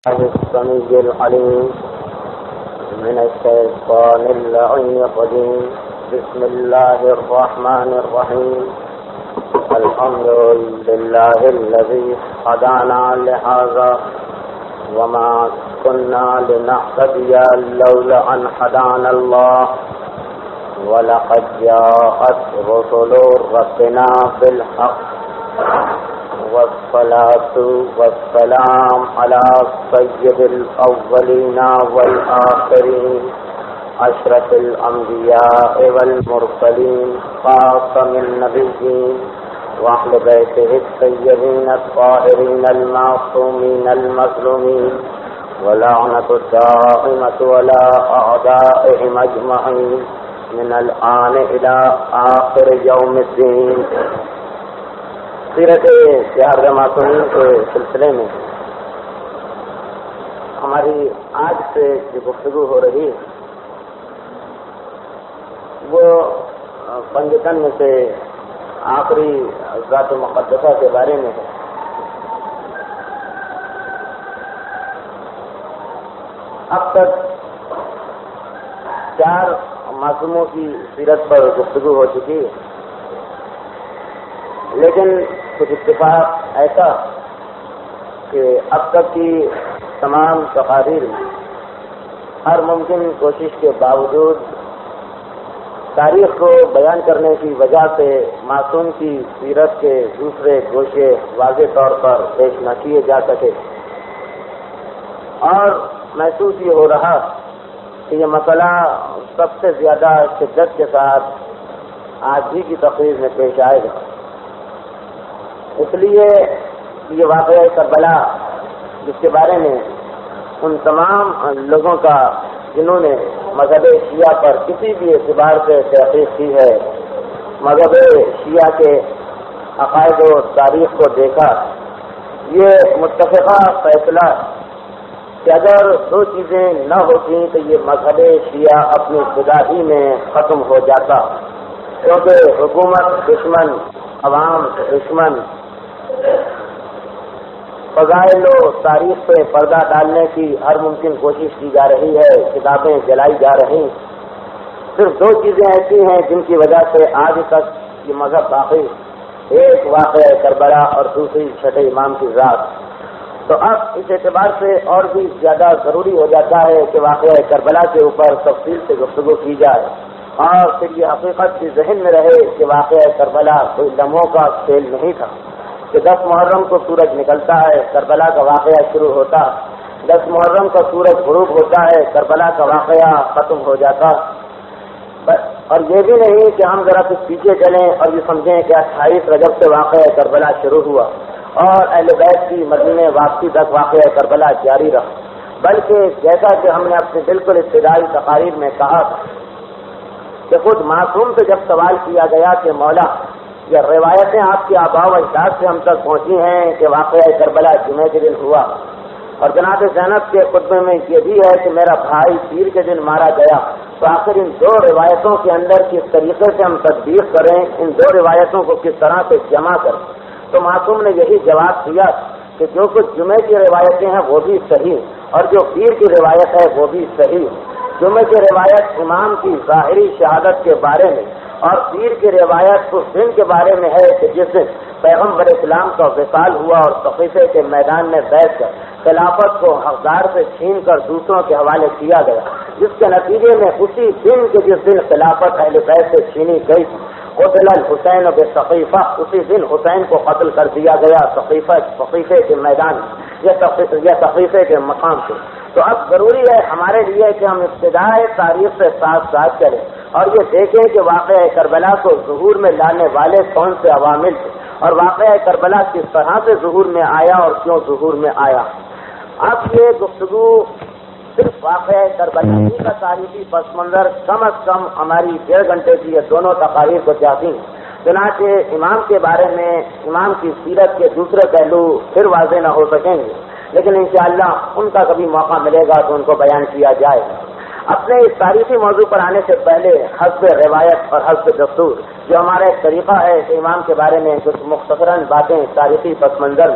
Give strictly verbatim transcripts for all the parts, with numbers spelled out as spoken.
السميع العليم من الشيطان اللعين الرجيم. بسم الله الرحمن الرحيم. الحمد لله الذي هدانا لهذا وما كنا لنهتدي لولا أن هدانا الله ولقد جاءت رسل ربنا بالحق والصلاة والسلام على سيد الأولين والآخرين أشرف الأنبياء والمرسلين خاتم النبيين وأهل بيته الطيبين الطاهرين المعصومين المظلومين ولعنة الدائمة على أعدائهم أجمعين من الآن إلى آخر يوم الدين. سیرت چار معصومین کے سلسلے میں ہماری آج سے جو گفتگو ہو رہی وہ پنجتن میں سے آخری ذات مقدسہ کے بارے میں ہے. اب تک چار معصوموں کی سیرت پر گفتگو ہو چکی ہے، لیکن کچھ اتفاق ایسا کہ اب تک کی تمام تقاریر میں ہر ممکن کوشش کے باوجود تاریخ کو بیان کرنے کی وجہ سے معصوم کی سیرت کے دوسرے گوشے واضح طور پر پیش نہ کیے جا سکے، اور محسوس یہ ہو رہا کہ یہ مسئلہ سب سے زیادہ شدت کے ساتھ آج بھی کی تقریر میں پیش آئے گا. اس لیے یہ واقعہ کربلا جس کے بارے میں ان تمام لوگوں کا جنہوں نے مذہب شیعہ پر کسی بھی اعتبار سے تحقیق کی ہے، مذہب شیعہ کے عقائد و تاریخ کو دیکھا، یہ متفقہ فیصلہ کہ اگر دو چیزیں نہ ہوتی تو یہ مذہب شیعہ اپنی خدا ہی میں ختم ہو جاتا، کیونکہ حکومت دشمن، عوام دشمن، فضائل و تاریخ پہ پردہ ڈالنے کی ہر ممکن کوشش کی جا رہی ہے، کتابیں جلائی جا رہی. صرف دو چیزیں ایسی ہیں جن کی وجہ سے آج تک یہ مذہب باقی، ایک واقعہ کربلا اور دوسری چھٹے امام کی ذات. تو اب اس اعتبار سے اور بھی زیادہ ضروری ہو جاتا ہے کہ واقعہ کربلا کے اوپر تفصیل سے گفتگو کی جائے، اور پھر یہ حقیقت بھی ذہن میں رہے کہ واقعہ کربلا کوئی لمحوں کا کھیل نہیں تھا کہ دس محرم کو سورج نکلتا ہے، کربلا کا واقعہ شروع ہوتا، دس محرم کا سورج غروب ہوتا ہے، کربلا کا واقعہ ختم ہو جاتا. اور یہ بھی نہیں کہ ہم ذرا کچھ پیچھے چلیں اور یہ سمجھیں کہ اٹھائیس رجب سے واقعہ کربلا شروع ہوا اور اہل بیت کی مدینے واپسی تک واقعہ کربلا جاری رہا، بلکہ جیسا کہ ہم نے اپنے بالکل ابتدائی تقاریر میں کہا کہ خود معصوم سے جب سوال کیا گیا کہ مولا یہ روایتیں آپ کے آباء و اجداد سے ہم تک پہنچی ہیں کہ واقعہ کربلا جمعے کے دن ہوا، اور جناب زینب کے خطبے میں یہ بھی ہے کہ میرا بھائی پیر کے دن مارا گیا، تو آخر ان دو روایتوں کے اندر کس طریقے سے ہم تصدیق کریں، ان دو روایتوں کو کس طرح سے جمع کریں؟ تو معصوم نے یہی جواب دیا کہ جو کچھ جمعے کی روایتیں ہیں وہ بھی صحیح، اور جو پیر کی روایت ہے وہ بھی صحیح. جمعے کی روایت امام کی ظاہری شہادت کے بارے میں، اور پیر کی روایت اس دن کے بارے میں ہے کہ جس دن پیغمبر اسلام کا وصال ہوا اور صفیفے کے میدان میں بیٹھ کر خلافت کو حقدار سے چھین کر دوسروں کے حوالے کیا گیا، جس کے نتیجے میں اسی دن کے جس دن خلافت اہل بیت سے چھینی گئی قتل الحسین بصفیفہ، اسی دن حسین کو قتل کر دیا گیا صفیفہ صفیفے کے میدان یا صفیفے کے مقام سے. تو اب ضروری ہے ہمارے لیے کہ ہم ابتدائی تاریخ سے ساتھ ساتھ چلیں اور یہ دیکھیں کہ واقعہ کربلا کو ظہور میں لانے والے کون سے عوامل تھے، اور واقعہ کربلا کس طرح سے ظہور میں آیا اور کیوں ظہور میں آیا. اب یہ گفتگو صرف واقعہ کربلا کا تاریخی پس منظر کم از کم ہماری ڈیڑھ گھنٹے کی یہ دونوں تقاریر کو چاہتی ہیں. چنانچہ امام کے بارے میں، امام کی سیرت کے دوسرے پہلو پھر واضح نہ ہو سکیں گے، لیکن انشاءاللہ ان کا کبھی موقع ملے گا تو ان کو بیان کیا جائے. اپنے اس تاریخی موضوع پر آنے سے پہلے حسب روایت اور حسب دستور جو ہمارا ایک طریقہ ہے کہ امام کے بارے میں کچھ مختصراً باتیں تاریخی پس منظر میں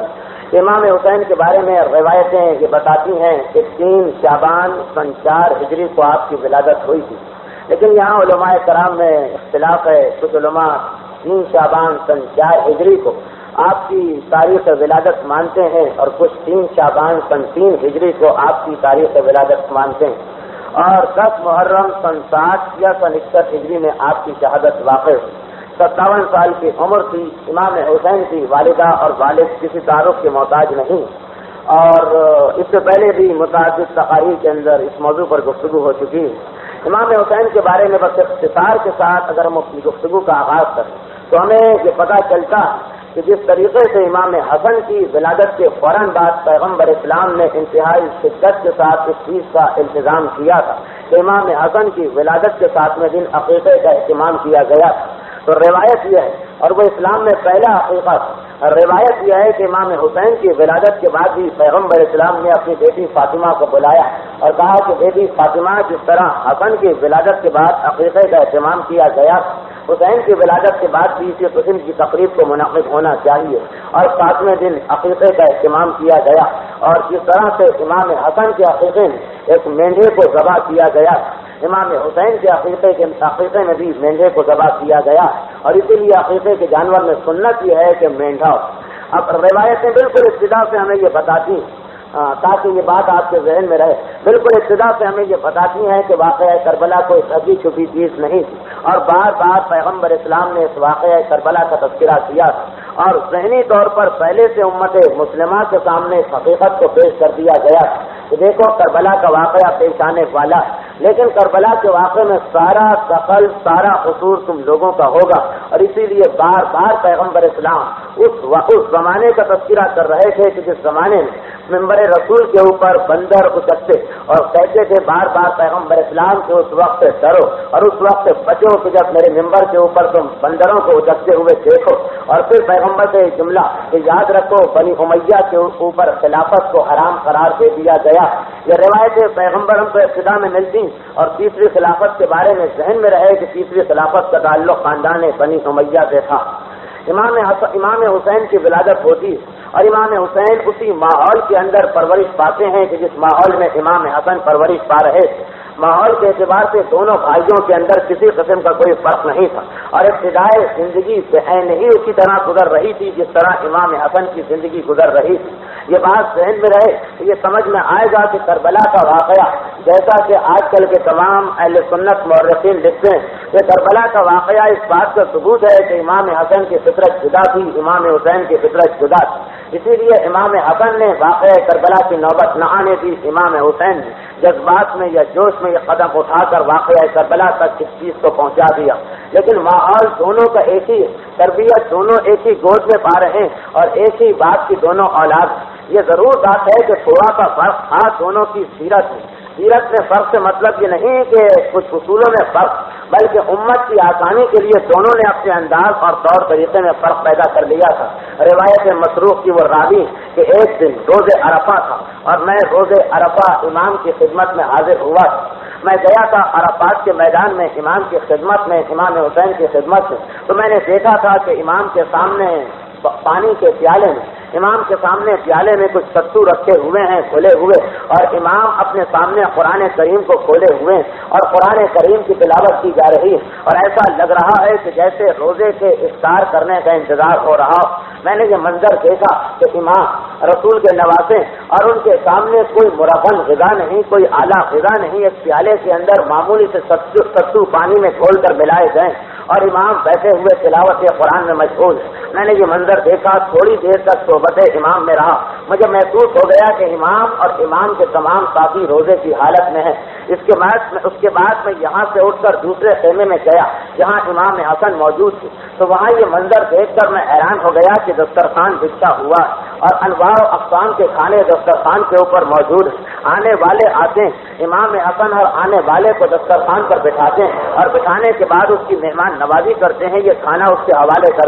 امام حسین کے بارے میں روایتیں یہ بتاتی ہیں کہ تین شعبان سن چار ہجری کو آپ کی ولادت ہوئی تھی، لیکن یہاں علماء کرام میں اختلاف ہے۔ کچھ علماء تین شعبان سن چار ہجری کو آپ کی تاریخ ولادت مانتے ہیں اور کچھ تین شعبان سن تین ہجری کو آپ کی تاریخ ولادت مانتے ہیں، اور دس محرم سن ساٹھ یا سن اکسٹھ ہجری میں آپ کی شہادت واقع ہوئی۔ ستاون سال کی عمر تھی، امام حسین کی والدہ اور والد کسی تعارف کے محتاج نہیں، اور اس سے پہلے بھی متعدد تقاریر کے اندر اس موضوع پر گفتگو ہو چکی ہے۔ امام حسین کے بارے میں بس اختصار کے ساتھ اگر ہم اپنی گفتگو کا آغاز کریں تو ہمیں یہ پتہ چلتا کہ جس طریقے سے امام حسن کی ولادت کے فوراً بعد پیغمبر اسلام نے انتہائی شدت کے ساتھ اس چیز کا التزام کیا تھا کہ امام حسن کی ولادت کے ساتھ میں دن عقیقے کا اہتمام کیا گیا تھا، تو روایت یہ ہے، اور وہ اسلام میں پہلا عقیقہ تھا، روایت یہ ہے کہ امام حسین کی ولادت کے بعد بھی پیغمبر اسلام نے اپنی بیٹی فاطمہ کو بلایا اور کہا کہ بیٹی فاطمہ، جس طرح حسن کی ولادت کے بعد عقیقے کا اہتمام کیا گیا، حسین کی ولادت کے بعد بھی اسی قسم کی تقریب کو منعقد ہونا چاہیے، اور ساتویں دن عقیقے کا اہتمام کیا گیا، اور جس طرح سے امام حسن کے عقیقے میں ایک مینڈھے کو ذبح کیا گیا، امام حسین کے عقیقے کے عقیقے میں بھی مینڈھے کو ذبح کیا گیا، اور اسی لیے عقیقے کے جانور میں سنت یہ ہے کہ مینڈھا۔ اب روایتیں بالکل ابتدا سے ہمیں یہ بتاتی تاکہ یہ بات آپ کے ذہن میں رہے، بالکل ابتدا سے ہمیں یہ بتاتی ہیں کہ واقعہ کربلا کوئی ابھی چھپی چیز نہیں تھی، اور بار بار پیغمبر اسلام نے اس واقعہ کربلا کا تذکرہ کیا تھا، اور ذہنی طور پر پہلے سے امت مسلمہ کے سامنے اس حقیقت کو پیش کر دیا گیا کہ دیکھو کربلا کا واقعہ پیش آنے والا، لیکن کربلا کے واقعے میں سارا دخل، سارا قصور تم لوگوں کا ہوگا، اور اسی لیے بار بار پیغمبر اسلام اس اس زمانے کا تذکرہ کر رہے تھے کہ جس زمانے میں ممبر رسول کے اوپر بندر اچکتے اور کہتے تھے بار بار پیغمبر اسلام کے اس وقت سے ڈرو اور اس وقت سے بچو کہ جب میرے ممبر کے اوپر تم بندروں کو اچکتے ہوئے دیکھو، اور پھر پیغمبر سے جملہ کہ یاد رکھو بنی امیہ کے اوپر خلافت کو حرام قرار دے دیا گیا۔ یہ روایتیں پیغمبر ہم کو ابتدا میں ملتی، اور تیسری خلافت کے بارے میں ذہن میں رہے کہ تیسری خلافت کا تعلق خاندان بنی امیہ سے تھا۔ امام امام حسین کی ولادت ہوتی اور امام حسین اسی ماحول کے اندر پرورش پاتے ہیں کہ جس ماحول میں امام حسن پرورش پا رہے تھے۔ ماحول کے اعتبار سے دونوں بھائیوں کے اندر کسی قسم کا کوئی فرق نہیں تھا، اور ابتدائی زندگی بہن ہی اسی طرح گزر رہی تھی جس طرح امام حسن کی زندگی گزر رہی تھی۔ یہ بات ذہن میں رہے تو یہ سمجھ میں آئے گا کہ کربلا کا واقعہ، جیسا کہ آج کل کے تمام اہل سنت مورخین لکھتے ہیں کہ کربلا کا واقعہ اس بات کا ثبوت ہے کہ امام حسن کی فطرت جدا تھی، امام حسین کی فطرت جدا تھی، اسی لیے امام حسن نے واقعہ کربلا کی نوبت نہ آنے دی، امام حسین نے جذبات میں یا جوش میں یہ قدم اٹھا کر واقعہ کربلا تک اس چیز کو پہنچا دیا، لیکن ماحول دونوں کا ایک ہی، تربیت دونوں ایک ہی گود میں پا رہے ہیں اور ایک ہی بات کی دونوں اولاد۔ یہ ضرور بات ہے کہ تھوڑا سا فرق تھا دونوں کی سیرت میں، سیرت میں فرق سے مطلب یہ نہیں کہ کچھ اصولوں میں فرق، بلکہ امت کی آسانی کے لیے دونوں نے اپنے انداز اور طور طریقے میں فرق پیدا کر لیا تھا۔ روایت مسروق کی وہ راوی کہ ایک دن روز عرفہ تھا اور میں روز عرفہ امام کی خدمت میں حاضر ہوا تھا، میں گیا تھا عرفات کے میدان میں امام کی خدمت میں، امام حسین کی خدمت میں، تو میں نے دیکھا تھا کہ امام کے سامنے پانی کے پیالے میں امام کے سامنے پیالے میں کچھ ستو رکھے ہوئے ہیں کھولے ہوئے، اور امام اپنے سامنے قرآن کریم کو کھولے ہوئے ہیں اور قرآن کریم کی تلاوت کی جا رہی ہے، اور ایسا لگ رہا ہے کہ جیسے روزے کے افطار کرنے کا انتظار ہو رہا ہو۔ میں نے یہ منظر دیکھا کہ امام رسول کے نوازے اور ان کے سامنے کوئی مرغن غذا نہیں، کوئی اعلیٰ غذا نہیں، ایک پیالے کے اندر معمولی سے ستو ستو پانی میں کھول کر ملائے گئے اور امام بیٹھے ہوئے تلاوت قرآن میں مشغول۔ میں نے یہ منظر دیکھا، تھوڑی دیر تک صحبت امام میں رہا، مجھے محسوس ہو گیا کہ امام اور امام کے تمام ساتھی روزے کی حالت میں ہیں۔ اس کے بعد اس کے بعد میں یہاں سے اٹھ کر دوسرے خیمے میں گیا جہاں امام حسن موجود تھے، تو وہاں یہ منظر دیکھ کر میں حیران ہو گیا کہ دسترخوان بچھا ہوا اور انواع و اقسام کے کھانے دسترخوان کے اوپر موجود ہیں۔ آنے والے آتے ہیں، امام حسن اور آنے والے کو دسترخوان پر بٹھاتے ہیں اور بٹھانے کے بعد اس کی مہمان نوازی کرتے ہیں، یہ کھانا اس کے حوالے کرتے ہیں۔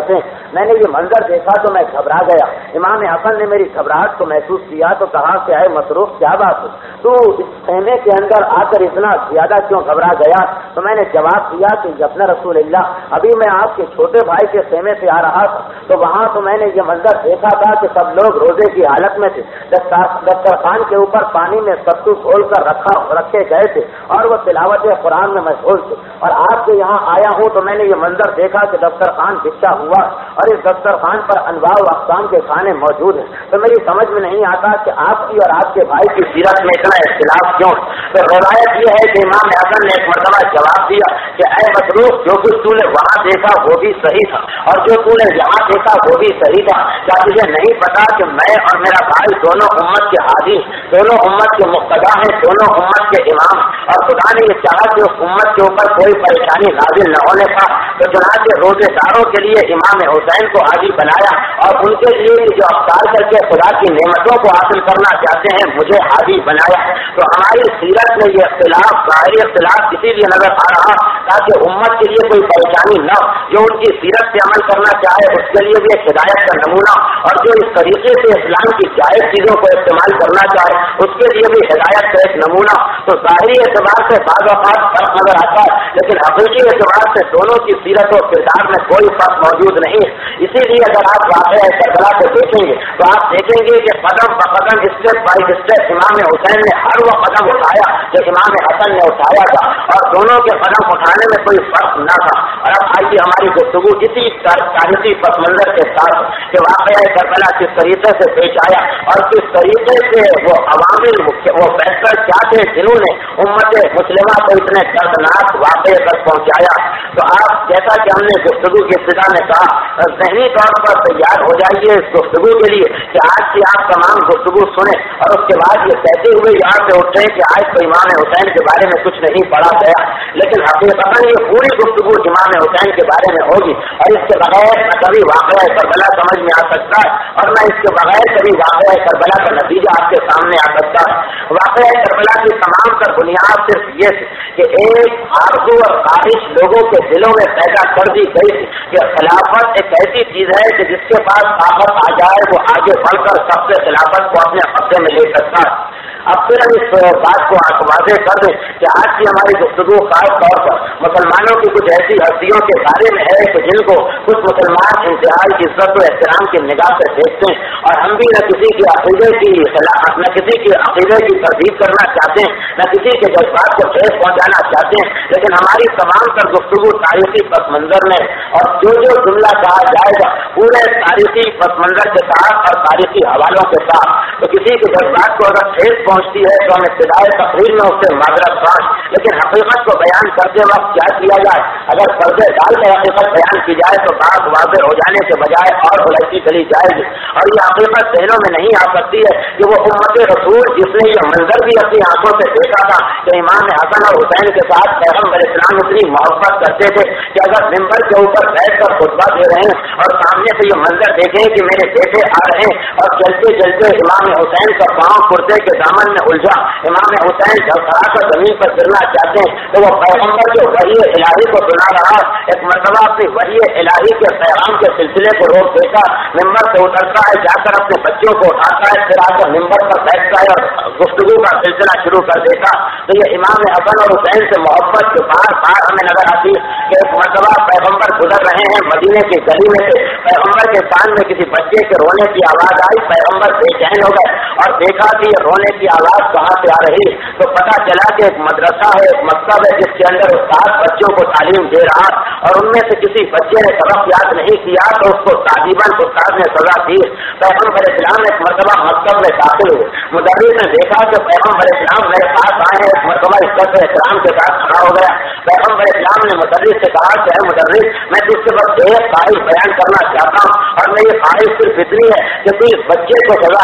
میں نے یہ منظر دیکھا تو میں گھبرا گیا. امام حسن نے میری گھبراہٹ کو محسوس کیا تو کہا کہ اے مسروق کیا بات ہے, تو اس خیمے کے اندر آ کر اتنا زیادہ کیوں گھبرا گیا؟ تو میں نے جواب دیا کہ یبن رسول اللہ, ابھی میں آپ کے چھوٹے بھائی کے خیمے سے آ رہا تھا تو وہاں تو میں نے یہ منظر دیکھا تھا کہ سب لوگ روزے کی حالت میں تھے, دسترخوان کے اوپر پانی میں ستو کھول کر رکھا رکھے گئے تھے اور وہ تلاوت قرآن میں مشغول تھے, اور آپ کے یہاں آیا ہوں تو میں نے یہ منظر دیکھا کہ دسترخوان بچھا ہوا اور اس دسترخوان پر انواع و اقسام کے کھانے موجود ہیں. تو میری سمجھ میں نہیں آتا کہ آپ کی اور آپ کے بھائی کی سیرت میں اتنا اختلاف کیوں. تو روایت یہ ہے کہ امام حسن نے ایک مرتبہ جواب دیا کہ اے مسروق, جو کچھ تو نے وہاں دیکھا وہ بھی صحیح تھا اور جو تو نے یہاں دیکھا وہ بھی صحیح تھا. کیا تجھے نہیں پتا کہ میں اور میرا بھائی دونوں امت کے حاجی, دونوں امت کے مقتدا ہیں, دونوں امت کے امام, اور خدا نے یہ چاہا کہ اس امت کے اوپر کوئی پریشانی نازل نہ ہونے کا تو چنانچہ روزے داروں کے لیے امام حسین کو حاجی بنایا اور ان کے لیے جو افطار کر کے خدا کی نعمتوں کو حاصل کرنا چاہتے ہیں مجھے حاجی بنایا. تو ہماری سیرت میں یہ اختلاف, ظاہری اختلاف اسی لیے نظر آ رہا تاکہ امت کے لیے کوئی پریشانی نہ ہو. جو ان کی سیرت سے عمل کرنا چاہے اس کے لیے بھی ایک ہدایت کا نمونہ, اور جو اس طریقے سے اسلام کی جائز چیزوں کو استعمال کرنا چاہے اس کے لیے بھی ہدایت کا ایک نمونہ. تو ظاہری اعتبار سے بعض اوقات فرق نظر آتا ہے, لیکن حقیقی اعتبار سے دونوں کی سیرت و کردار میں کوئی فرق موجود نہیں ہے. اسی لیے اگر آپ واقعہ کربلا کو دیکھیں گے تو آپ دیکھیں گے کہ قدم بقدم اسٹیپ بائی اسٹیپ امام حسین نے ہر وہ قدم اٹھایا جو امام حسن نے اٹھایا تھا, اور دونوں کے قدم اٹھانے میں کوئی فرق نہ تھا. اور اب آئیے ہماری گفتگو اسی تاریخی پس منظر کے ساتھ کہ واقعہ کربلا کس طریقے سے پیش آیا اور کس طریقے سے وہ عوامل وہ فیصلہ کیا تھے جنہوں نے امت مسلمہ کو اتنے دردناک واقعے تک پہنچایا. تو آپ جیسا کہ ہم نے گفتگو کی ابتدا میں کہا, ذہنی طور پر تیار ہو جائیے اس گفتگو کے لیے کہ آج کی آپ تمام گفتگو سنیں اور اس کے بعد یہ کہتے ہوئے یہاں سے اٹھیں کہ آج تو امام حسین کے بارے میں کچھ نہیں پڑھا گیا, لیکن حقیقت یہ پوری گفتگو امام حسین کے بارے میں ہوگی, اور اس کے بغیر نہ کبھی واقعہ کربلا سمجھ میں آ سکتا ہے اور نہ اس کے بغیر کبھی واقعہ کربلا کا نتیجہ آپ کے سامنے آ سکتا ہے. واقعہ کربلا کی تمام تر بنیاد صرف یہ کہ ایک آرزو اور خواہش لوگوں کے دلوں میں پیدا کر دی گئی کہ خلافت ایک ایسی چیز ہے کہ جس کے پاس طاقت آ جائے وہ آگے بڑھ کر سب سے خلافت کو اپنے قبضے میں لے سکتا ہے. اب پھر ہم اس بات کو واضح کر دیں کہ آج کی ہماری گفتگو خاص طور پر مسلمانوں کی کچھ ایسی ہستیوں کے بارے میں ہے کہ جن کو کچھ مسلمان انتہائی عزت و احترام کی نگاہ سے دیکھتے ہیں, اور ہم بھی نہ کسی کے عقیدے کی خلاف نہ کسی کے عقیدے کی تردید کرنا چاہتے ہیں, نہ کسی کے جذبات کو ٹھیس پہنچانا چاہتے ہیں, لیکن ہماری تمام تر گفتگو تاریخی پس منظر میں اور جو جو جملہ کہا جائے گا پورے تاریخی پس منظر کے ساتھ اور تاریخی حوالوں کے ساتھ. تو کسی کے جذبات کو اگر ٹھیس پہنچتی ہے تو ہم ابتدائی تقریر میں اس سے معذرت خواہ, لیکن حقیقت کو بیان کرتے وقت کیا کیا جائے, اگر پردے ڈال کر حقیقت بیان کی جائے تو بات واضح ہو جانے کے بجائے اور الجھتی چلی جائے گی, اور یہ حقیقت ذہنوں میں نہیں آ سکتی ہے کہ وہ امت رسول جس نے یہ منظر بھی اپنی آنکھوں سے دیکھا تھا کہ امام حسن اور حسین کے ساتھ پیغمبر اسلام اتنی محبت کرتے تھے کہ اگر ممبر کے اوپر بیٹھ کر خطبہ دے رہے ہیں اور سامنے سے یہ منظر دیکھیں کہ میرے بیٹے آ رہے ہیں اور چلتے چلتے امام حسین کا پاؤں کرتے کے دامن میں الجھا, امام حسین جھڑکھڑا کر زمین پر گرنا چاہتے ہیں تو وہ پیغمبر جو وحی الہی کو سنا رہا ایک مرتبہ اپنی وحی الہی کے پیغام کے سلسلے کو روک دیتا, ممبر سے اترتا ہے, جا کر اپنے بچوں کو اٹھاتا ہے, پھر آ کر ممبر پر بیٹھتا ہے اور گفتگو کا سلسلہ شروع کر دیتا. تو یہ امام حسن اور حسین سے محبت کے بار بار ہمیں نظر آتی ہے کہ ایک مرتبہ پیغمبر گزر رہے ہیں مدینے کی گلی میں سے, پیغمبر کے کان میں کسی بچے کے رونے کی آواز آئی, پیغمبر بے چین ہو گئے اور دیکھا کہ یہ رونے کی آواز کہاں سے آ رہی, تو پتہ چلا کہ ایک مدرسہ ہے, ایک مکتب ہے جس کے اندر استاد بچوں کو تعلیم دے رہا, اور ان میں سے کسی بچے نے سبق یاد نہیں کیا تو اس کو تعلیماً استاد نے سزا دی. پیغمبر اسلام ایک مرتبہ مکتب میں داخل ہوئے, مدرس نے دیکھا کہ پیغمبر اسلام میرے پاس آئے ہیں, ایک مرتبہ عزت و احترام کے ساتھ کھڑا ہو گیا. پیغمبر اسلام نے مدرس سے کہا کہ اے مدرس, میں تجھ سے بس ایک خواہش بیان کرنا چاہتا ہوں, اور میں یہ خواہش صرف اتنی ہے کہ تو اس بچے کو سزا نہ دیا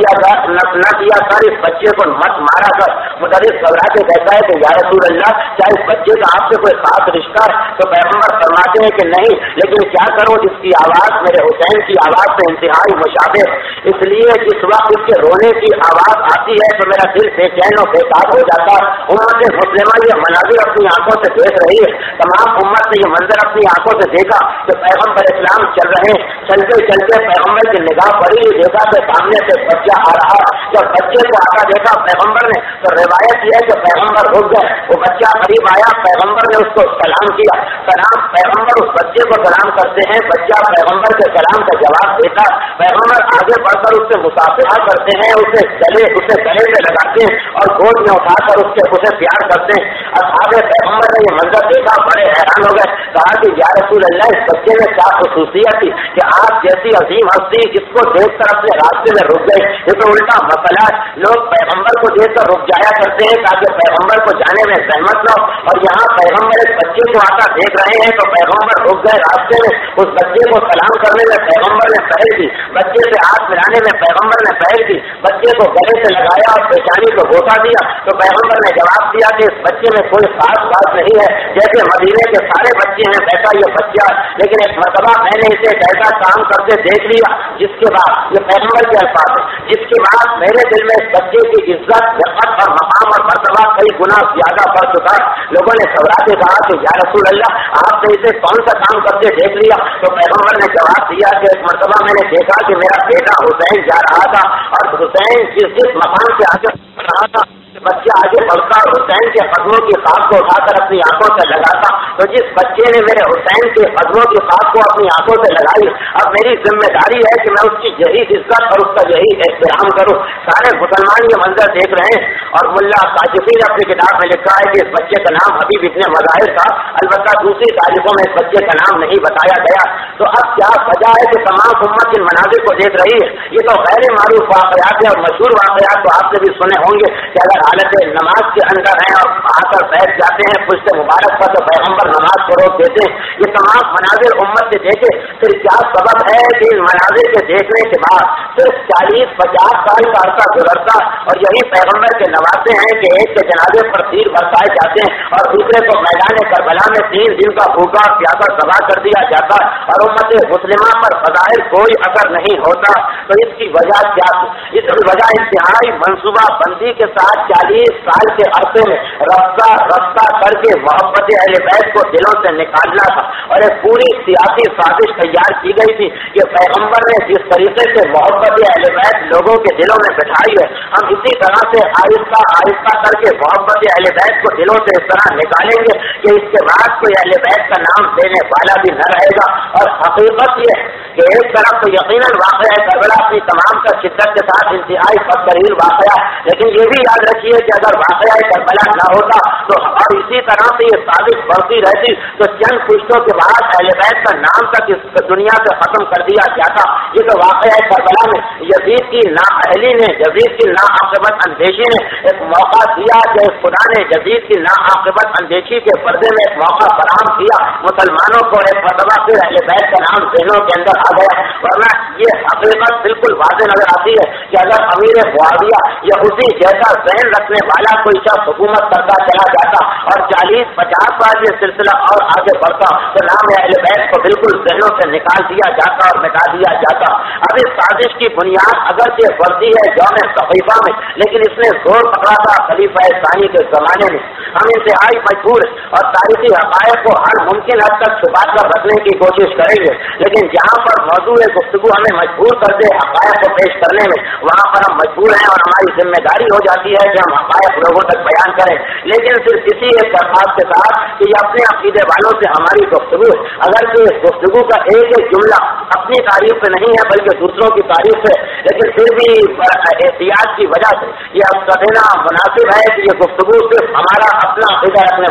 किया न किया कर, इस बच्चे को मत मारा कर। मुदर्रिस घबरा के कहता है कि या रसूल अल्लाह, क्या इस बच्चे का आपसे कोई खास रिश्ता है? तो पैगंबर फरमाते हैं कि नहीं, लेकिन क्या करो, जिसकी आवाज मेरे हुसैन की आवाज से इंतहाई मुशाबे, इसलिए जिस वक्त उसके रोने की आवाज आती है तो मेरा दिल बेचैन और बेताब हो जाता है। उम्मत मुस्लिमा ये मनाजिर अपनी आंखों से देख रही है, तमाम उम्मत ने ये मंजर अपनी आंखों से देखा कि पैगंबर इस्लाम चल रहे हैं, चलते चलते पैगंबर की निगाह पड़ी, देखा कि सामने से बच्चा आ रहा। जब बच्चे को आता देखा पैगंबर ने तो रिवायत यह है कि पैगंबर रुक गए। वो बच्चा करीब आया, पैगंबर ने उसको सलाम किया, सलाम पैगंबर उस बच्चे को सलाम करते हैं, बच्चा पैगंबर के सलाम का जवाब देता। पैगंबर आगे बढ़कर उससे मुसाफिहा करते हैं, उसे गले उसे गले से लगाते हैं और गोद में उठाकर उसके उसे प्यार करते हैं। असहाबे पैगंबर ने ये मंजर देखा, बड़े हैरान हो गए, कहा कि या रसूल अल्लाह, इस बच्चे में क्या खसूसियत थी कि आप जैसी अजीम हस्ती जिसको देखकर अपने रास्ते में रुक गए? ये तो उल्टा मसला है। लोग पैगंबर को देखकर रुक जाया करते हैं ताकि पैगंबर को जाने में सहमत न हो, और यहाँ पैगंबर एक बच्चे को आता देख रहे हैं तो पैगंबर रुक गए रास्ते में। उस बच्चे को सलाम करने में पैगंबर ने पहल की, बच्चे से हाथ मिलाने में पैगंबर ने पहल की, बच्चे को गले से लगाया और पेशानी को घोटा दिया। तो पैगंबर ने जवाब दिया कि इस बच्चे में कोई खास बात नहीं है, जैसे मदीने के सारे बच्चे हैं वैसा ये बच्चा, लेकिन एक मरतबा मैंने इसे एक ऐसा काम करते देख लिया जिसके बाद, ये पैगंबर के अल्फाज है, जिसके बाद मेरे दिल में इस बच्चे की इज्जत, जक़्क़त और मकाम और मर्तबा कई गुना ज्यादा बढ़ चुका। लोगों ने घबरा के कहा कि या रसूल अल्लाह, आपने इसे कौन सा काम करते देख लिया? तो पैगंबर ने जवाब दिया कि एक मर्तबा मैंने देखा कि मेरा बेटा हुसैन जा रहा था और हुसैन जिस जिस मकाम से आगे रहा था, बच्चा आगे बढ़कर हुसैन के कदमों की खाक को उठाकर अपनी आंखों से लगाता। तो जिस बच्चे ने मेरे हुसैन के कदमों की खाक को अपनी आंखों से लगाई, अब मेरी जिम्मेदारी है कि मैं उसकी यही इज्जत और उसका यही एहतराम करूं। सारे मुसलमान ये मंजर देख रहे हैं और मुल्ला काशिफी ने अपनी किताब में लिखा है कि इस बच्चे का नाम हबीब इब्ने मज़ाहिर था, अलबत्ता दूसरी तारीखों में इस बच्चे का नाम नहीं बताया गया। तो अब क्या वजह है कि तमाम उम्मत इन मनाजिर को देख रही है? ये तो गैर मारूफ वाक़यात है और मशहूर वाक़यात तो आपने भी सुने होंगे कि अगर हालत नमाज के अंदर हैं और आकर बैठ जाते हैं पुश्ते मुबारक पर तो पैगंबर नमाज को रोक देते हैं। ये तमाम मनाजिर उम्मत से देखे, फिर क्या सबब है कि इन मनाजिर के देखने के बाद सिर्फ चालीस पचास साल का अरसा गुजरता और यही पैगंबर के नवासे हैं कि एक के जनाजे पर तीर बरसाए जाते हैं और दूसरे को मैदान करबला में तीन दिन का भूखा प्यासा तबाह कर दिया जाता और उम्मत मुस्लिमा पर फ़ज़ाइल कोई असर नहीं होता। तो इसकी वजह क्या थी? इसकी वजह इंतहाई मनसूबा बंदी के साथ चालीस साल के अरसे में रफ्ता रफ्ता करके मोहब्बत अहले बैत को दिलों से निकालना था और एक पूरी सियासी साजिश तैयार की गई थी कि पैगंबर ने जिस तरीके से मोहब्बत अहले बैत लोगों के दिलों में बिठाई है, हम इसी तरह से आहिस्ता आहिस्ता करके मोहब्बत अहले बैत को दिलों से इस तरह निकालेंगे कि इसके बाद कोई अहले बैत का नाम देने वाला भी न रहेगा। और हकीकत ये कि एक तरफ तो यकीनन वाक़या करबला अपनी तमाम का शिद्दत के साथ इंतहाई बदतरीन वाक़या, लेकिन ये भी याद रखिए कि अगर वाक़या करबला न होता तो और इसी तरह से ये साजिश बढ़ती रहती तो चंद पुश्तों के बाद अहले बैत का नाम तक इस दुनिया से खत्म कर दिया जाता। ये तो वाक़या करबला में यजीद की नाअहली ने, यजीद की नाआक़िबत अंदेशी ने एक मौका दिया कि खुदा ने यजीद की नाआक़िबत अंदेशी के पर्दे में एक मौका फराहम किया मुसलमानों को, एक मरतबा फिर अहले बैत का नाम ज़हनों के अंदर आ गया। वरना ये हकीकत बिल्कुल वाज़ेह नजर आती है कि अगर अमीर मुआविया या उसी जैसा ज़हन रखने वाला कोई शख्स हुकूमत करता चला जाता और चालीस पचास साल ये सिलसिला और आगे बढ़ता तो नाम अहले बैत को बिल्कुल ज़हनों से निकाल दिया जाता और मिटा दिया जाता। अब इस साजिश की बुनियाद अगर ये बढ़ती है यौम सक़ीफ़ा में, लेकिन इसने जोर पकड़ा था खलीफा सानी के ज़माने में। हम इंतहाई मजबूर और तारीखी हक़ाइक़ को हर मुमकिन हद तक छुपा कर रखने की कोशिश करेंगे, लेकिन जहाँ पर मौजूद गुफ्तगू हमें मजबूर कर दे हक़ाइक़ को पेश करने में, वहाँ पर हम मजबूर हैं और हमारी जिम्मेदारी हो जाती है कि हम हक़ाइक़ लोगों तक बयान करें। लेकिन सिर्फ इसी एक दरख्वास्त के साथ कि ये अपने अक़ीदे वालों से हमारी गुफ्तगू, अगर कि इस गुफ्तगू का एक एक जुमला अपनी तारीफ से नहीं है बल्कि दूसरों की तारीफ से, लेकिन फिर भी एहतियात की वजह से ये अब कहना मुनासिब है कि ये गुफ्तगू सिर्फ हमारा अपना अक़ीदा रखने वालों के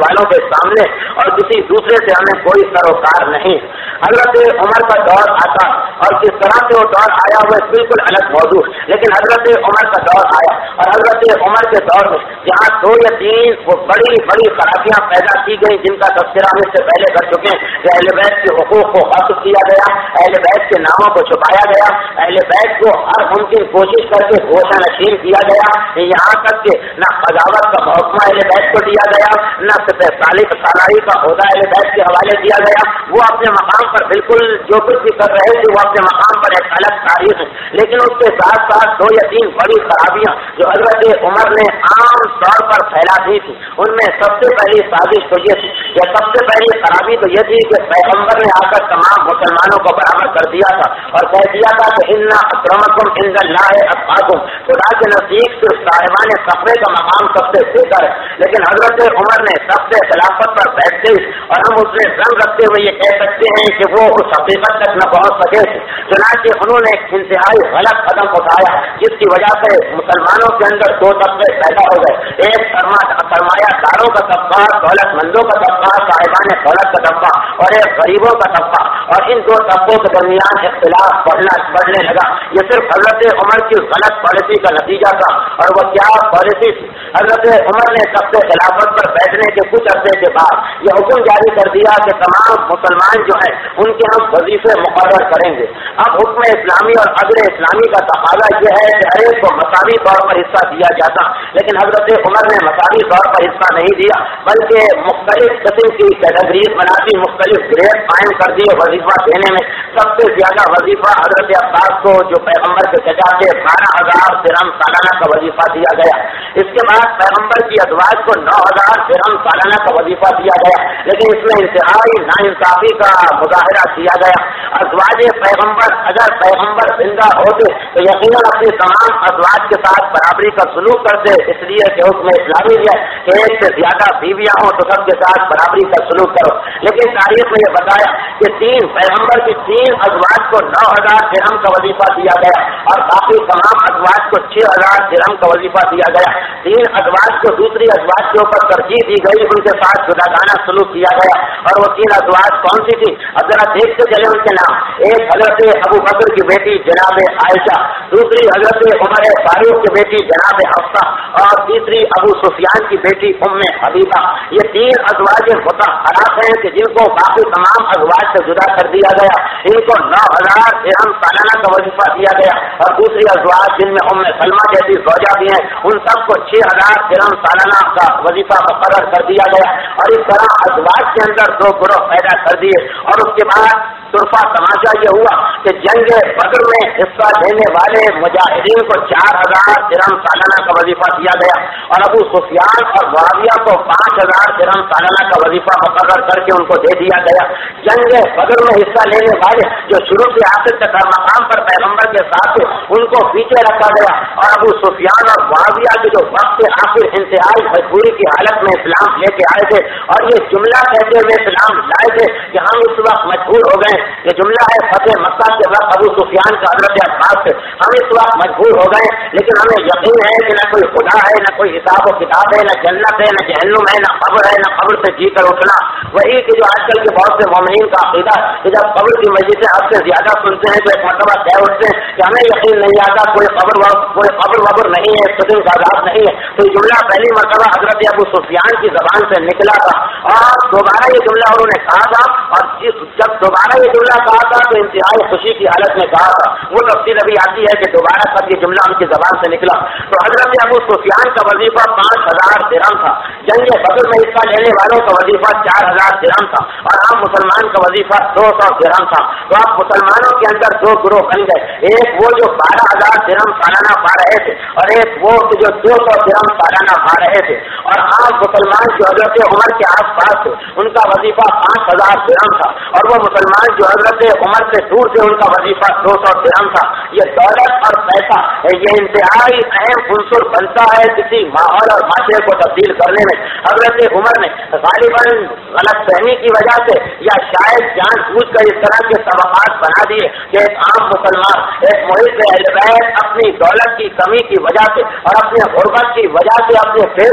सामने और किसी दूसरे से हमें कोई सरोकार नहीं। हजरत उमर का दौर आता और किस तरह से वो दौर आया हुआ बिल्कुल अलग मौजूद, लेकिन हजरत उमर का दौर आया और हजरत उमर के दौर में जहाँ दो या तीन वो बड़ी बड़ी खराबियां पैदा की गई जिनका तस्करा हम इससे पहले कर चुके हैं कि अहले बैत के हुकूक को खत्म किया गया, अहले बैत के नामों को छुपाया गया, अहले बैत को हर मुमकिन कोशिश करके घोषणा नशीन किया गया, यहाँ तक कि न कजावत का महकमा अहले बैत को दिया गया, न सालिक सालारी का ओहदा अहले बैत के हवाले दिया गया। वो अपने मकाम पर बिल्कुल जो कुछ भी कर रहे थे वो अपने मकाम पर एक अलग तारीख है, लेकिन उसके साथ साथ दो या तीन बड़ी खराबियां जो हजरत उमर ने आम तौर पर फैला दी थी, उनमें सबसे पहली साजिश तो ये थी या सबसे पहली खराबी तो ये थी कि पैगम्बर ने आकर तमाम मुसलमानों को बराबर कर दिया था और कह दिया था कि इन्ना अक्रमकुम इंदल्लाहि अत्काकुम, खुदा के नजदीक सिर्फ साहिबान सफरे का मकाम सबसे बेहतर है। लेकिन हजरत उमर ने सबसे खिलाफत पर बैठ गई और हम उसमें जंग रखते हुए ये कह सकते हैं कि वो उस हकीकत तक न पहुंच सके थे। चुनांचे उन्होंने एक इंतहाई गलत कदम उठाया जिसकी वजह से मुसलमानों के अंदर दो तबके पैदा हो गए, एक सरमायादारों का तबका, दौलतमंदों का तबका, साहिबान दौलत का तबका और एक गरीबों का तबका, और इन दो तबकों के दरमियान इख्तिलाफ बढ़ना बढ़ने लगा। ये सिर्फ हजरत उमर की गलत पॉलिसी का नतीजा था। और वो क्या पॉलिसी थी? हजरत उमर ने सबसे खिलाफत पर बैठने के कुछ अरसे के बाद यह हुक्म जारी कर दिया कि तमाम मुसलमान जो है उनके हम वजीफे मुकर्रर करेंगे। अब हुक्म इस्लामी और अदल इस्लामी का तकाजा यह है कि हर एक को मसावी तौर पर हिस्सा दिया जाता, लेकिन हजरत उमर ने मसावी तौर पर हिस्सा नहीं दिया बल्कि मुख्तलिफ किस्म की कैटेगरीज बनाती, मुख्तलिफ ग्रेड कायम कर दिए वजीफा देने में। सबसे ज्यादा वजीफा हजरत अब्बास को जो पैगम्बर के चचा थे बारह हजार दिरहम सालाना का वजीफा दिया गया। इसके बाद पैगम्बर की अजवाज को नौ हजार दिरहम सालाना का वजीफा दिया गया, लेकिन इसमें इंतहाई नाइंसाफी का मुजाहरा किया गया। अजवाज पैगम्बर अगर पैगम्बर जिंदा होते तो यकीनन अपनी तमाम अजवाज के साथ बराबरी का सलूक करते, इसलिए कि उसमें इस्लामी है कि एक से ज्यादा बीवियां हो तो सबके साथ बराबरी का सलूक करो। लेकिन तारीख में यह बताया कि तीन पैगम्बर की तीन अजवाज को नौ हजार दिरहम का वजीफा दिया गया और बाकी तमाम अजवाज को छह हजार दिरहम का वजीफा दिया गया। तीन अजवाज को दूसरी अजवाज के ऊपर तरजीह दी गई, उनके साथ जुदागाना सलूक किया गया। और वो तीन अजवाज कौन सी थी? अब जरा देखते चले उनके नाम। एक हजरत अबू बकर की बेटी जनाब आयशा, दूसरी हजरत उमर फारूक की बेटी जनाब हफ्सा और तीसरी अबू सुफियान की बेटी उम्मे हबीबा। ये तीन अजवाज मुतहरात हैं कि जिनको बाकी तमाम अजवाज से जुदा कर दिया गया। इनको नौ हजार दिरहम सालाना का वजीफा दिया गया और दूसरी अजवाज जिनमें उम्मे सलमा जैसी ज़ौजा भी हैं उन सबको छह हजार दिरहम सालाना का वजीफा मुकर्रर कर दिया गया। और इस तरह अजवाज के अंदर दो ग्रोह पैदा कर दिए। और उसके बाद तुरफा तमाशा ये हुआ कि जंग बदर में हिस्सा लेने वाले मुजाहिदीन को चार हजार दिरहम सालाना का वजीफा दिया गया और अबू सुफियान और मुआविया को पांच हजार दिरहम सालाना का वजीफा मुकर्रर करके उनको दे दिया गया। जंग बदर में हिस्सा लेने वाले जो शुरू से आखिर तक मकाम पर पैगम्बर के साथ थे उनको पीछे रखा गया और अबू सुफियान और मुआविया के जो वक्त आखिर इंतहाई मजबूरी की हालत में इस्लाम लेके आए थे और ये जुमला कहते हुए इस्लाम लाए थे कि हम इस वक्त मजबूर हो गए। ये जुमला है फतेह मक्का के वक्त अबू सुफियान का हजरत अब्बास से, हम इस वक्त मजबूर हो गए लेकिन हमें यकीन है कि न कोई खुदा है, न कोई हिसाब व किताब है, न जन्नत है, न जहन्नुम है, न कब्र है, न कब्र से जी कर उठना। वही कि जो आजकल के बहुत से मोमिनीन का अकीदा कि जब कब्र की मस्जिद से हद से ज्यादा सुनते हैं तो एक मरतबा कह उठते हैं कि हमें यकीन नहीं आता कोई कब्र कोई कब्र वब्र नहीं है, इस दिन का आजाद नहीं है। तो ये जुमला पहली मरतबा हजरत अबू सुफियान की जबान से निकला था और दोबारा ये जुमला उन्होंने कहा था और जब दोबारा ये जुमला कहा था तो इंतहाई खुशी की हालत में कहा था। वो तफसील अभी आती है कि दोबारा तब ये जुमला उनकी जबान से निकला। तो हजरत अबू सुफियान का वजीफा पांच हजार दिरहम था, जंग बदर में हिस्सा लेने वालों का वजीफा चार हजार दिरहम था और आम मुसलमान का वजीफा दो सौ दिरहम था। तो आप मुसलमानों के अंदर दो ग्रोह बन गए, एक वो जो बारह हजार दिरहम सालाना पा रहे थे और एक वो जो दो सौ दिरहम सालाना पा रहे थे। और आम मुसलमान जो हजरत उमर के आस पास थे उनका वजीफा पांच हजार दिरहम था और वो मुसलमान जो हजरत उमर से दूर थे उनका वजीफा दो सौ दिरहम था। ये दौलत और पैसा ये इंतहाई अहम उनसुर बनता है किसी माहौल और माशरे को तब्दील करने में। हजरत उमर ने गालिबन गलत फहमी की वजह से या शायद जानबूझ कर इस तरह के तबकात बना दिए कि एक आम मुसलमान एक मुहित अहले बैत अपनी दौलत की कमी की वजह से और अपने गुर्बत की वजह से अपने फेर की फिक्र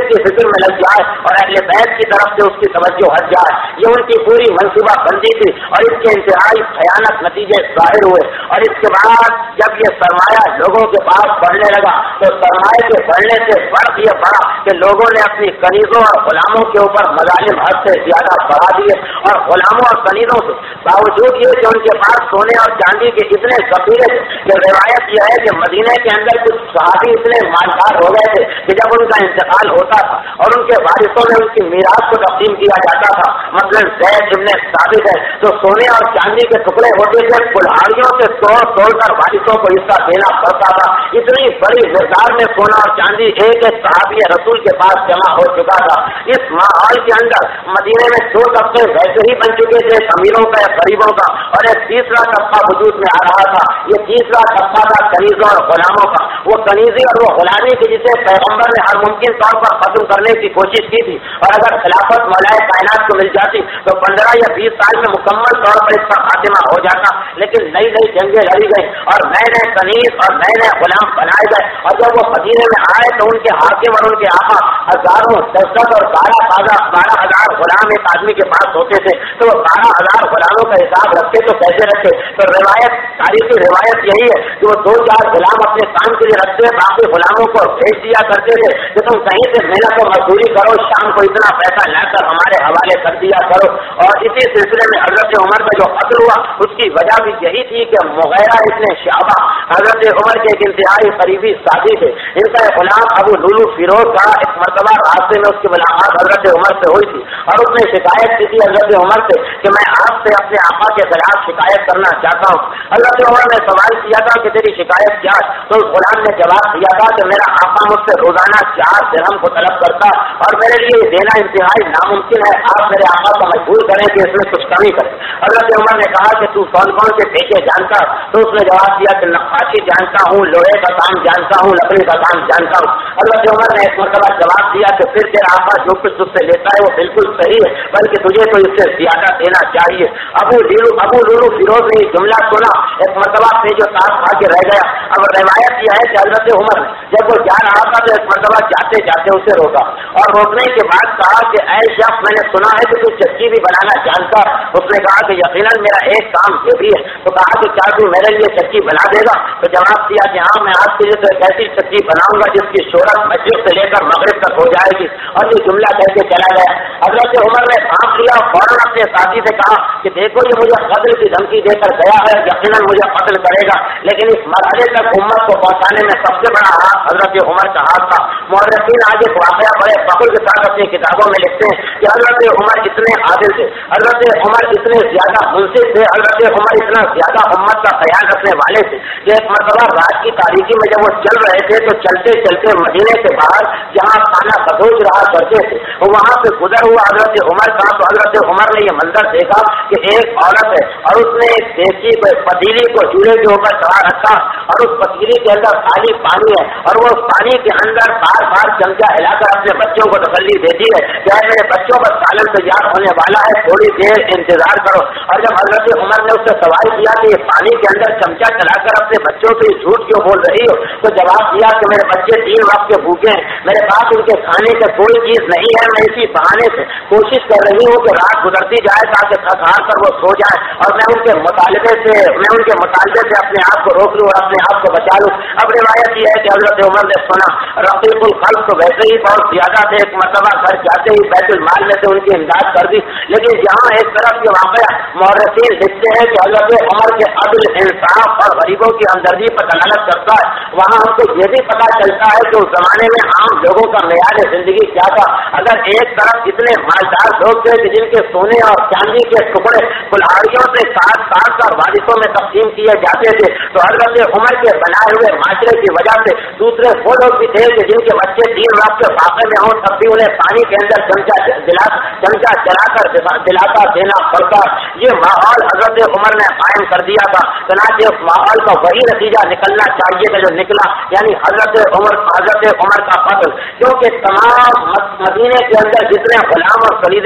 تعظیم میں لگ جائے اور اہل بیت کی طرف سے اس کی توجہ ہٹ جائے. یہ ان کی پوری منصوبہ بندی تھی اور اس کے انتہائی بھیانک نتیجے ظاہر ہوئے. اور اس کے بعد جب یہ سرمایہ لوگوں کے پاس بڑھنے لگا تو سرمایہ کے بڑھنے سے فرق یہ پڑا کہ لوگوں نے اپنی کنیزوں اور غلاموں کے اوپر مظالم حد سے زیادہ بڑھا دیے. اور غلاموں اور کنیزوں سے باوجود یہ کہ ان کے پاس سونے اور چاندی کے اتنے ذخیرے تھے کہ روایت یہ ہے کہ مدینے کے اندر کچھ صحابی اتنے مالدار ہو گئے تھے کہ جب ان کا انتقال ہوتا تھا اور ان کے وارثوں میں ان کی میراث کو تقسیم کیا جاتا تھا، مثلاً زید ابن ثابت ہے تو سونے اور چاندی کے ٹکڑے ہوتے تھے، کلہاڑیوں سے توڑ توڑ کر وارثوں کو حصہ دینا پڑتا تھا. اتنی بڑی مقدار میں سونا اور چاندی ایک ایک صحابی رسول کے پاس جمع ہو چکا تھا. اس ماحول کے اندر مدینے میں دو طبقے ویسے ہی بن چکے تھے، امیروں کا یا غریبوں کا، اور ایک تیسرا طبقہ وجود میں آ رہا تھا. یہ تیسرا طبقہ تھا کنیزوں اور غلاموں کا. وہ کنیزی اور وہ غلامی کی جسے پیغمبر نے ہر ممکن طور پر ختم کرنے کی کوشش کی تھی، اور اگر خلافت مولائے کائنات کو مل جاتی تو پندرہ یا بیس سال میں مکمل طور پر اس کا خاتمہ ہو جاتا. لیکن نئی نئی جنگیں لڑی گئی اور نئے نئے کنیز اور نئے نئے غلام بنائے گئے. اور جب وہ مدینے میں آئے تو ان کے حاکم اور ان کے آقا ہزاروں دس دس اور بارہ ہزار بارہ ہزار غلام ایک آدمی کے پاس ہوتے تھے. تو وہ بارہ ہزار غلاموں کا حساب رکھتے تو کیسے رکھتے؟ تو روایت تاریخی روایت یہی ہے کہ وہ دو چار غلام اپنے کام کے لیے رکھتے، باقی غلاموں کو بھیج دیا کرتے تھے کہ تم کہیں سے محنت و مزدوری کرو، شام کو اتنا پیسہ لا کر ہمارے حوالے کر دیا کرو. اور اسی سلسلے میں حضرت عمر کا جو قتل ہوا اس کی وجہ بھی یہی تھی کہ مغیرہ ابن شعبہ حضرت عمر کے ایک انتہائی قریبی ساتھی تھے. ان کا غلام ابو لولو فیروز کا ایک مرتبہ راستے میں اس کی ملاقات حضرت عمر سے ہوئی تھی اور اس نے شکایت کی تھی حضرت عمر سے کہ میں آپ سے اپنے آقا کے خلاف شکایت کرنا چاہتا ہوں. حضرت عمر نے سوال کیا تھا کہ تیری شکایت کیا؟ تو اس غلام نے جواب دیا تھا کہ میرا آقا مجھ سے روزانہ چار درہم کو طلب کرتا اور میرے لیے دینا انتہائی ناممکن ہے. آپ میرے آقا کو مجبور کریں کہ اس میں کچھ کمی کرے. حضرت عمر نے کہا کہ تو کون کون سے ٹھیکے جانتا؟ تو اس نے جواب دیا کہ نقاشی جانتا ہوں، لوہے کا کام جانتا ہوں، لکڑی کا کام جانتا ہوں. حضرت عمر نے ایک مرتبہ جواب دیا کہ پھر تیرا آقا جو کچھ تجھ سے لیتا ہے وہ بالکل صحیح ہے، بلکہ تجھے تو اس سے زیادہ دینا چاہیے. Abu Lulu Abu Lulu Feroz نے یہ جملہ سنا، ایک مرتبہ سے جو تاج کھا کے رہ گیا. اب روایت یہ ہے کہ حضرت عمر جب وہ جا رہا تھا تو ایک مرتبہ جاتے جاتے اسے روکا اور روکنے کے بعد کہا کہ اے شخص میں نے سنا ہے کہ تو چکی بھی بنانا جانتا. اس نے کہا کہ یقیناً میرا ایک کام یہ بھی ہے. تو کہا کہ کیا تو میرے لیے چکی بنا دے گا؟ تو جواب دیا کہ ہاں میں آپ کے لیے تو ایک ایسی چکی بناؤں گا جس کی شہرت مشرق سے لے کر مغرب تک ہو جائے گی. اور یہ جملہ کہہ کے چلا گیا. حضرت عمر نے بھانپ لیا، فوراً اپنے ساتھی سے کہا کہ دیکھو یہ مجھے قتل کی دھمکی دے کر گیا ہے، یقیناً مجھے قتل کرے گا. لیکن اس مرحلے تک امت کو پہنچانے میں سب سے بڑا ہاتھ حضرت عمر کا ہاتھ تھا. مورخین آج ایک واقعہ بڑے فخر کے ساتھ اپنی کتابوں میں لکھتے ہیں کہ حضرت عمر اتنے عادل تھے، حضرت عمر اتنے زیادہ منصف تھے، حضرت عمر اتنا زیادہ امت کا خیال رکھنے والے تھے کہ ایک مرتبہ رات کی تاریکی میں جب وہ چل رہے تھے تو چلتے چلتے مدینے کے باہر جہاں کھانا بدوچ رہا کرتے تھے وہاں سے گزر ہوا حضرت عمر کا. تو حضرت عمر نے یہ منظر دیکھا کہ ایک عورت ہے اور اس نے ایک دیسی پتیلی کو چولہے کے اوپر چڑھا رکھا اور اس پتیلی کے اندر خالی پانی ہے اور وہ پانی کے اندر بار بار چمچہ ہلا کر اپنے بچوں کو تسلی دیتی ہے کہ میرے بچوں کا سالن تیار ہونے والا ہے، تھوڑی دیر انتظار کرو. اور جب حضرت عمر نے اس سے سوال کیا کہ یہ پانی کے اندر چمچہ چلا کر اپنے بچوں سے جھوٹ کیوں بول رہی ہو، تو جواب دیا کہ میرے بچے تین وقت کے بھوکے ہیں، میرے پاس ان کے کھانے کا کوئی چیز نہیں ہے، میں اسی بہانے سے کوشش کر رہی ہوں کہ رات گزرتی جائے تاکہ تھک ہار کر وہ سو جائے اور میں ان کے مطالبے سے میں ان کے مطالبے سے اپنے آپ کو روک لوں اور اپنے آپ کو بچا لوں. اب روایت یہ ہے کہ حضرت عمر نے سنا رقیق القلب تو ویسے ہی بہت زیادہ تھے، ایک مرتبہ گھر جاتے ہی بیت المال میں سے ان کی امداد کر دی. لیکن جہاں ایک طرف یہ واقعہ مورخین لکھتے ہیں کہ حضرت عمر کے عدل، انصاف اور غریبوں کی ہمدردی پر دلالت کرتا ہے، وہاں ہم کو یہ بھی پتا چلتا ہے کہ اس زمانے میں عام لوگوں کا معیار زندگی کیا تھا. اگر ایک طرف اتنے مالدار لوگ تھے کہ جن کے سونے اور چاندی کے ٹکڑے کلاڑیوں سے ساتھ ساتھ اور وارثوں میں تقسیم کیے جاتے تھے، تو حضرت عمر کے بنائے ہوئے معاشرے کی وجہ سے دوسرے وہ لوگ بھی تھے کہ جن کے بچے تین وقت کے فاقے میں ہوں تب بھی انہیں پانی کے اندر چمچہ دلا چمچہ چلا کر دلاتا دینا پڑتا. یہ ماحول حضرت عمر نے قائم کر دیا تھا. چنانچہ اس ماحول کا وہی نتیجہ نکلنا چاہیے تھا جو نکلا، یعنی حضرت عمر حضرت عمر کا قتل. کیونکہ تمام مدینے کے اندر جتنے غلام اور خریدے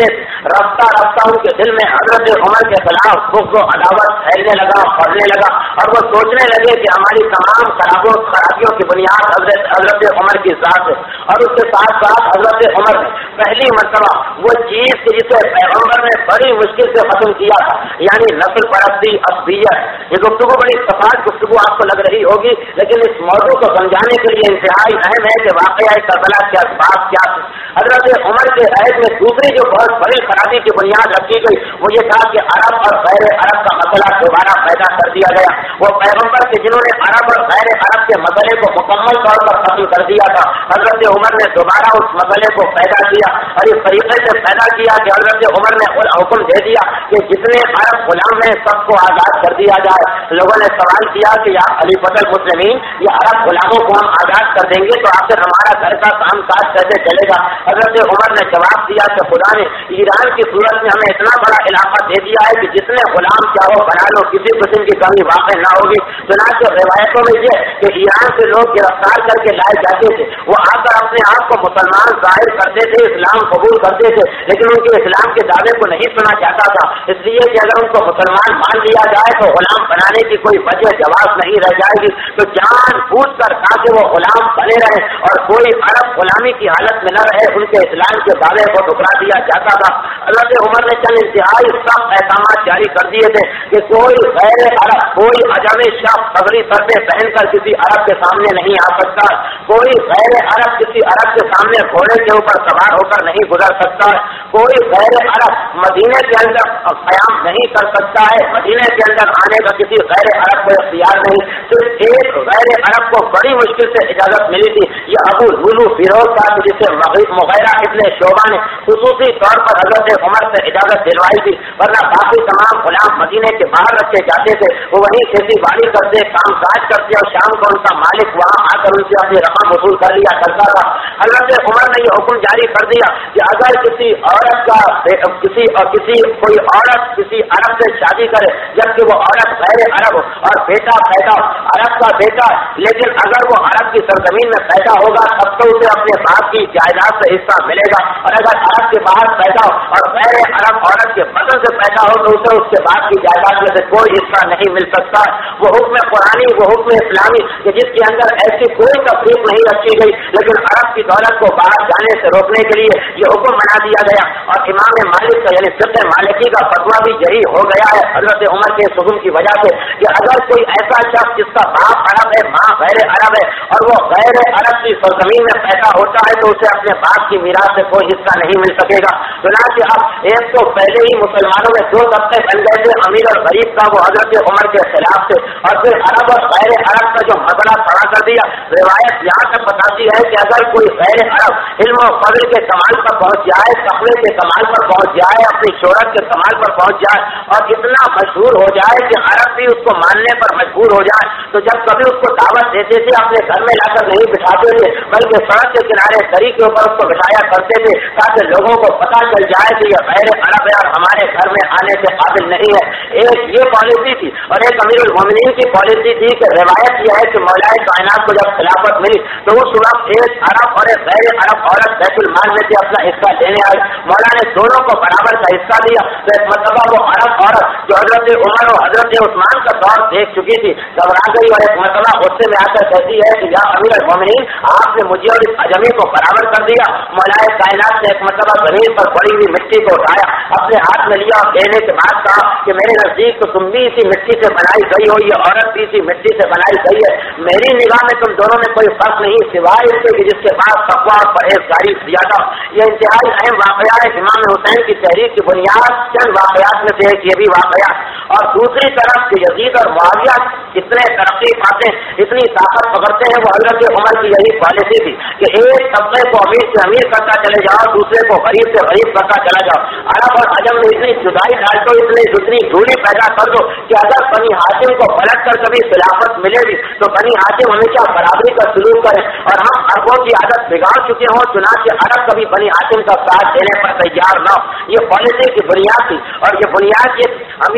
رفتہ رفتہ ان کے دل میں حضرت عمر کے خلاف بغض و عداوت پھیلنے لگا، پڑنے لگا، اور وہ سوچنے لگے کہ ہماری تمام خرابوں خرابیوں کی بنیاد حضرت حضرت عمر کی ذات ہے۔ اور اس کے ساتھ ساتھ حضرت عمر نے پہلی مرتبہ وہ چیز جسے پیغمبر نے بڑی مشکل سے ختم کیا تھا، یعنی نسل پرستی، عصبیت، یہ گفتگو بڑی سفید گفتگو آپ کو لگ رہی ہوگی، لیکن اس موضوع کو سمجھانے کے لیے انتہائی اہم ہے کہ واقعہ کربلا کے اسباب کیا تھے۔ حضرت عمر کے عہد میں دوسری جو بہت بڑی خرابی کی بنیاد رکھی گئی وہ یہ تھا کہ عرب اور غیر عرب کا مسئلہ دوبارہ پیدا کر دیا گیا۔ وہ پیغمبر کے جنہوں نے عرب اور غیر عرب کے مسئلے کو مکمل طور پر ختم کر دیا تھا، حضرت عمر نے دوبارہ اس مسئلے کو پیدا کیا، اور اس طریقے سے پیدا کیا کہ حضرت عمر نے حکم دے دیا کہ جتنے عرب غلام ہیں سب کو آزاد کر دیا جائے۔ لوگوں نے سوال کیا کہ یا خلیفۃ المسلمین، یہ عرب غلاموں کو ہم آزاد کر دیں گے تو آخر ہمارا گھر کا کام کاج کیسے چلے گا؟ حضرت عمر نے جواب دیا کہ خدا نے ایران کی صورت میں ہمیں اتنا بڑا علاقہ دے دیا ہے کہ جتنے غلام چاہو بنا لو، کسی قسم کی کمی واقع نہ ہوگی۔ چنانچہ روایتوں میں یہ کہ ایران سے لوگ گرفتار کر کے لائے جاتے تھے، وہ آ کر اپنے آپ کو مسلمان ظاہر کرتے تھے، اسلام قبول کرتے تھے، لیکن ان کے اسلام کے دعوے کو نہیں سنا جاتا تھا، اس لیے کہ اگر ان کو مسلمان مان لیا جائے تو غلام بنانے کی کوئی وجہ جواز نہیں رہ جائے گی، تو جان بوجھ کر تاکہ وہ غلام بنے رہے اور کوئی عرب غلامی کی حالت میں نہ رہے، ان کے اسلام کے دعوے کو ٹکرا دیا جاتا تھا۔ حضرت عمر نے چند انتہائی سخت احکامات جاری کر دیے تھے کہ کوئی غیر عرب، کوئی اجمی شخص پگڑی سر پہ پہن کر کسی عرب کے سامنے نہیں آ سکتا، کوئی غیر عرب کسی عرب کے سامنے گھوڑے کے اوپر سوار ہو کر نہیں گزر سکتا، کوئی غیر عرب مدینے کے اندر قیام نہیں کر سکتا ہے، مدینے کے اندر آنے کا کسی غیر عرب کو اختیار نہیں۔ صرف ایک غیر عرب کو بڑی مشکل سے اجازت ملی تھی، یہ ابو لولو فیروز تھا، جسے مغیرہ ابن شعبہ نے خصوصی طور پر حضرت عمر سے اجازت دلوائی تھی، ورنہ باقی تمام غلام مدینے کے باہر رکھے جاتے تھے، وہ وہیں کھیتی باڑی کرتے، کام کاج کرتے، اور شام کو ان کا مالک وہاں آ کر ان سے اپنی رقم وصول کر لیا کرتا تھا۔ حضرت عمر نے یہ حکم جاری کر دیا کہ اگر کسی عورت کا کسی اور کسی کوئی عورت کسی عرب سے شادی کرے، جبکہ وہ عورت غیر عرب ہو اور بیٹا پیدا عرب کا بیٹا، لیکن اگر وہ عرب کی سرزمین میں پیدا ہوگا تب تو اسے اپنے باپ کی جائیداد سے حصہ ملے گا، اور اگر عرب کے باہر پیدا ہو اور غیر عرب عورت کے بدن سے پیدا ہو تو اسے اس کے باپ کی جائیداد میں سے کوئی حصہ نہیں مل سکتا۔ وہ حکم قرآنی، وہ حکم اسلامی کہ جس کے اندر ایسی کوئی تفریق نہیں رکھی گئی، لیکن عرب کی دولت کو باہر جانے سے روکنے کے لیے یہ حکم بنا دیا گیا، اور امام مالک کا یعنی فقہ مالکی کا فتویٰ بھی یہی ہو گیا ہے حضرت عمر کے حکم کی وجہ سے کہ اگر کوئی ایسا شخص جس کا باپ عرب ہے، ماں غیر عرب ہے، اور وہ غیر عرب کی سرزمین میں پیدا ہوتا ہے تو اسے اپنے باپ کی میراث سے کوئی حصہ نہیں مل سکے گا۔ چنانچہ اب ایک تو پہلے ہی مسلمانوں میں دو طبقے بن گئے تھے، امیر اور غریب کا، وہ حضرت عمر کے خلاف تھے، اور پھر عرب اور غیر عرب کا جو مسئلہ کھڑا کر دیا۔ روایت یہاں تک بتاتی ہے کہ اگر کوئی غیر عرب علم و فضل کے کمال پر پہنچ جائے، تقوی کے کمال پر پہنچ جائے، اپنی شہرت کے کمال پر پہنچ جائے اور اتنا مشہور ہو جائے کہ عرب بھی اس کو ماننے پر مجبور ہو جائے، تو جب کبھی اس کو دعوت دیتے تھے اپنے گھر میں لا کر نہیں بٹھاتے تھے، بلکہ سڑک کے کنارے دری کے اوپر اس کو بٹھایا کرتے تھے تاکہ لوگوں کو پتہ چل جائے کہ یہ غیر عرب ہے اور ہمارے گھر میں آنے سے قابل نہیں ہے۔ ایک یہ پالیسی تھی، اور ایک امیر المومنین کی پالیسی تھی کہ روایت یہ ہے کہ مولا کائنات کو جب خلافت ملی تو اس وقت ایک عرب اور ایک غیر عرب عورت بیت المال میں سے اپنا حصہ دینے آئی، مولا نے دونوں کو برابر کا حصہ دیا، تو ایک مرتبہ وہ عرب عورت جو حضرت عمر اور حضرت عثمان کا دور دیکھ چکی تھی گھبرا گئی، اور ایک مرتبہ غصے میں آ کر کہتی ہے کہ یا امیر المومنین، آپ نے مجھے اور اس اجمی کو برابر کر دیا۔ مولا کائنات نے ایک مرتبہ زمین پر پڑی ہوئی مٹی کو اٹھایا، اپنے ہاتھ میں لیا اور دینے کے بعد کہا کہ میرے نزدیک تو تم بھی اسی مٹی سے بنائی گئی ہو، یہ عورت بھی اسی مٹی سے بنائی گئی ہے، میری نگاہ میں تم دونوں میں کوئی فرق نہیں سوائے اس کے کہ جس کے پاس تقویٰ اور پرہیزگاری زیادہ۔ یہ انتہائی اہم واقعہ ہے، امام حسین کی تحریک کی بنیاد چند واقعات میں سے ایک یہ بھی واقعہ، اور دوسری طرف کہ یزید اور معاویہ اتنے ترقی پاتے ہیں، اتنی طاقت پکڑتے ہیں، وہ حضرت عمر کی یہی پالیسی تھی کہ ایک طبقے کو امیر سے امیر کرتا چلے جاؤ، دوسرے کو غریب سے غریب کرتا چلا جاؤ، عرب اور عجم میں اتنی جدائی ڈال دو، اتنی اتنی دوری پیدا کر دو کہ اگر بنی ہاشم کو پلٹ کر کبھی خلافت ملے گی تو بنی ہاشم ہمیشہ برابری کا سلوک کریں، اور ہم عربوں کی عادت بگاڑ چکے ہوں، چنانچہ عرب کبھی بنی ہاشم کا ساتھ دینے پر تیار نہ ہو۔ یہ پالیسی کی بنیاد تھی، اور یہ بنیاد یہ امیر و غریب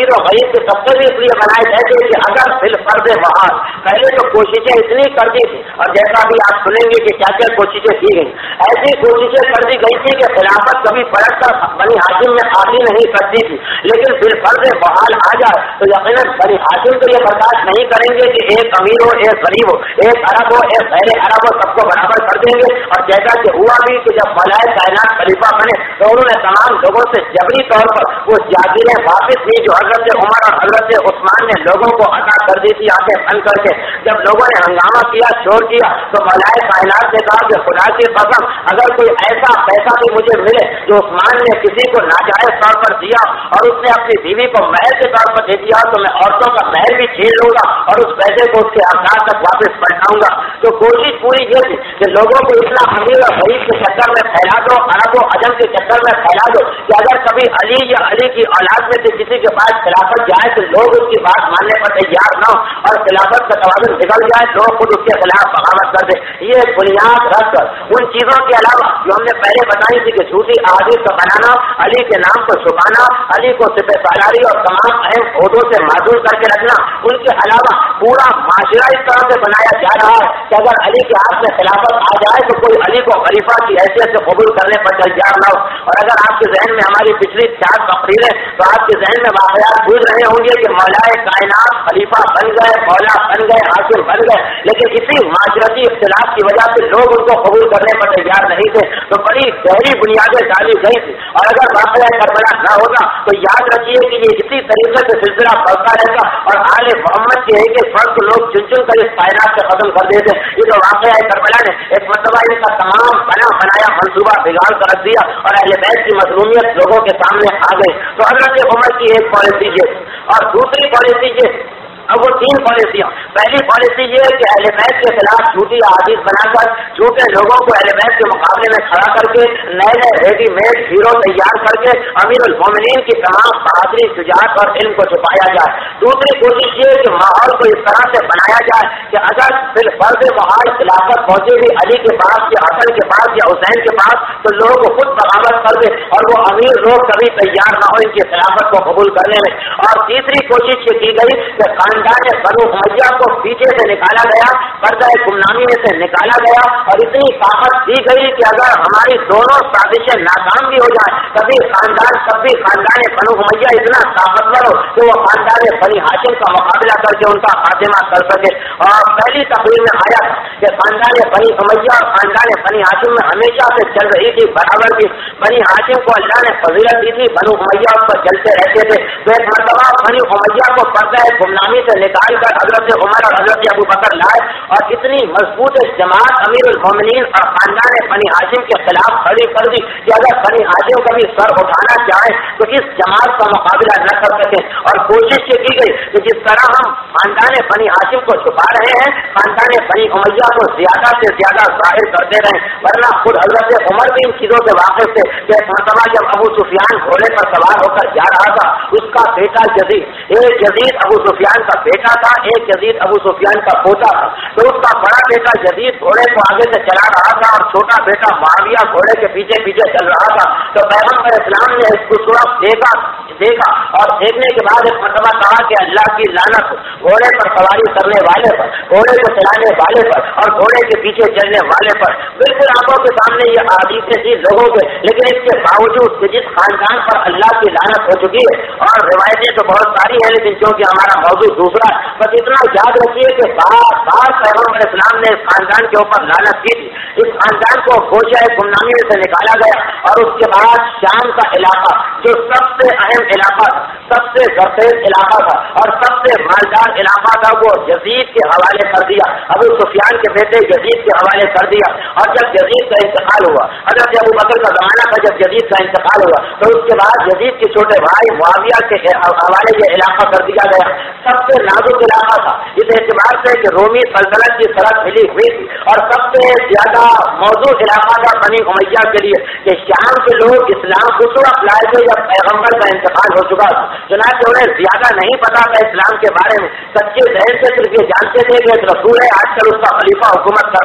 तकलीफ के तबके भी इसलिए बनाए गए थे कि अगर फिल फर्ज महाल, पहले तो कोशिशें इतनी कर दी थी, और जैसा भी आप सुनेंगे कि क्या क्या कोशिशें की गई, ऐसी कोशिशें कर दी गई थी कि खिलाफत कभी पलट कर बनी हाशिम में आती नहीं सकती थी, लेकिन फिल फर्ज बहाल आ जाए तो यकीनन बनी हाशिम तो ये बर्दाश्त नहीं करेंगे कि एक अमीर हो, एक गरीब हो, एक अरब हो, एक गैर अरब हो, सबको बराबर कर देंगे। और जैसा कि हुआ भी कि जब मौलाए कायनात खलीफा बने तो उन्होंने तमाम लोगों से जबरी तौर पर वो जागीरें वापस ली जो हजरत उमर और हजरत उस्मान ने लोगों को अदा कर दी थी आंखें बंद करके। जब लोगों ने हंगामा किया, शोर किया, तो मौलाए कायनात ने कहा कि खुदा की कसम अगर कोई ऐसा पैसा भी मुझे मिले जो उस्मान ने किसी को नाजायज तौर पर दिया और उसने अपनी बीवी को महल के तौर पर दे दिया तो मैं औरतों का महल भी छीन लूंगा और उस पैसे को उसके हकदार तक वापस पलटाऊंगा। तो कोशिश पूरी ये थी कि लोगों को इतना अमीर और गरीब के चक्कर में फैला दो, अरब और अजम के चक्कर में फैला दो कि अगर कभी अली या अली की औलाद में से किसी के पास खिलाफत जाए तो लोग उसकी बात मानने पर तैयार न हो और खिलाफत का तवाज़ुन बिगड़ जाए, लोग खुद उसके खिलाफ बगावत कर दे। ये बुनियाद रख कर उन चीजों के अलावा जो हमने पहले बताई थी कि झूठी अहादीस का बनाना, अली के नाम को छुपाना, अली को सिपह सालारी और तमाम अहम ओहदों से माजूल करके रखना, उनके अलावा पूरा माशरा इस तरह से बनाया जा रहा है कि अगर अली के हाथ में खिलाफत आ जाए तो कोई अली को खलीफा की हैसियत से कबूल करने पर तैयार न हो। और अगर आपके जहन में हमारी पिछली चार तकरीरें तो आपके जहन में वाक़यात पूछ रहे होंगे कि मौलाए कायनात खलीफा बन गए, मौला बन गए, हाकिम बन गए, लेकिन इसी माशरती इख्तिलाफ की वजह से लोग उनको कबूल करने पर तैयार नहीं थे, तो बड़ी गहरी बुनियादें डाली गई थी। और अगर वाक़या करबला न होता तो याद रखिए कि ये इसी तरीके से सिलसिला बढ़ता रहता और आले मोहम्मद के एक एक फर्द लोग चुन चुन कर इस कायनात से खत्म कर देते। ये जो वाक़या है करबला ने एक मरतबा इनका तमाम बना बनाया मंसूबा बिगाड़ कर रख दिया और अहले बैत की मज़लूमियत लोगों के सामने आ गई। तो हज़रत उमर की एक पॉलिसी ये और दूसरी पॉलिसी ये, अब वो तीन पॉलिसियाँ, पहली पॉलिसी ये है कि अहले बैत के खिलाफ झूठी अहादीस बनाकर झूठे लोगों को अहले बैत के मुकाबले में खड़ा करके नए नए रेडीमेड हीरो तैयार करके अमीरुल मोमिनीन की तमाम बहादुरी, शुजाअत और इल्म को छुपाया जाए। दूसरी कोशिश ये है कि माहौल को इस तरह से बनाया जाए कि अगर फिर फर्ज बहाल खिलाफत पहुंचेगी अली के पास या हसन के पास या हुसैन के पास तो लोग खुद बगावत कर दे और वो अमीर लोग कभी तैयार न हो इनकी खिलाफत को कबूल करने में। और तीसरी कोशिश ये की गई कि खानदान बनु उमय्या को पीछे से निकाला गया, पर्दा गुमनामी में से निकाला गया और इतनी ताकत दी गई कि अगर हमारी दोनों साजिशें नाकाम भी हो जाए तभी खानदान तब भी खानदान बनु उमय्या इतना ताकतवर हो कि वो खानदान बनी हाशिम का मुकाबला करके उनका खात्मा कर सके। और पहली तकरीर में आया था कि खानदान बनी उमय्या और खानदान बनी हाशिम में हमेशा से चल रही थी बराबर की। बनी हाशिम को अल्लाह ने फजीलत दी थी, बनु उमय्या उस पर चलते रहते थे। तो एक मरतबा बनी उमय्या को पर्दा गुमनामी से निकाल कर हजरत उमर और हजरत अबू बकर लाए और इतनी मजबूत जमात अमीरुल मोमिनीन और खानदान बनी हाशिम के खिलाफ खड़ी कर दी कि अगर बनी हाशिम कभी सर उठाना चाहे तो इस जमात का मुकाबला न कर सके। और कोशिश ये की गई कि जिस तरह हम खानदान बनी हाशिम को छुपा रहे हैं खानदान बनी उमय्या को ज्यादा से ज्यादा जाहिर करते रहे, वरना खुद हजरत उमर भी इन चीजों से वाकिफ थे कि मरतबा जब अबू सुफियान घोड़े पर सवार होकर जा रहा था उसका बेटा यजीद, एक यजीद अबू सुफियान का बेटा था, एक यजीद अबू सुफियान का पोता था। तो उसका बड़ा बेटा यजीद घोड़े को आगे से चला रहा था और छोटा बेटा मुआविया घोड़े के पीछे पीछे चल रहा था। तो पैगंबर इस्लाम ने इसको थोड़ा देखा देखा और देखने के बाद एक मरतबा कहा कि अल्लाह की लानत घोड़े पर सवारी करने वाले पर, घोड़े को चलाने वाले पर और घोड़े के पीछे चलने वाले पर। बिल्कुल आंखों के सामने ये हदीसें थी लोगों के, लेकिन इसके बावजूद कि जिस खानदान पर अल्लाह की लानत हो चुकी है और रिवायतें तो बहुत सारी है लेकिन क्योंकि हमारा मौजूद दूसरा, बस इतना याद रखिए कि बार बार पैगंबर इस्लाम ने इस खानदान के ऊपर लानत की थी। इस खानदान को गोशा गुमनामी से निकाला गया और उसके बाद शाम का इलाका जो सबसे अहम इलाका था, सबसे जरखेज इलाका था और सबसे मालदार इलाका था वो यजीद के हवाले कर दिया, अबू सुफियान के बेटे यजीद के हवाले कर दिया। और जब यजीद का इंतकाल हुआ, हज़रत अबू बकर का जमाना था जब यजीद का इंतकाल हुआ, तो उसके बाद यजीद के छोटे भाई मुआविया के हवाले ये इलाका कर दिया गया। सबसे नाजुक इलाका था इस एतबार से कि रोमी सल्तनत की तरफ मिली हुई थी और सबसे ज्यादा मौजूद इलाका था बनी उमय्या के लिए कि शाम के लोग इस्लाम उस वक्त लाए थे जब पैगम्बर का इंतकाल हो चुका था। चुनांचे उन्हें ज्यादा नहीं पता था इस्लाम के बारे में, सच्चे जहन से सिर्फ ये जानते थे कि एक रसूल है, आजकल उसका खलीफा हुकूमत कर रहा है।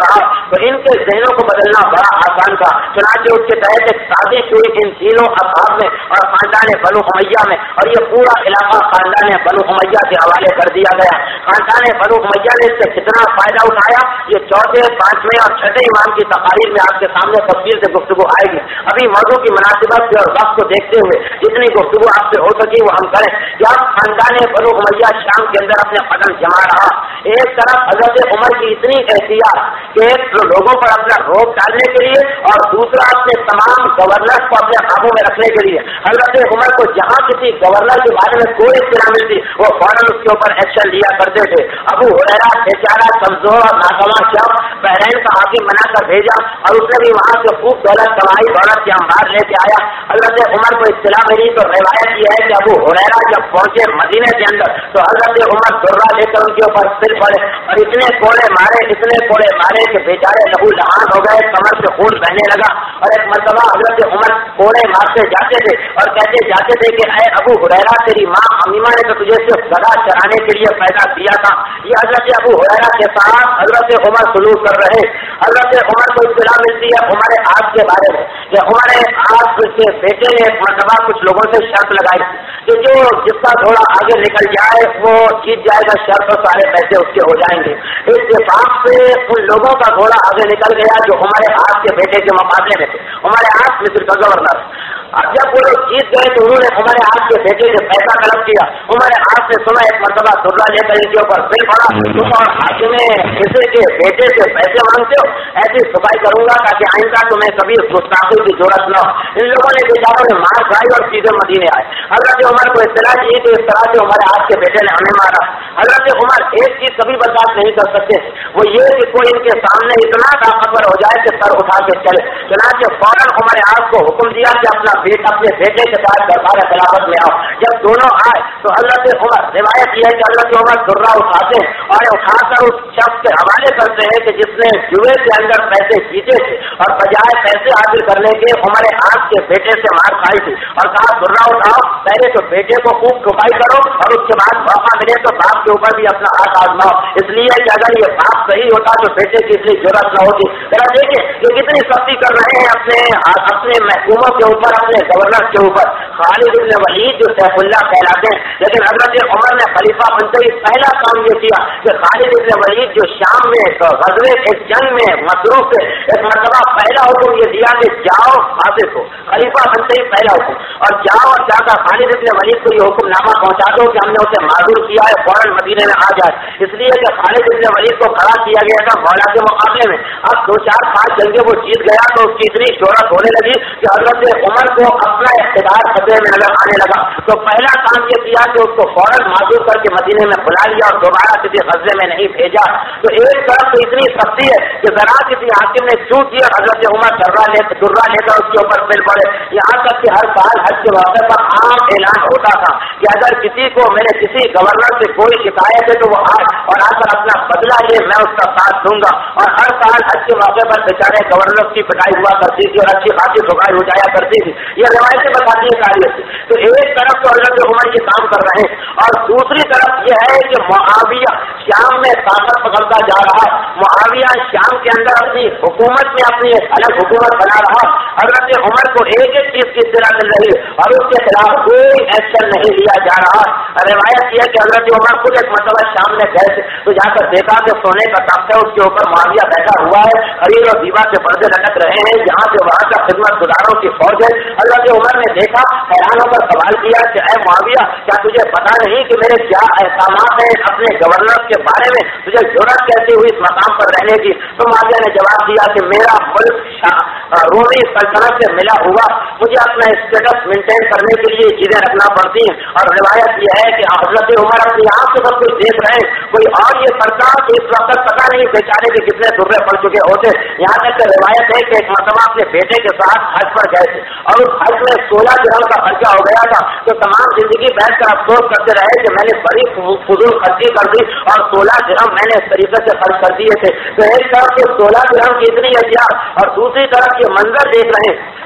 تو ان کے ذہنوں کو بدلنا بڑا آسان تھا. چنانچہ اس کے تحت ایک سازش ہوئی ان تینوں اصحاب میں اور خاندان بنو امیہ میں, اور یہ پورا علاقہ خاندان بنو امیہ کے حوالے کر دیا گیا. خاندان بنو امیہ نے اس سے کتنا فائدہ اٹھایا یہ چوتھے, پانچویں اور چھٹے امام کی تقاریر میں آپ کے سامنے تفصیل سے گفتگو آئے گی. ابھی موضوع کی مناسبت سے اور وقت کو دیکھتے ہوئے جتنی گفتگو آپ سے ہو سکی وہ ہم کریں. جب خاندان بنو امیہ شام کے اندر اپنے قدم جما رہا, ایک طرف حضرت عمر کی اتنی احتیاط کہ لوگوں پر اپنا روک ڈالنے کے لیے, اور دوسرا اپنے تمام گورنر کو اپنے قابو میں رکھنے کے لیے. حضرت عمر کو جہاں کسی گورنر کے بارے میں کوئی اطلاع ملتی وہ فوراً اس کے اوپر ایکشن لیا کرتے تھے. ابو ہریرہ بیچارہ کمزور اور ناگواں شخص بحرین کا حاکم بنا کر بھیجا, اور اس نے بھی وہاں سے خوب دولت کمائی, دولت کے انبار لے کے آیا. حضرت عمر کو اطلاع ملی تو روایت یہ ہے کہ ابو ہریرہ جب پہنچے مدینے کے اندر تو حضرت عمر درہ لے کر ان کے اوپر سر پڑے, اور اتنے کوڑے مارے اتنے کوڑے مارے کہ بیچارے لہو لہان ہو گئے, کمر سے خون بہنے لگا. اور ایک مرتبہ حضرت عمر کوڑے مارتے جاتے تھے اور کہتے جاتے تھے کہ اے ابو ہریرہ تیری ماں امیمہ نے تو تجھے صرف گدھا چرانے کے لیے پیدا کیا تھا. یہ حضرت ابو ہریرہ کے ساتھ حضرت عمر سلوک کر رہے. حضرت عمر کو اطلاع ملتی ہے عمر آج کے بارے میں کہ عمر آج کے بیٹے نے ایک مرتبہ کچھ لوگوں سے شرط لگائی کہ جو جس کا گھوڑا آگے نکل جائے وہ جیت جائے گا, شرط اور سارے پیسے اس کے ہو جائیں گے. اتفاق سے ان لوگوں کا گھوڑا آگے نکل گیا جو عمر آج کے بیٹے کے مقابلے میں تھے. عمر آج مصر کا گورنر. اب جب وہ لوگ جیت گئے تو انہوں نے عمر آج کے بیٹے سے پیسہ طلب کیا. عمر آج نے سنا ایک مرتبہ درہ لے کر ان کے اوپر بل پڑا, تم اور حاکم مصر کے بیٹے سے پیسے مانگتے ہو, ایسی صفائی کروں گا تاکہ آئندہ تمہیں کبھی گستاخی کی ضرورت نہ ہو. ان لوگوں نے بیچاروں نے مار کھائی اور سیدھے مدینے آئے. حضرت عمر کو اطلاع دی کہ اس طرح سے عمر آج کے بیٹے نے ہمیں مارا. حضرت عمر ایک چیز کبھی برداشت نہیں کر سکتے, وہ یہ کہ کوئی ان کے سامنے اتنا طاقتور ہو جائے کہ سر اٹھا کے چلے. چنانچہ فوراً عمر آج کو حکم دیا کہ اپنا بیٹا اپنے بیٹے کے ساتھ دربار خلافت میں آؤ. جب دونوں آئے تو حضرت عمر, روایت یہ ہے کہ حضرت عمر درہ اٹھاتے ہیں اور اٹھا کر اس شخص کے حوالے کرتے ہیں کہ جس نے جوئے کے اندر پیسے جیتے تھے اور بجائے پیسے حاصل کرنے کے عمر آج کے بیٹے سے مار کھائی تھی, اور کہا درہ اٹھاؤ, پہلے تو بیٹے کو خوب ٹھکائی کرو اور اس کے بعد موقع ملے تو باپ کے اوپر بھی اپنا ہاتھ آزماؤ. اس لیے کہ اگر یہ باپ صحیح ہوتا تو بیٹے کی اتنی ضرورت نہ ہوتی. ذرا دیکھیں یہ کتنی سختی کر رہے ہیں اپنے اپنے محکوموں کے اوپر, اپنے گورنر کے اوپر. خالد بن ولید جو سیف اللہ کہلاتے ہیں, لیکن حضرت عمر نے خلیفہ بنتے ہی پہلا کام یہ کیا کہ خالد بن ولید جو شام میں غزوے ایک جنگ میں مصروف تھے, ایک مرتبہ پہلا حکم یہ دیا کہ جاؤ حافظ کو, خلیفہ بنتے ہی پہلا حکم, اور جاؤ اور جا کر خالد بن ولید کو یہ حکم نامہ پہنچا دو کہ ہم نے اسے معذور کیا ہے, فوراً مدینے میں آ جائے. اس لیے کہ خالد بن ولید کو کھڑا کیا گیا تھا مولا کے مقابلے میں. اب دو چار پانچ جنگیں وہ جیت گیا تو اس کی اتنی شہرت ہونے لگی کہ حضرت عمر کو اپنا اقتدار خطرے میں نظر آنے لگا. تو پہلا کام یہ کیا کہ اس کو فوراً معذور کر کے مدینے میں بلا لیا اور دوبارہ کسی غزے میں نہیں بھیجا. تو ایک طرف تو اتنی سختی ہے کہ ذرا کسی حاکم نے چوک کیا, حضرت عمر درہ لے درہ لے کر اس کے اوپر بل پڑے. یہاں تک کہ ہر سال حج کے موقع پر عام اعلان ہوتا تھا کہ اگر کسی کو میں نے کسی گورنر سے کوئی شکایت ہے تو وہ آئے اور آ کر اپنا بدلہ لے, میں اس کا ساتھ دوں گا. اور ہر سال حج کے موقع پر بیچارے گورنر کی پٹائی ہوا کرتی تھی اور اچھی خاصی ٹھکائی ہو جایا کرتی تھی. یہ روایتیں بتاتی ہیں تاریخ. تو ایک طرف تو حضرت عمر یہ کام کر رہے ہیں اور دوسری طرف یہ ہے کہ معاویہ شام میں طاقت پکڑتا جا رہا ہے. معاویہ شام کے اندر اپنی حکومت میں اپنی الگ حکومت بنا رہا. حضرت عمر کو ایک ایک چیز کی اطلاع مل رہی ہے اور اس کے خلاف کوئی ایکشن نہیں لیا جا رہا. روایت یہ ہے کہ حضرت عمر خود ایک مرتبہ شام میں گئے تھے تو جا کر دیکھا کہ سونے کا تخت ہے, اس کے اوپر معاویہ بیٹھا ہوا ہے, حریر اور دیوار سے پردے لٹک رہے ہیں, یہاں سے وہاں کا خدمت گزاروں کی فوج ہے. حضرت عمر نے دیکھا, حیران ہو کر سوال کیا کہ اے معاویہ کیا تجھے پتا نہیں کہ میرے کیا احکامات ہیں اپنے گورنر کے بارے میں, تجھے ضرورت کیسی ہوئی اس مقام پر رہنے کی؟ تو معاویہ نے جواب دیا کہ میرا ملک رومی سلطنت سے ملا ہوا, مجھے اپنا اسٹیٹس مینٹین کرنے کے لیے چیزیں رکھنا پڑتی ہیں. اور روایت یہ ہے کہ حضرت عمر اپنی آنکھ سے سب کچھ دیکھ رہے ہیں, کوئی اور یہ سرکار اس وقت پتا نہیں بیچارے کے کتنے درے پڑ چکے ہوتے. یہاں تک کہ روایت ہے کہ ایک مرتبہ اپنے بیٹے کے ساتھ حج پر گئے تھے اور اس حج میں سولہ درہم کا خرچہ ہو گیا تھا. تو تمام زندگی بیٹھ کر افسوس کرتے رہے کہ میں نے بڑی فضول خرچی کر دی اور سولہ درہم میں نے اس طریقے سے خرچ کر دیے تھے. تو ایک طرف یہ سولہ درہم کی اتنی احتیاط اور دوسری طرف یہ منظر دیکھ رہے ہیں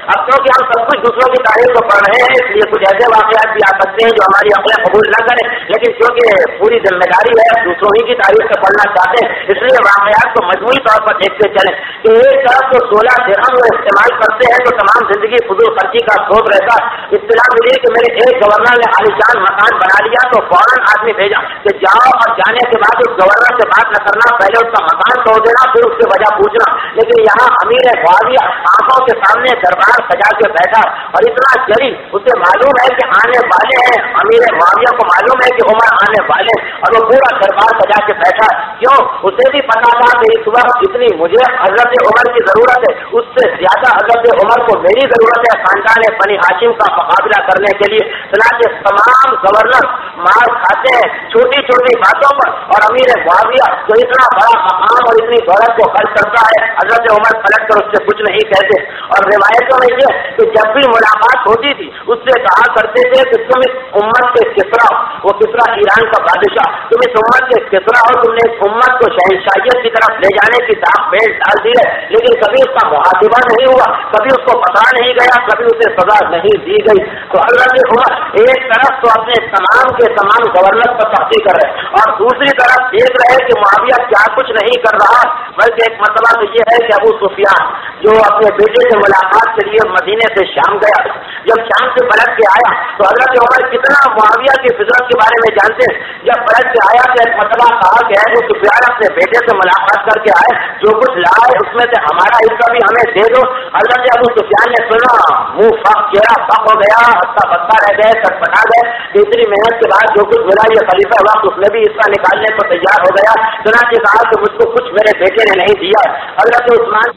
अब क्योंकि हम सब कुछ दूसरों की तारीफ को पढ़ रहे हैं, इसलिए कुछ ऐसे वाकयात भी आ सकते हैं जो हमारी अक्लें कबूल न करें, लेकिन क्योंकि पूरी जिम्मेदारी है दूसरों ही की तारीफ से पढ़ना चाहते हैं, इसलिए वाकयात को मजमूई तौर पर देखते चले कि एक तरफ तो सोलह दिरहम वो इस्तेमाल करते हैं तो तमाम जिंदगी फजूल खर्ची का स्रोत रहता है। इत्तला मिली कि मेरे एक गवर्नर ने आलीशान मकान बना लिया तो फौरन आदमी भेजा कि जाओ और जाने के बाद उस गवर्नर से बात न करना, पहले उसका मकान तोड़ देना, फिर उसकी वजह पूछना। लेकिन यहाँ अमीर मुआविया आंखों के सामने दरबार सजा के बैठा और इतना जरी, उसे मालूम है कि आने वाले हैं, अमीर मुआविया को मालूम है कि उमर आने वाले, और वो पूरा दरबार सजा के बैठा। क्यों? उसे भी पता था कि इस वक्त जितनी मुझे हजरत उमर की जरूरत है उससे ज्यादा हजरत उमर को मेरी जरूरत है खानदान बनी हाशिम का मुकाबला करने के लिए। चनाचे तमाम गवर्नर मार खाते हैं छोटी छोटी बातों पर, और अमीर मुआविया जो इतना बड़ा मकाम और इतनी दौलत को खर्च करता है, हजरत उमर पलट कर उससे कुछ नहीं कहते। और रिवायतों में ये कि जब भी मुलाकात होती थी उससे कहा करते थे कि तुम इस उम्मत के किसरा, वो किसरा ईरान का बादशाह, तुम इस उम्मत के किसरा हो, तुमने इस उम्मत को शहंशाहियत की तरफ ले जाने की दाग बेल्ट डाल दी है, लेकिन कभी उसका मुहासिबा नहीं हुआ, कभी उसको पकड़ा नहीं गया, कभी उसे सजा नहीं दी गई। तो हजरत उमर एक तरफ तो अपने तमाम के तमाम गवर्नर पर सख्ती कर रहे और दूसरी तरफ देख रहे कि मुआविया क्या कुछ नहीं कर रहा, बल्कि एक मसला तो ये है कि अबू सुफियान जो अपने बेटे से मुलाकात के लिए मदीने से शाम गया, जब शाम से पलट के आया तो हजरत उमर कितना मुआविया की फितरत के बारे में जानते हैं। जब पलट के आया तो एक मसला कहा कि अबू सुफियान अपने बेटे से मुलाकात करके आए, जो कुछ लाए उसमें से हमारा हिस्सा भी हमें दे दो। हजरत अबू सुफियान ने सुना, मुंह फक चेहरा फक हो गया, हत्ता बत्ता रह गए, चटपटा गए। इतनी मेहनत के बाद जो कुछ मिला ये खलीफा वक्त उसमें भी हिस्सा निकालने को तैयार हो गया। चुनांचे कहा कि मुझको कुछ मेरे बेटे ने नहीं दिया। हजरत उस्मान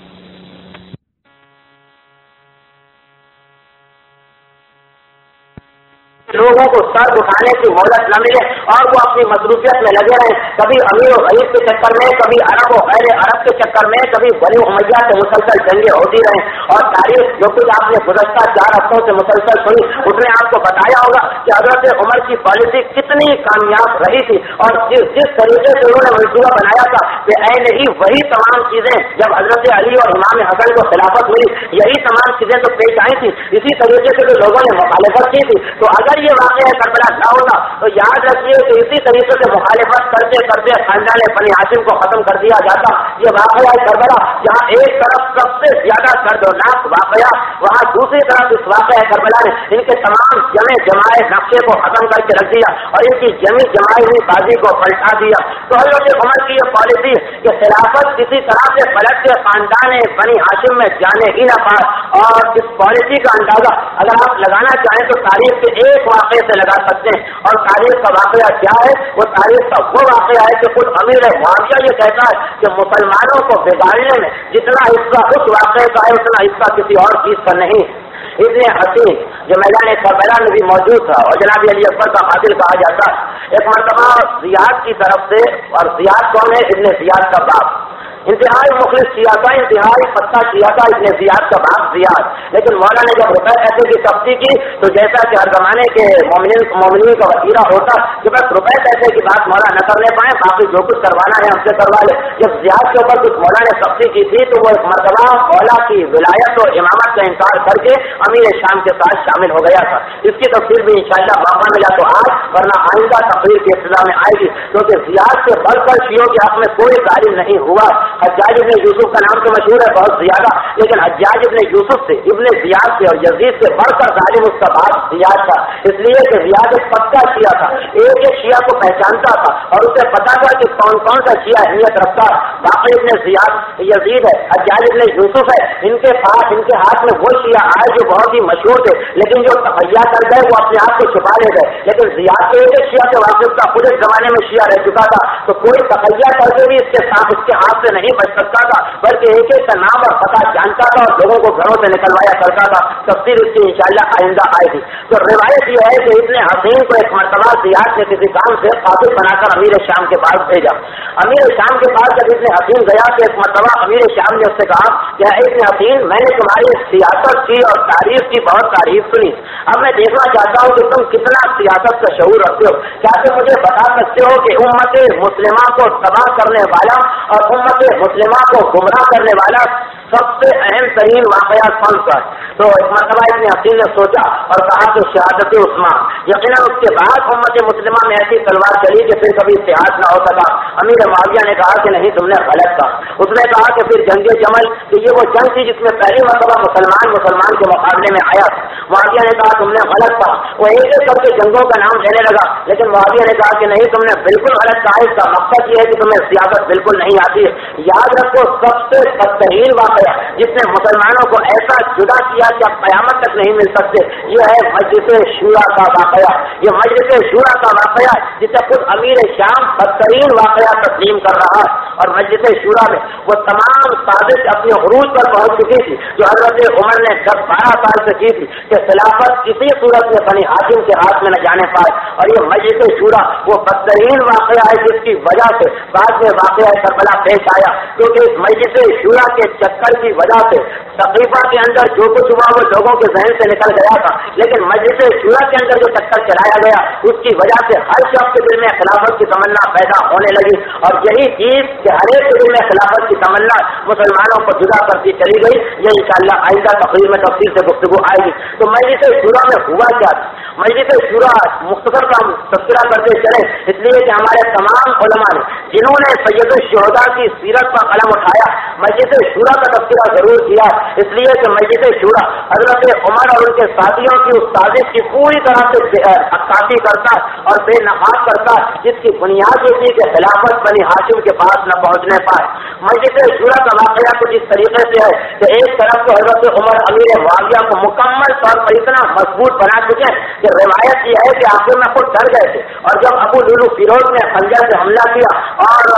लोगों को सर उठाने की मोहलत न मिले और वो अपनी मसरूफियत में लगे रहे, कभी अमीर और गरीब के चक्कर में, कभी अरब और गैर अरब के चक्कर में, कभी बनी उमैया से मुसलसल जंगें होती रहे। और तारीख जो कुछ आपने गुज़श्ता चार हफ्तों से मुसलसल सुनी उसने आपको बताया होगा कि हजरत उमर की पॉलिसी कितनी कामयाब रही थी और जिस जिस तरीके से उन्होंने मंसूबा बनाया था कि ऐ नहीं वही तमाम चीजें जब हजरत अली और इमाम हसन को खिलाफत मिली यही तमाम चीजें तो पेश आई थी। इसी तरीके से जो लोगों ने मुखालिफत की थी, तो अगर ये वाक़या करबला ना होता तो याद रखिए कि इसी तरीके से मुखालिफत करते करते खानदान बनी हाशिम को खत्म कर दिया जाता। ये वाक़या करबला जहाँ एक तरफ सबसे ज्यादा दर्दनाक वाक़या, वहाँ दूसरी तरफ इस वाक़या करबला ने इनके तमाम जमे जमाए नक्शे को खत्म करके रख दिया और इनकी जमी जमाई हुई बाजी को पलटा दिया। तो हजरत उमर की ये पॉलिसी कि खिलाफत किसी तरह से पलट के खानदान बनी हाशिम में जाने ही न पाए, और इस पॉलिसी का अंदाजा अगर आप लगाना चाहें तो तारीख के एक वाक़े से लगा सकते हैं। और तारीख का वाक़या क्या है? वो तारीख का वो वाक़या है कि खुद अमीर मुआविया ये कहता है कि मुसलमानों को बिगाड़ने में जितना हिस्सा उस वाक़े का है उतना हिस्सा किसी और चीज का नहीं। इतने हसीन जो मैदान करबला में भी मौजूद था और जनाब अली अकबर का कातिल कहा जाता है। एक मरतबा जियाद की तरफ से, और जियाद कौन है? इब्ने जियाद का बाप, इंतहाई मुखलिस शिया था, इंतहाई पत्ता शिया था, इब्ने जियाद का बाप जियाद। लेकिन मौला ने जब रुपए पैसे की तफ्ती की तो जैसा कि हर जमाने के मोमिन मोमिनीन का वसीला होता कि बस रुपए पैसे की बात मौला न करने पाए, बाकी जो कुछ करवाना है हमसे करवा ले। जब जियाद के ऊपर कुछ मौला ने तफ्ती की थी तो वो एक मरतबा मौला की विलायत और इमामत का इनकार करके अमीर शाम के साथ शामिल हो गया था। इसकी तफसीर भी इंशाअल्लाह मौका मिला तो आज, वरना आइंदा तकरीर की इब्तिदा में आएगी, क्योंकि जियाद से बढ़कर शियों के हक में कोई जालिम नहीं हुआ। हज्जाज इब्ने यूसुफ का नाम तो मशहूर है बहुत ज्यादा, लेकिन हज्जाज इब्ने यूसुफ से, इब्ने जियाद से और यजीद से बढ़कर जालिम उसका बाप जियाद था। इसलिए कि जियाद एक पक्का शिया था, एक एक शिया को पहचानता था और उसे पता था कि कौन कौन सा शिया अहमियत रखता है। बाकी इब्ने जियाद यजीद है, हज्जाज इब्ने यूसुफ है, इनके पास इनके हाथ में वो शिया आए जो बहुत ही मशहूर थे, लेकिन जो तफैया कर गए वो अपने आप को छुपा ले गए। लेकिन जियाद के एक शिया के वाकिफ था, खुद एक जमाने में शिया रह चुका था, तो कोई तफैया करके भी इसके साथ इसके हाथ से नहीं बच सकता था, बल्कि एक एक का नाम और पता जानता था और लोगों को घरों से निकलवाया करता था। तफसीर इसकी इंशाअल्लाह आइंदा आएगी। तो रिवायत यह है कि इब्ने हसीन को एक मरतबा जियाद ने किसी काम से कातिल बनाकर अमीर शाम के पास भेजा। अमीर शाम के पास जब इब्ने हसीन गया तो एक मरतबा अमीर शाम ने उससे कहा कि इब्ने हसीन, मैंने तुम्हारी सियासत की और तारीफ की बहुत तारीफ सुनी, अब मैं देखना चाहता हूँ कि तुम कितना सियासत का शऊर रखते हो। क्या तुम मुझे बता सकते हो कि उम्मत मुस्लिमा को तबाह करने वाला और उम्मत मुस्लिमा को गुमराह करने वाला सबसे अहम तरीन वाकयात कौन सा है? तो एक मरतबा इब्न हसीन ने सोचा और कहा कि शहादत उस्मान। यकीनन उसके बाद उम्मत मुस्लिमा में ऐसी तलवार चली कि फिर कभी इत्तेहाद न हो सका। अमीर मुआविया ने कहा कि नहीं, तुमने गलत कहा। उसने कहा कि फिर जंगे जमल, कि ये वो जंग थी जिसमें पहली मरतबा मुसलमान मुसलमान के मुकाबले में आया। मुआविया ने कहा तुमने गलत कहा। वो एक एक करके जंगों का नाम लेने लगा, लेकिन मुआविया ने कहा कि नहीं, तुमने बिल्कुल गलत कहा। इसका मकसद ये है कि तुम्हें सियासत बिल्कुल नहीं आती है। याद रखो, सबसे बदतरीन वाकया जिसने मुसलमानों को ऐसा जुदा किया कि अब कयामत तक नहीं मिल सकते, ये है मजलिस शूरा का वाकया। ये मजलिस शूरा का वाकया जिसे खुद अमीर शाम बदतरीन वाकया तस्लीम कर रहा है। और मजलिस शूरा में वो तमाम साजिश अपने उरूज पर पहुंच चुकी थी जो हजरत उमर ने दस बारह साल से की थी कि खिलाफत किसी सूरत में बनी हाकिम के हाथ में न जाने पाए। और ये मजलिस शूरा वो बदतरीन वाकया है जिसकी वजह से बाद में वाकया करबला पेश आया, क्योंकि इस मजलिस शूरा के चक्कर की वजह से तकरीबा के अंदर जो कुछ हुआ वो लोगों के जहन से निकल गया था, लेकिन मजलिस शूरा के अंदर जो चक्कर चलाया गया उसकी वजह से हर शख्स के दिल में खिलाफत की तमन्ना पैदा होने लगी। और यही चीज कि हर एक के दिल में खिलाफत की तमन्ना मुसलमानों को जुदा करती चली गई। ये इंशाअल्लाह आइंदा तकरीर में तफसील से गुफ्तगू आएगी। तो मजलिस शूरा में हुआ क्या? मजलिस शूरा मुख्तसर का तस्करा करते चले, इसलिए कि हमारे तमाम उलमा ने जिन्होंने सैयदुल शुहदा की सीरत पर कलम उठाया मजलिस शूरा का तस्करा जरूर किया, इसलिए कि मजलिस शूरा हजरत उमर और उनके साथियों की उस साजिश की पूरी तरह से अक्कासी करता और बेनकाब करता जिसकी बुनियाद ये थी कि खिलाफत बनी हाशिम के पास न पहुंचने पाए। मजलिस शूरा का वाकया कुछ इस तरीके से है कि एक तरफ तो हजरत उमर अमीर मुआविया को मुकम्मल तौर पर इतना मजबूत बना चुके कि रिवायत यह है कि आखिर में खुद डर गए थे, और जब अबू लुलू फिरोज ने खंजर से हमला किया और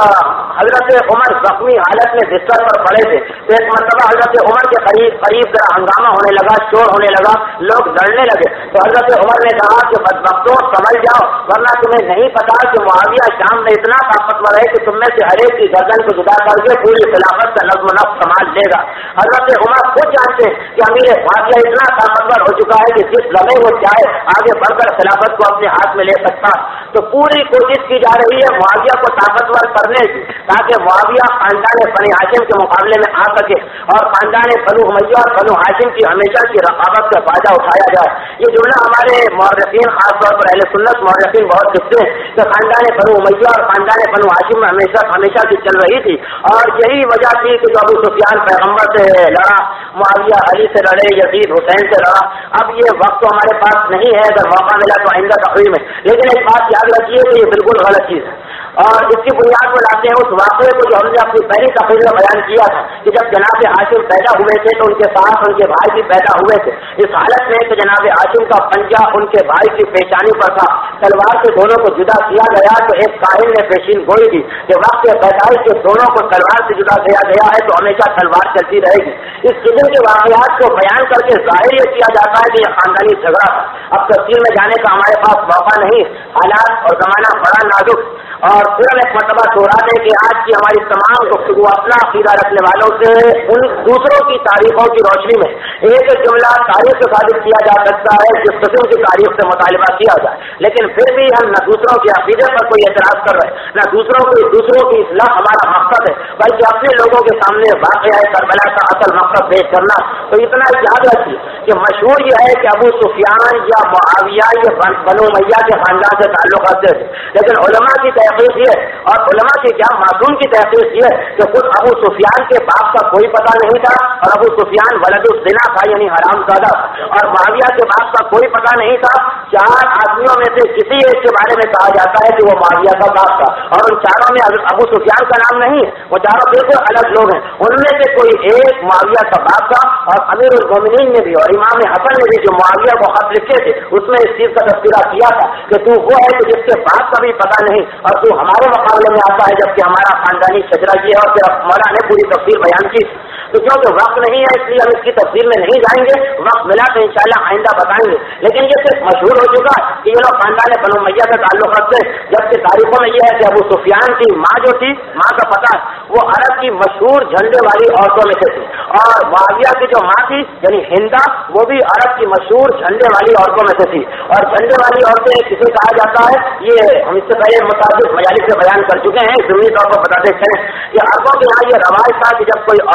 हजरत उमर जख्मी हालत में बिस्तर पर पड़े थे, तो एक मरतबा हजरत उमर के करीब करीब जरा हंगामा होने लगा, शोर होने लगा, लोग डरने लगे। तो हजरत उमर ने कहा कि बदबख्तों समझ जाओ, वरना तुम्हें नहीं पता कि मुआविया शाम में इतना ताकतवर है कि तुम में से हर एक की गर्दन को जुदा करके पूरी खिलाफत का नज़्म नफ्स संभाल लेगा। हजरत उमर खुद जानते हैं कि अमीर मुआविया इतना ताकतवर हो चुका है कि जिस लम्हे वो चाहे आगे बढ़कर खिलाफत को अपने हाथ में ले सकता। तो पूरी कोशिश की जा रही है मुआविया को ताकतवर करने की, ताकि मुआविया खानदान बनी हाशिम के मुकाबले में आ सके और खानदान बनु उमय्या और बनु हाशिम की हमेशा की रकाबत का फायदा उठाया जाए। ये जुमला हमारे मौरखीन खासतौर पर अहले सुन्नत मौरखीन बहुत लिखते हैं कि खानदान बनु उमय्या और खानदान बनु हाशिम में हमेशा हमेशा की चल रही थी, और यही वजह थी कि जो अबू सुफियान पैगम्बर से लड़ा, मुआविया अली से लड़े, यजीद हुसैन से लड़ा। अब ये वक्त तो हमारे पास नहीं है, अगर मौका मिला तो आइंदा तकरीर में, लेकिन एक बात याद रखिए कि ये बिल्कुल गलत चीज है। और इसकी बुनियाद पर लाते हैं उस वाक़े को जो हमने अपनी पहली तकरीर में बयान किया था कि जब जनाब हाशिम पैदा हुए थे तो उनके साथ उनके भाई भी पैदा हुए थे। इस हालत में कि जनाब हाशिम का पंजा उनके भाई की पेशानी पर था, तलवार से दोनों को जुदा किया गया, तो एक काहिन ने पेशीन गोई थी कि वक्त पैदाइश के दोनों को तलवार से जुदा किया गया है तो हमेशा तलवार चलती रहेगी। इस किस्म के वाक़यात को बयान करके जाहिर ये किया जाता है कि यह खानदानी झगड़ा था। अब तफसील में जाने का हमारे पास मौका नहीं, हालात और जमाना बड़ा नाजुक। और फिर एक मरतबा दोहरा दें कि आज की हमारी तमाम गुफ्तगू अपना अकीदा रखने वालों से उन दूसरों की तारीखों की रोशनी में एक जुमला तारीख से साबित किया जा सकता है जिस किस्म की तारीख से मुतालिबा किया जाए, लेकिन फिर भी हम न दूसरों के अकीदे पर कोई एतराज कर रहे, न दूसरों को दूसरों की इस्लाह हमारा मकसद है, बल्कि अपने लोगों के सामने वाक़या करबला का असल मकसद पेश करना। तो इतना याद रखिए कि मशहूर यह है कि अबू सुफियान या मुआविया या बनु उमय्या के खानदान से ताल्लुक रखते थे, लेकिन उलमा की तहकीक ये और उलमा की क्या मासूम की तहकीक ये कि खुद अबू सुफियान के बाप का कोई पता नहीं था और अबू सुफियान वलदुल ज़िना था यानी हरामज़ादा, और मुआविया के बाप का कोई पता नहीं था। चार आदमियों में से किसी एक के बारे में कहा जाता है कि वो मुआविया का बाप था, और उन चारों में अबू सुफियान का नाम नहीं है, वो चारों बिल्कुल अलग लोग हैं। उनमें से कोई एक मुआविया का बाप था, और अमीरुल मोमिनीन ने भी और इमाम हसन ने भी जो मुआविया को खत लिखे थे उसमें इस चीज का तस्करा किया था कि तू वो है कि जिसके बाप का भी पता नहीं और तू हमारे मुकाबले में आता है, जबकि हमारा खानदानी शजरा ये है। और फिर मौला ने पूरी तफसीर बयान की। तो क्योंकि वक्त नहीं है इसलिए हम इसकी तफसीर में नहीं जाएंगे, वक्त मिला तो इंशाअल्लाह आइंदा बताएंगे। लेकिन ये सिर्फ मशहूर हो चुका कि ये लोग खानदान बनु उमय्या से ताल्लुक रखते हैं, जबकि तारीखों में यह है कि अबू सुफियान की माँ जो थी, माँ का पता वो अरब की मशहूर झंडे वाली औरतों में से थी, और मुआविया की जो माँ थी यानी हिंदा वो भी अरब की मशहूर झंडे वाली औरतों में से थी। और झंडे वाली औरतें किसे कहा जाता है, ये हम इससे पहले मुताबिक मजालिस से बयान कर चुके हैं, ज़रूरी तौर पर बताते चलें कि अरबों के यहाँ ये रवाज था कि जब कोई औरत अपने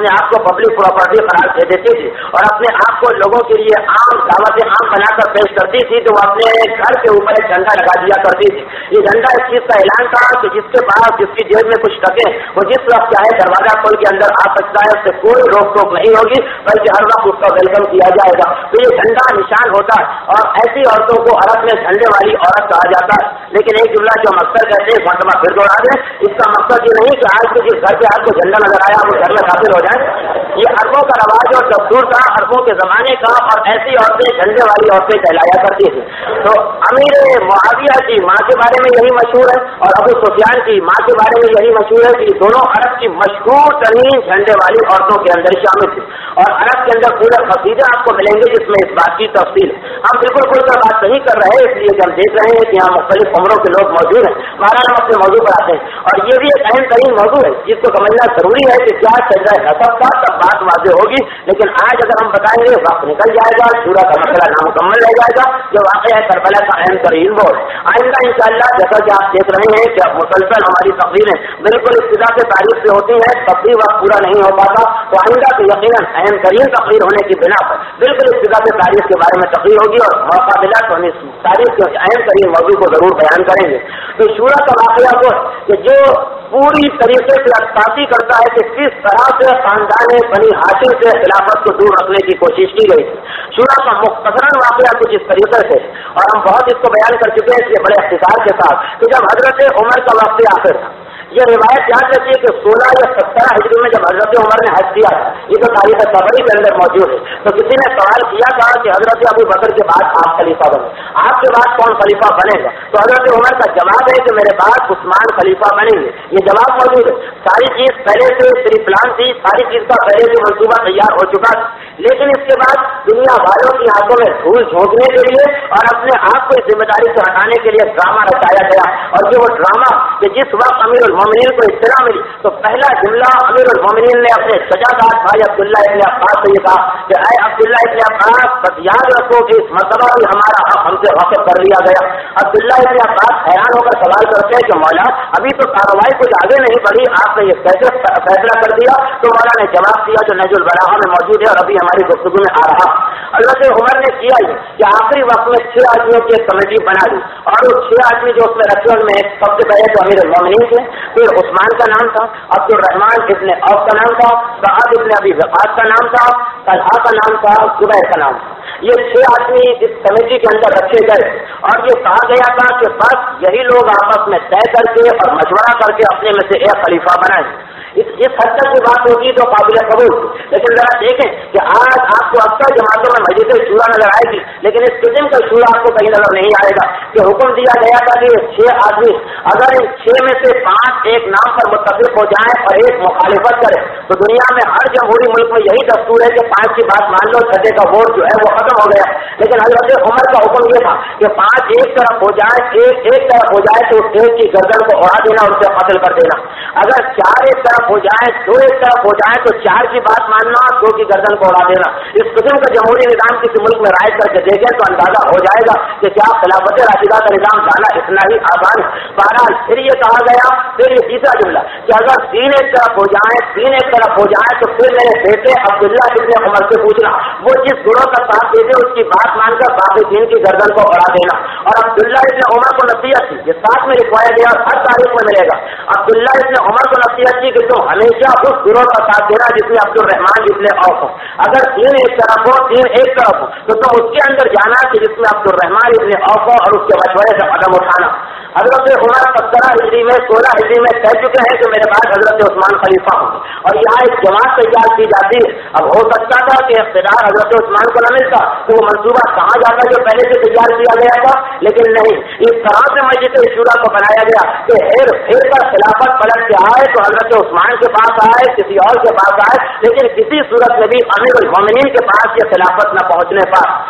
अपने आप को पब्लिक प्रॉपर्टी करार दे देती थी और अपने आप को लोगों के लिए आम दावतें आम बनाकर पेश करती थी, तो वो अपने घर के ऊपर एक झंडा लगा दिया करती थी। ये झंडा इस चीज का ऐलान था कि जिसके पास जिसकी जेब में कुछ टके वो जिस वक्त चाहे दरवाजा खोल के अंदर आ सकता है, उससे कोई रोक टोक नहीं होगी, बल्कि हर वक्त उसका वेलकम किया जाएगा। तो ये झंडा निशान होता है और ऐसी औरतों को अरब में झंडे वाली औरत कहा जाता है। लेकिन एक जुमला जो मकसद कहते हैं घंटमा फिर दोहरा दें, इसका मकसद ये नहीं कि आज के जिस घर पे आपको झंडा नजर आया वो घर में काफिर हो जाए। ये अरबों का रवाज और दस्तूर था, अरबों के जमाने का, और ऐसी औरतें झंडे वाली औरतें कहलाया करती थी। तो अमीर मुआविया की माँ के बारे में यही मशहूर है और अबू सुफियान की माँ के बारे में यही मशहूर है कि दोनों अरब की मशहूर तरीन झंडे वाली औरतों के अंदर शामिल थी। और अरब के अंदर पूरे कसीदे आपको मिलेंगे जिसमें इस बात की तफसील है। हम बिल्कुल खुलकर बात नहीं कर रहे हैं, इसलिए हम देख रहे हैं कि यहाँ मुख्तलिफ उम्रों के लोग मौजूद हैं। बहरहाल हम अपने मौजूद पर आते हैं और ये भी एक अहम तरीन मौजूद है जिसको समझना जरूरी है कि क्या चल रहा है नसब का, तब बात वाज़ेह होगी। लेकिन आज अगर हम बताएंगे वक्त निकल जाएगा, सूरा का मसला नामुकम्मल रह जाएगा, जो वाक़या है करबला का अहम तरीन मोड़। आइंदा इंशाअल्लाह जैसा कि आप देख रहे हैं कि अब मुसलसल हमारी तकरीरें बिल्कुल इब्तिदा से तारीख से होती हैं, तब भी वक्त पूरा नहीं हो पाता। तो आइंदा तो यकीनन अहम तरीन तकरीर होने की बिना पर बिल्कुल इब्तिदा से तारीख के बारे में तकरीर होगी और मौका मिला तो हम इस तारीख के अहम तरीन मौजू को जरूर बयान करेंगे। तो शूरा का वाक़या वो कि जो पूरी तरीके से अक्सासी करता है कि किस तरह से खानदान बनी हाशिम से खिलाफत को दूर रखने की कोशिश की गई थी। शूरा का मुख्तसरन वाक़या कुछ इस तरीके से, और हम बहुत इसको बयान कर चुके हैं इसलिए बड़े इख्तिसार के साथ, कि जब हजरत उमर का वक्त आखिर था, ये रिवायत याद रखिए कि सोलह या सत्रह हिजरी में जब हजरत उमर ने हज किया, ये तो तारीख तबरी के अंदर मौजूद है। तो किसी ने सवाल किया था कि हजरत अबू बकर के बाद आप खलीफा बने, आपके बाद कौन खलीफा बनेगा? तो हजरत उमर का जवाब है कि मेरे बाद उस्मान खलीफा बनेंगे। ये जवाब मौजूद है। सारी चीज पहले से प्री प्लान थी, सारी चीज का पहले से मंसूबा तैयार हो चुका था, लेकिन इसके बाद दुनिया वालों की आंखों में धूल झोंकने के लिए और अपने आप को इस जिम्मेदारी से हटाने के लिए ड्रामा रचाया गया। और ये वो ड्रामा कि जिस वक्त अमीरुल मोमिनीन को इत्तला मिली तो पहला जुमला अमीरुल मोमिनीन ने अपने सजादार भाई अब्दुल्ला इब्न अब्बास से ये कहा कि ऐ अब्दुल्ला इब्न अब्बास, बस याद रखो कि इस मसला भी हमारा हक हमसे वाक़िफ़ कर लिया गया। अब्दुल्ला इब्न अब्बास हैरान होकर सवाल करते हैं कि मौला अभी तो कार्रवाई कुछ आगे नहीं बढ़ी, आपने ये कैसे फैसला कर दिया? तो मौला ने जवाब दिया जो नजुल बलागा में मौजूद है और अभी हमारी गुफ्तगू में आ रहा। हज़रत उमर ने किया ये कि आखिरी वक्त में छह आदमियों की एक कमेटी बना दी और वो छह आदमी जो उसमें रखे उनमें सबसे पहले तो अमीरुल मोमिनीन थे, फिर उस्मान का नाम था, अब्दुल रहमान इब्न औफ का नाम था, सअद इब्न अबी वक़ास का नाम था, तलहा का नाम था, जुबैर का नाम था। ये छह आदमी इस कमेटी के अंदर रखे गए और ये कहा गया था कि बस यही लोग आपस में तय करके और मशवरा करके अपने में से एक खलीफा बनाए। इस इस हद तक की बात होगी तो काबिल कबूल। लेकिन जरा देखें कि आज आपको अक्सर जमातों में मस्जिद शूरा नजर आएगी, लेकिन इस किस्म का शूरा आपको कहीं नजर नहीं आएगा कि हुक्म दिया गया था कि छह आदमी अगर इन छह में से पांच एक नाम पर मुत्तफिक हो जाए और एक मुखालिफत करे तो दुनिया में हर जमहूरी मुल्क में यही दस्तूर है कि पांच की बात मान लो, छठे का वोट जो है वो खत्म हो गया। लेकिन हजरत उमर का हुक्म यह था कि पांच एक तरफ हो जाए, एक एक तरफ हो जाए तो एक की गर्दन को उड़ा देना और उसे कत्ल कर देना। अगर चार एक तरफ हो जाए, दो एक तरफ हो जाए तो चार की बात मानना, दो की गर्दन को उड़ा देना। इस किस्म का जमहूरी निजाम किसी मुल्क में राय करके देखें तो अंदाजा हो जाएगा कि क्या खिलाफत राशिदा का निजाम लाना इतना ही आसान है। बहरहाल फिर ये कहा गया, फिर ये तीसरा जुमला कि अगर तीन एक तरफ हो जाए, तीन एक तरफ हो जाए तो फिर मेरे बेटे अब्दुल्ला इब्न उमर से पूछना, वो जिस गुरों का साथ देते उसकी बात मानकर बाकी तीन की गर्दन को उड़ा देना। और अब्दुल्ला इब्न उमर को नसीहत थी, ये साथ में लिखवाया गया, हर तारीख में मिलेगा। अब्दुल्ला इब्न उमर को नसीहत थी कि तुम हमेशा उस गुरों का साथ देना जिसमें अब्दुल रहमान इब्न औफ हो। अगर तीन एक तरफ हो, तीन एक तरफ हो तो तुम उसके अंदर जाना कि जिसमें अब्दुल रहमान इब्न औफ हो और उसके मशवरे से कदम उठाना। हजरत उमर सत्रह हिजरी में सोलह हिजरी में कह चुके हैं कि मेरे बाद हजरत उस्मान खलीफा होंगे और यहाँ एक जमात तैयार की जाती है। अब हो सकता था कि इख्तियार हजरत उस्मान को न मिलता तो वो मंसूबा कहाँ जाता जो पहले से तैयार किया गया था, लेकिन नहीं, इस तरह से मस्जिद शूरा को बनाया गया कि हेर फेर पर खिलाफत पलट के आए तो हजरत उस्मान के पास आए, किसी और के पास आए, लेकिन किसी सूरत में भी अमीरुल मोमिनीन के पास ये खिलाफत न पहुंचने पर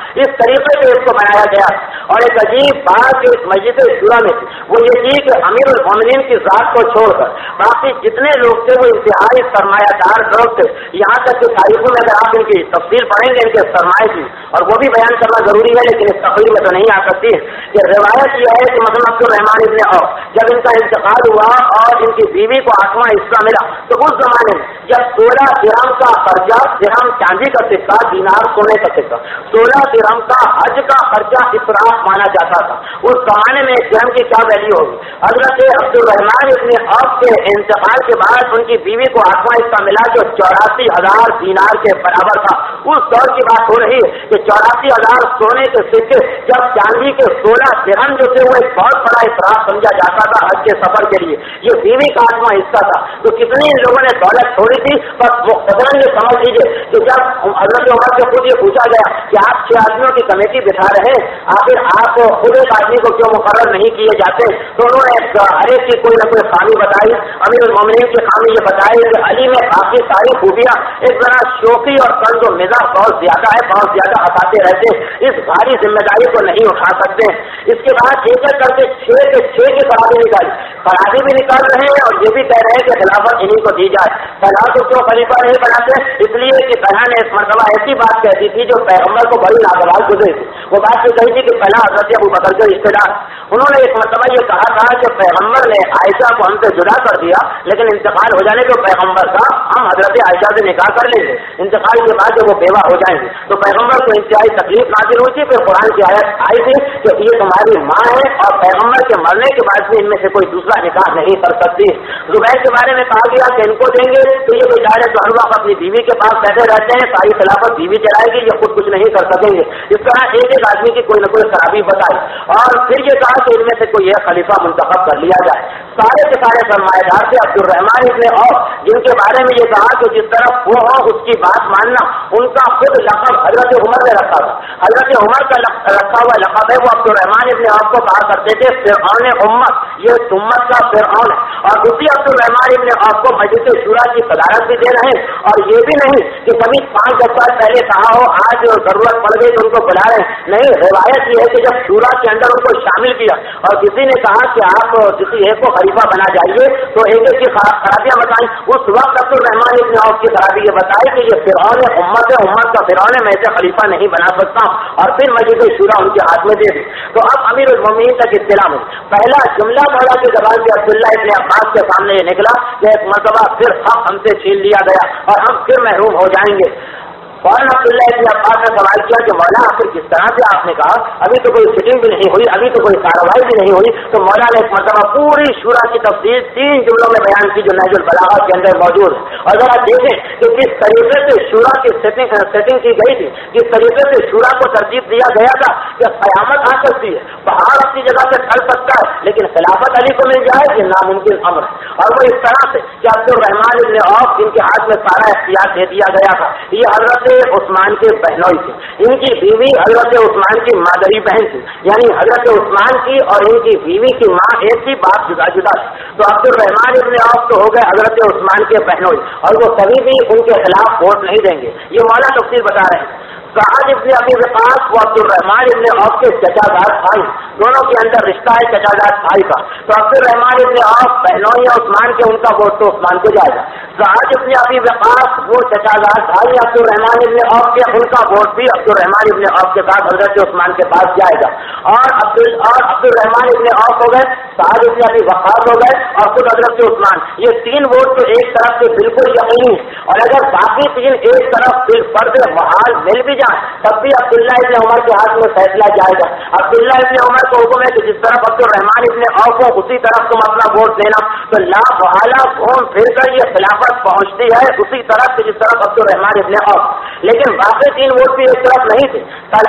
इस तरीके से इसको बनाया गया। और एक अजीब बात इस मस्जिद शूरा में थी, वो ये थी कि अमीरुल मोमिनीन की जात को छोड़कर बाकी जितने लोग थे वो इंतहाई सरमायादार लोग थे। यहाँ तक कि तारीखों में अगर आप इनकी तफसील पढ़ेंगे इनके सरमाए की, और वो भी बयान करना जरूरी है लेकिन इस तकरीर में तो नहीं आ सकती है, कि रिवायत यह है कि मतलब अब्दुल रहमान इब्ने औफ जब इनका इंतकाल हुआ और इनकी बीवी को आठवां हिस्सा मिला, तो उस जमाने में जब सोलह दिरहम का खर्चा, दिरहम चांदी का सिक्का, दीनार सोने का सिक्का, सोलह दिरहम का हज का खर्चा इसराफ माना जाता था। उस जमाने में दिरहम की क्या वैल्यू होगी। हजरत अब्दुल रहमान इब्ने औफ के इंतकाल के बाद उनकी बीवी को आठवां हिस्सा मिला जो चौरासी हजार दीनार के बराबर था। उस दौर की बात हो रही है कि चौरासी हजार सोने के सिक्के जब चांदी के सोलह दिरहम जो थे वो एक बहुत बड़ा इसराफ समझा जाता था हज के सफर के लिए। ये बीवी का आठवां हिस्सा था। तो कितने इन लोगों ने दौलत छोड़ी थी, बस मुख्तसरन ये समझ लीजिए कि जब हजरत उमर से खुद ये पूछा गया कि आप छह आदमियों की कमेटी बिठा रहे हैं, आखिर आप खुद एक आदमी को क्यों मुकर्रर नहीं किए जाते, तो उन्होंने हर एक की कोई न कोई खामी बताई। अमीरुल मोमिनीन की खामी ये बताई कि अली में बाकी सारी खूबियां, एक जरा शौकी और कर्ज व मिजाज बहुत ज्यादा है, बहुत ज्यादा हंसाते रहते, इस भारी जिम्मेदारी को नहीं उठा सकते। इसके बाद एक एक करके छह के छह की खराबी निकाली, खराबी भी निकाल रहे हैं और ये भी कह रहे हैं कि खिलाफत इन्हीं को दी जाए। तलहा को क्यों खलीफा नहीं बनाते, इसलिए कि तलहा ने इस मरतबा ऐसी बात कहती थी जो पैगम्बर को बड़ी नागवार गुजरी थी। वो बात ये कही थी कि पहला हजरत अबू बकर के रिश्तेदार, उन्होंने इस मरतबा ये कहा था कि पैगम्बर ने आयशा को हमसे जुदा कर दिया, लेकिन इंतकाल हो जाने के पैगम्बर का हम हजरत आयशा से निकाह कर लेंगे, इंतकाल के बाद जब वो बेवा हो जाएंगे। तो पैगम्बर को इंतहाई तकलीफ नाजिल हुई थी। फिर कुरान की आयत आई थी कि ये तुम्हारी माँ है और पैगम्बर के मरने के बाद भी इनमें से कोई दूसरा निकाह नहीं कर सकती। जुबैर के बारे में कहा गया कि इनको देंगे तो ये बेचारे तो हर वक्त अपनी बीवी के पास बैठे रहते हैं, सारी खिलाफत बीवी चलाएगी, ये खुद कुछ नहीं कर सकेंगे। इस तरह एक एक आदमी की कोई न कोई खराबी बताई और फिर ये कहा कि इनमें से कोई एक खलीफा मुंतखब कर लिया जाए। सारे के सारे सरमाएदार थे अब्दुल रहमान इब्ने औफ, जिनके बारे में ये कहा कि जिस तरफ वो हो उसकी बात मानना, उनका खुद लक़ब हजरत उमर ने रखा था। हजरत उमर का रखा हुआ लक़ब है। वो अब्दुल रहमान इब्ने औफ को कहा करते थे फिरऔन उम्मत, ये उम्मत का फिरऔन है। और उसी अब्दुल रहमान इब्ने औफ को मजलिस शूरा की सदारत भी दे रहे हैं। और ये भी नहीं कि कभी पांच दस साल पहले कहा हो आज जरूरत पड़ गई तो उनको बुला रहे हैं, नहीं। रिवायत ये है कि जब शूरा के अंदर उनको शामिल किया और किसी ने कहा कि आप किसी एक को खलीफा बना जाइए, तो एक एक की खराबियां बताई। उस वक्त अब्दुल रहमान इब्ने औफ की खराबी ये बताई कि ये फिरऔन उम्मत है, उम्मत का फिरऔन है, मैं इसे खलीफा नहीं बना सकता। और फिर मजलिस शूरा उनके हाथ में दे दी। तो अब अमीरुल मोमिनीन तक इत्तिला में पहला जुमला मौला की ज़बान से अब्दुल्लाह इब्ने अब्बास के सामने ये निकला कि एक मरतबा फिर हक हमसे छीन लिया गया और हम फिर महरूम हो जाएंगे। और अब्दुल्लाह इब्ने अब्बास ने सवाल किया कि मौला आखिर किस तरह से आपने कहा, अभी तो कोई सिटिंग भी नहीं हुई, अभी तो कोई कार्रवाई भी नहीं हुई। तो मौला ने एक मरतबा पूरी शूरा की तफसीर तीन जुमलों में बयान की जो नहजुल बलागा के अंदर मौजूद है। और जरा देखें कि किस तरीके से शूरा की सेटिंग सेटिंग की गई थी, किस तरीके से शूरा को तरजीह दिया गया था कि कयामत आ सकती है, पहाड़ अपनी जगह से खड़ सकता है, लेकिन खिलाफत अली को मिल जाए ये नामुमकिन अमर है। और वो इस तरह से कि अब्दुल रहमान इब्ने औफ इनके हाथ में सारा इख्तियार दे दिया गया था। ये हजरत उस्मान के बहनोई थी, इनकी बीवी हजरत उस्मान की मादरी बहन थी, यानी हजरत उस्मान की और इनकी बीवी की माँ एक ही बाप जुदा जुदा थी। तो अब्दुल रहमान इब्ने औफ तो हो गए हजरत उस्मान के बहनोई और वो कभी भी उनके खिलाफ वोट नहीं देंगे। ये मौला तफसीर बता रहे हैं। साद इब्ने अबी वक़ास व अब्दुल रहमान इब्ने औफ के चचाजाद भाई, दोनों के अंदर रिश्ता है चचाजाद भाई का। तो अब्दुल रहमान इब्ने औफ बहनोई या उस्मान के, उनका वोट तो उस्मान को जाएगा। साद इब्ने अबी वक़ास वो चचाजाद भाई अब्दुल रहमान इब्ने औफ के, उनका वोट भी अब्दुल रहमान इब्ने औफ के साथ हजरत उस्मान के पास जाएगा। और अब्दुल और अब्दुल रहमान इब्ने औफ हो गए, साद इब्ने अबी वक़ास हो गए और खुद हजरत उस्मान। ये तीन वोट तो एक तरफ से बिल्कुल यकीनी है और अगर बाकी तीन एक तरफ बिलफर्ज बहाल मिल भी जाए तब भी अब्दुल्लाह इब्ने उमर के हाथ में फैसला जाएगा। अब्दुल्लाह इब्ने उमर को हुक्म है कि जिस तरफ अब्दुल रहमान इब्ने औफ हो उसी तरफ तुम अपना वोट देना। तो ला बहाला घूम फिर कर ये खिलाफत पहुंचती है उसी तरफ से जिस तरफ अब्दुल रहमान इब्ने औफ। लेकिन बाकी तीन वोट भी एक तरफ नहीं थे। तलहा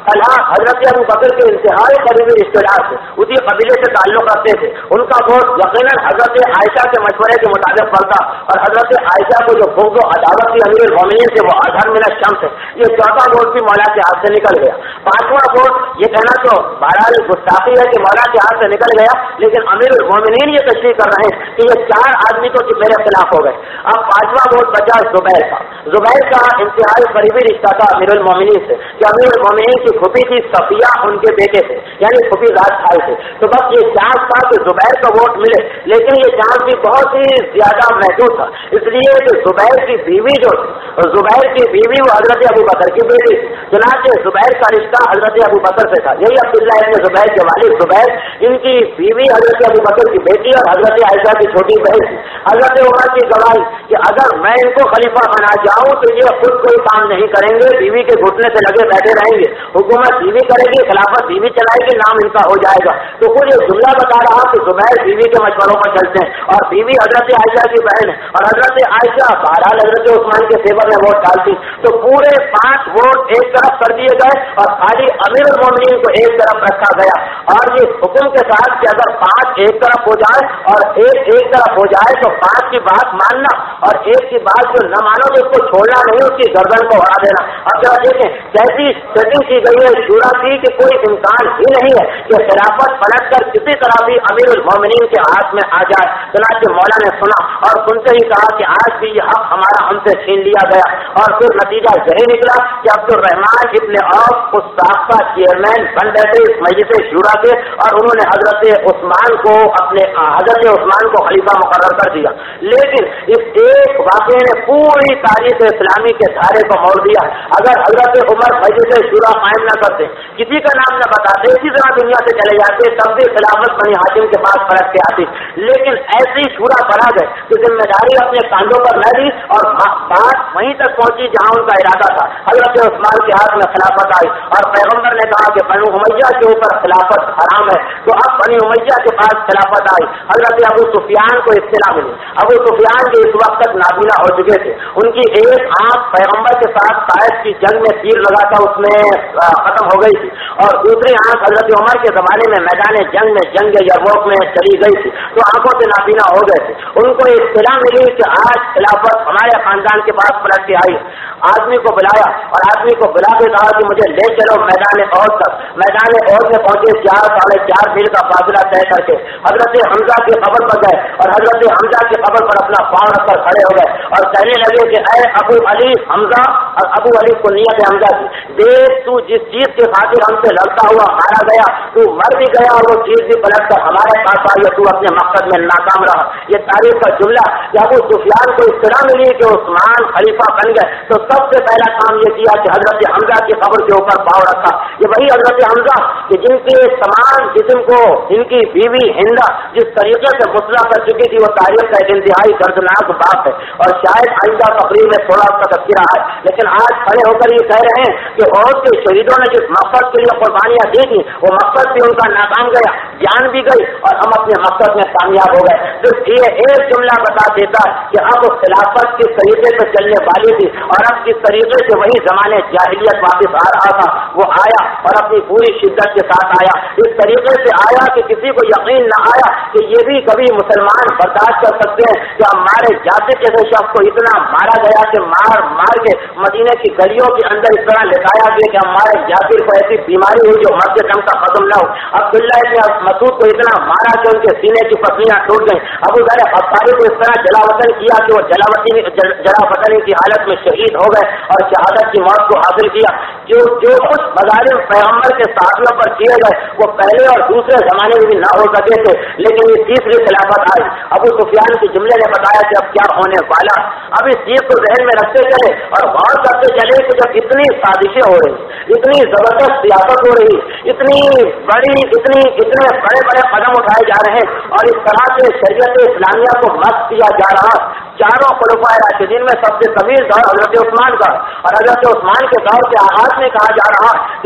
तलहा हजरत अबू बकर के इंतहाई करीबी रिश्तेदार थे, उसी कबीले से ताल्लुक रखते थे। उनका वोट यकीनन हजरत आयशा के मशवरे के मुताबिक पड़ता और हजरत आयशा को जो बुग़्ज़ व अदावत की अमीरुल मोमिनीन से वो अज़हर मिन अश-शम्स है। ये चौथा वोट भी मौला के हाथ से निकल गया। पांचवा वोट ये कहना तो बहरहाल गुस्ताखी है कि मौला के हाथ से निकल गया, लेकिन अमीरुल मोमिनीन ये तशरीह कर रहे हैं कि ये चार आदमी तो मेरे खिलाफ हो गए। अब पांचवा वोट बचा जुबैर का। जुबैर का इंतहाई करीबी रिश्ता था अमीरुल मोमिनीन से, कि अमीरुल मोमिनीन की फूफी थी सफिया उनके बेटे थे, यानी फूफी राज खाई थे। तो बस ये चांस था कि जुबैर का वोट मिले, लेकिन ये चांस भी बहुत ही ज्यादा महदूद था, इसलिए कि जुबैर की बीवी जो थी, जुबैर की बीवी वो हजरत अबू बकर की बेटी थी। चुनांचे जुबैर का रिश्ता हजरत अबू बकर से था। यही अब्दुल्लाह इब्न जुबैर के वालिद जुबैर, इनकी बीवी हजरत अबू बकर की बेटी और हजरत आयशा की छोटी बहन थी। हजरत उमर की गवाही कि अगर मैं इनको खलीफा बना जाऊं तो ये खुद कोई काम नहीं करेंगे, बीवी के घुटने से लगे बैठे रहेंगे, हुकूमत बीवी करेगी, खिलाफत बीवी चलाएगी, नाम इनका हो जाएगा। तो कुछ ये जुमला बता रहा कि जुबैर बीवी के मशवरों पर चलते हैं और बीवी हजरत आयशा की बहन है और हजरत आयशा बहरहाल हजरत उस्मान के फेवर में वोट डालती। तो पूरे पांच वोट एक तरफ कर दिए गए और खाली अमीरुल मोमिनीन को एक तरफ रखा गया। और ये हुक्म के साथ कि अगर पांच एक तरफ हो जाए और एक एक तरफ हो जाए तो पांच की बात मानना और एक की बात जो न मानो तो उसको छोड़ना नहीं, उसकी गर्दन को उड़ा देना। अब जरा देखें कैसी सेटिंग की गई है शूरा की कि कोई इम्कान ही नहीं है कि खिलाफत पलट कर किसी तरह भी अमीरुल मोमिनीन के हाथ में आ जाए। चनाचे मौला ने सुना और सुनते ही कहा कि आज भी ये हक हमारा हमसे छीन लिया गया। और फिर नतीजा यही निकला कि अब्दुल रहमान इब्ने औफ उस साबका चेयरमैन बन बैठे इस मजलिस शूरा के और उन्होंने हजरत उस्मान को अपने हजरत उस्मान को खलीफा मुकर्रर कर दिया। लेकिन इस एक वाक़ये ने पूरी तारीख इस्लामी के धारे को मोड़ दिया। अगर हजरत उमर मजलिस शूरा कायम न करते, किसी का नाम न बताते, इसी तरह दुनिया से चले जाते, तब भी खिलाफत बनी हाशिम के पास पलट के आती। लेकिन ऐसी शूरा बना गए कि जिम्मेदारी अपने कांधों पर न ली और बात वहीं तक पहुंची जहां उनका इरादा था। हजरत उस्मान के हाथ में खिलाफत आई और पैगंबर ने कहा कि बनी उमैया के ऊपर खिलाफत हराम है, तो अब बनी उमैया के पास खिलाफत आई। हजरत अबू सुफियान को इत्तला मिली। अबू सुफियान के इस वक्त तक नाबीना हो चुके थे, उनकी एक आंख पैगंबर के साथ ताइफ की जंग में तीर लगा था उसमें खत्म हो गई थी और दूसरी आंख हजरत उमर के जमाने में मैदान जंग में जंग यरमुक में चली गई थी, तो आंखों से नाबीना हो गए थे। उनको इत्तला मिली कि आज खिलाफत हमारे खानदान के पास पलट के आई। आदमी को बुलाया और आदमी को बुला के कहा कि मुझे ले चलो मैदान औद तक। मैदान औद में पहुंचे, चार साढ़े चार मील का फासला तय करके हजरत हमजा की कब्र पर गए और हजरत हमजा की कब्र पर अपना पांव रखकर खड़े हो गए और कहने लगे कि ऐ अबू अली हमजा, और अबू अली को नियत है हमजा की, देख तू जिस चीज के खातिर हमसे लड़ता हुआ मारा गया, तू मर भी गया और वो चीज भी पलट कर हमारे पास आई, तू अपने मकसद में नाकाम रहा। ये तारीफ का जुमला। अबू सुफियान को इस तरह मिली कि उस्मान खलीफा बन गए, तो सबसे पहला काम ये किया कि हजरत हमजा की कब्र के ऊपर पांव रखा। ये वही हजरत हमजा कि जिनके तमाम जिस्म को इनकी बीवी हिंदा जिस तरीके से मुसला कर चुकी थी, वो तारीख का एक इंतहाई दर्दनाक बात है और शायद आइंदा तकरीर में थोड़ा उसका तस्करा है। लेकिन आज खड़े होकर ये कह रहे हैं कि औद के शहीदों ने जिस मकसद के लिए कुर्बानियां दी थी, वो मकसद भी उनका नाकाम गया, जान भी गई और हम अपने मकसद में कामयाब हो गए। तो ये एक जुमला बता देता कि अब उस खिलाफत किस तरीके से चलने वाली थी और अब किस तरीके से वही जमाने जाहिलियत वापस आ रहा था, वो आया और अपनी पूरी शिद्दत के साथ आया। इस तरीके से आया कि किसी को यकीन न आया कि ये भी कभी मुसलमान बर्दाश्त कर सकते हैं कि हमारे जासिर जैसे शख्स को इतना मारा गया कि मार मार के मदीने की गलियों के अंदर इस तरह लिटाया गया कि हमारे जासिर को ऐसी बीमारी हुई जो मर्द दम का खत्म न हो। अब्दुल्लाह इब्न मसूद को इतना मारा कि उनके सीने की पसलियां टूट गई। अबू ज़र गफ़ारी को इस तरह जलावतन किया कि वो जलावतनी जलावतनी की हालत में शहीद हो गए और शहादत की मौत को हासिल किया। जो जो कुछ मज़ालिम पैगंबर के साथियों पर किए गए वो पहले और दूसरे जमाने में भी ना हो सके थे, लेकिन ये तीसरी खिलाफत आई। अबू सुफियान के जुमले ने बताया कि अब क्या होने वाला। अब इस चीज को जहन में रखते चले और गौर करते चले कि जब इतनी साजिशें हो रही, इतनी जबरदस्त सियासत हो रही, इतनी बड़ी इतनी इतने बड़े बड़े कदम उठाए जा रहे हैं और इस तरह से शरीयत इस्लामिया को मस्त किया जा रहा, चारों खुलफाए राशिदीन में सबसे तवील दौर हजरत उस्मान का और हजरत उस्मान के दौर के आगाज में कहा जा रहा कि आज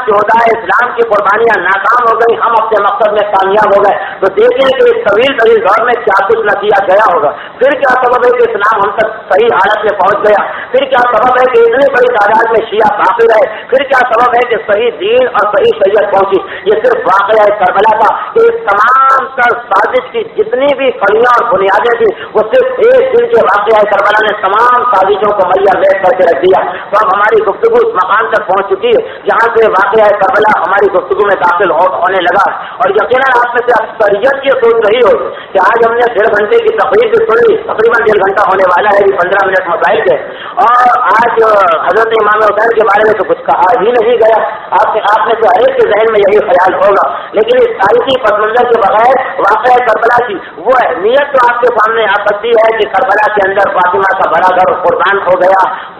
शोहदा इस्लाम की कुर्बानियां नाकाम हो गई, हम अपने मकसद में कामयाब हो गए, तो देखिए कि इस तवील तवील दौर में क्या कुछ न किया गया होगा। फिर क्या सबब है कि इस्लाम हम तक सही हालत में पहुंच गया, फिर क्या सबब है कि इतनी बड़ी तादाद में शिया बाकी रहे, फिर क्या सबब है कि सही दीन और सही शरीयत पहुंची। ये सिर्फ वाकया करबला था कि इस तमाम तर साजिश की जितनी भी फलियां और बुनियादें थी वो सिर्फ एक दिन के वाकया करबला ने तमाम साजिशों को मैया वेद करके रख दिया। तो अब हमारी गुफ्तगू उस मकाम तक पहुंच चुकी है जहां से वाकया करबला हमारी गुफ्तगू में दाखिल हो, होने लगा। और यकीनन आप में से अक्सरियत ये सोच रही हो कि आज हमने डेढ़ घंटे की तकरीर भी सुन ली, तकरीबन डेढ़ घंटा होने वाला है, पंद्रह मिनट मसाइल के, और आज हजरत इमाम हुसैन के बारे में तो कुछ कहा ही नहीं गया। आपने आपने से हर एक के जहन में यही ख्याल होगा, लेकिन इस तारीखी पसमंजर के बगैर वाकया करबला की वो अहमियत तो आपके सामने आ सकती है कि करबला के अंदर फातिमा का बड़ा घर कुर्बान हो गया,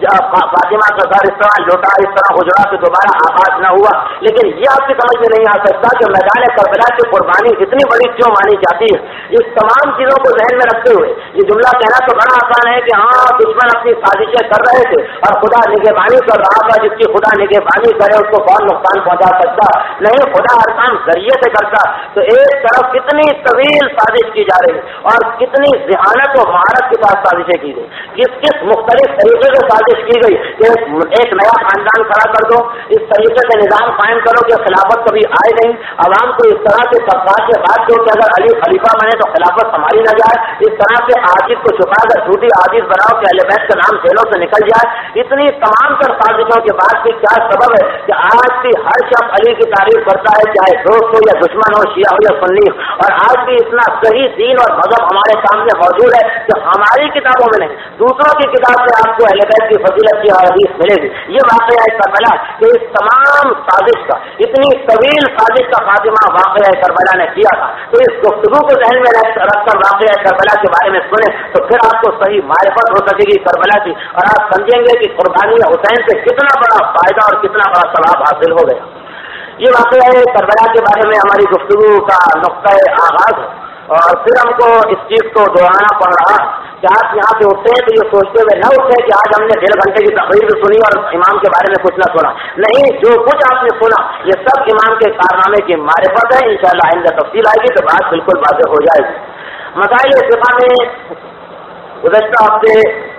फातिमा का घर इस तरह लौटा, इस तरह गुजरा कि दोबारा आबाद न हुआ। लेकिन ये आपकी समझ में नहीं आ सकता कि मैदान करबला की कुर्बानी इतनी बड़ी क्यों मानी जाती है। इस तमाम चीजों को ध्यान में रखते हुए ये जुमला कहना तो बड़ा आसान है कि हाँ दुश्मन अपनी साजिशें कर रहे थे और खुदा निगहबानी कर रहा था, जिसकी खुदा निगहबानी करे उसको कौन नुकसान पहुंचा सकता, नहीं खुदा हर काम जरिए से करता। तो एक तरफ कितनी तवील साजिश की जा रही और कितनी ज़हानत और महारत के साथ साजिशें की गई, किस किस मुख्तलिफ तरीके से साजिश की गई कि एक नया खानदान खड़ा कर दो, इस तरीके से निजाम कायम करो कि खिलाफत कभी आए नहीं, अवाम को इस तरह से तबकात से बात दो कि अगर अली खलीफा बने तो खिलाफत संभाली न जाए, इस तरह से आजिज को छुपाकर झूठी आजिज बनाओ कि अहले बैत का नाम जेलों से निकल जाए। इतनी तमाम तर साजिशों के बाद भी क्या सबब है कि आज भी हर शख्स अली की तारीफ करता है, चाहे दोस्त हो या दुश्मन हो, शिया हो या सुन्नी, और आज भी इतना सही दीन और मजहब हमारे सामने मौजूद है कि हमारी किताबों में नहीं दूसरों की किताब से आपको अहले बैत की फजीलत की हदीस मिलेगी। ये वाकया है करबला कि इस तमाम साजिश का, इतनी तवील साजिश का खात्मा वाकया करबला ने किया था। तो इस गुफ्तगू को ध्यान में रखकर वाकया करबला के बारे में सुने तो फिर आपको सही मारिफत हो सकेगी करबला की, और आप समझेंगे कि कुर्बानी हुसैन से कितना बड़ा फायदा और कितना बड़ा सवाब हासिल हो गया। ये वाकया है करबला के बारे में हमारी गुफ्तगू का नुक्ता आगाज है, और फिर हमको इस चीज को दोहराना पड़ रहा कि आप यहाँ से उठते हैं तो ये सोचते हुए न उठे कि आज हमने डेढ़ घंटे की तकरीर सुनी और इमाम के बारे में कुछ न सुना। नहीं, जो कुछ आपने सुना ये सब इमाम के कारनामे की मारिफत है। इंशाअल्लाह आइंदा तफसील आएगी तो बात बिल्कुल वाज़ेह हो जाएगी। मसाइल इस्तिफा में गुज़श्ता हफ्ते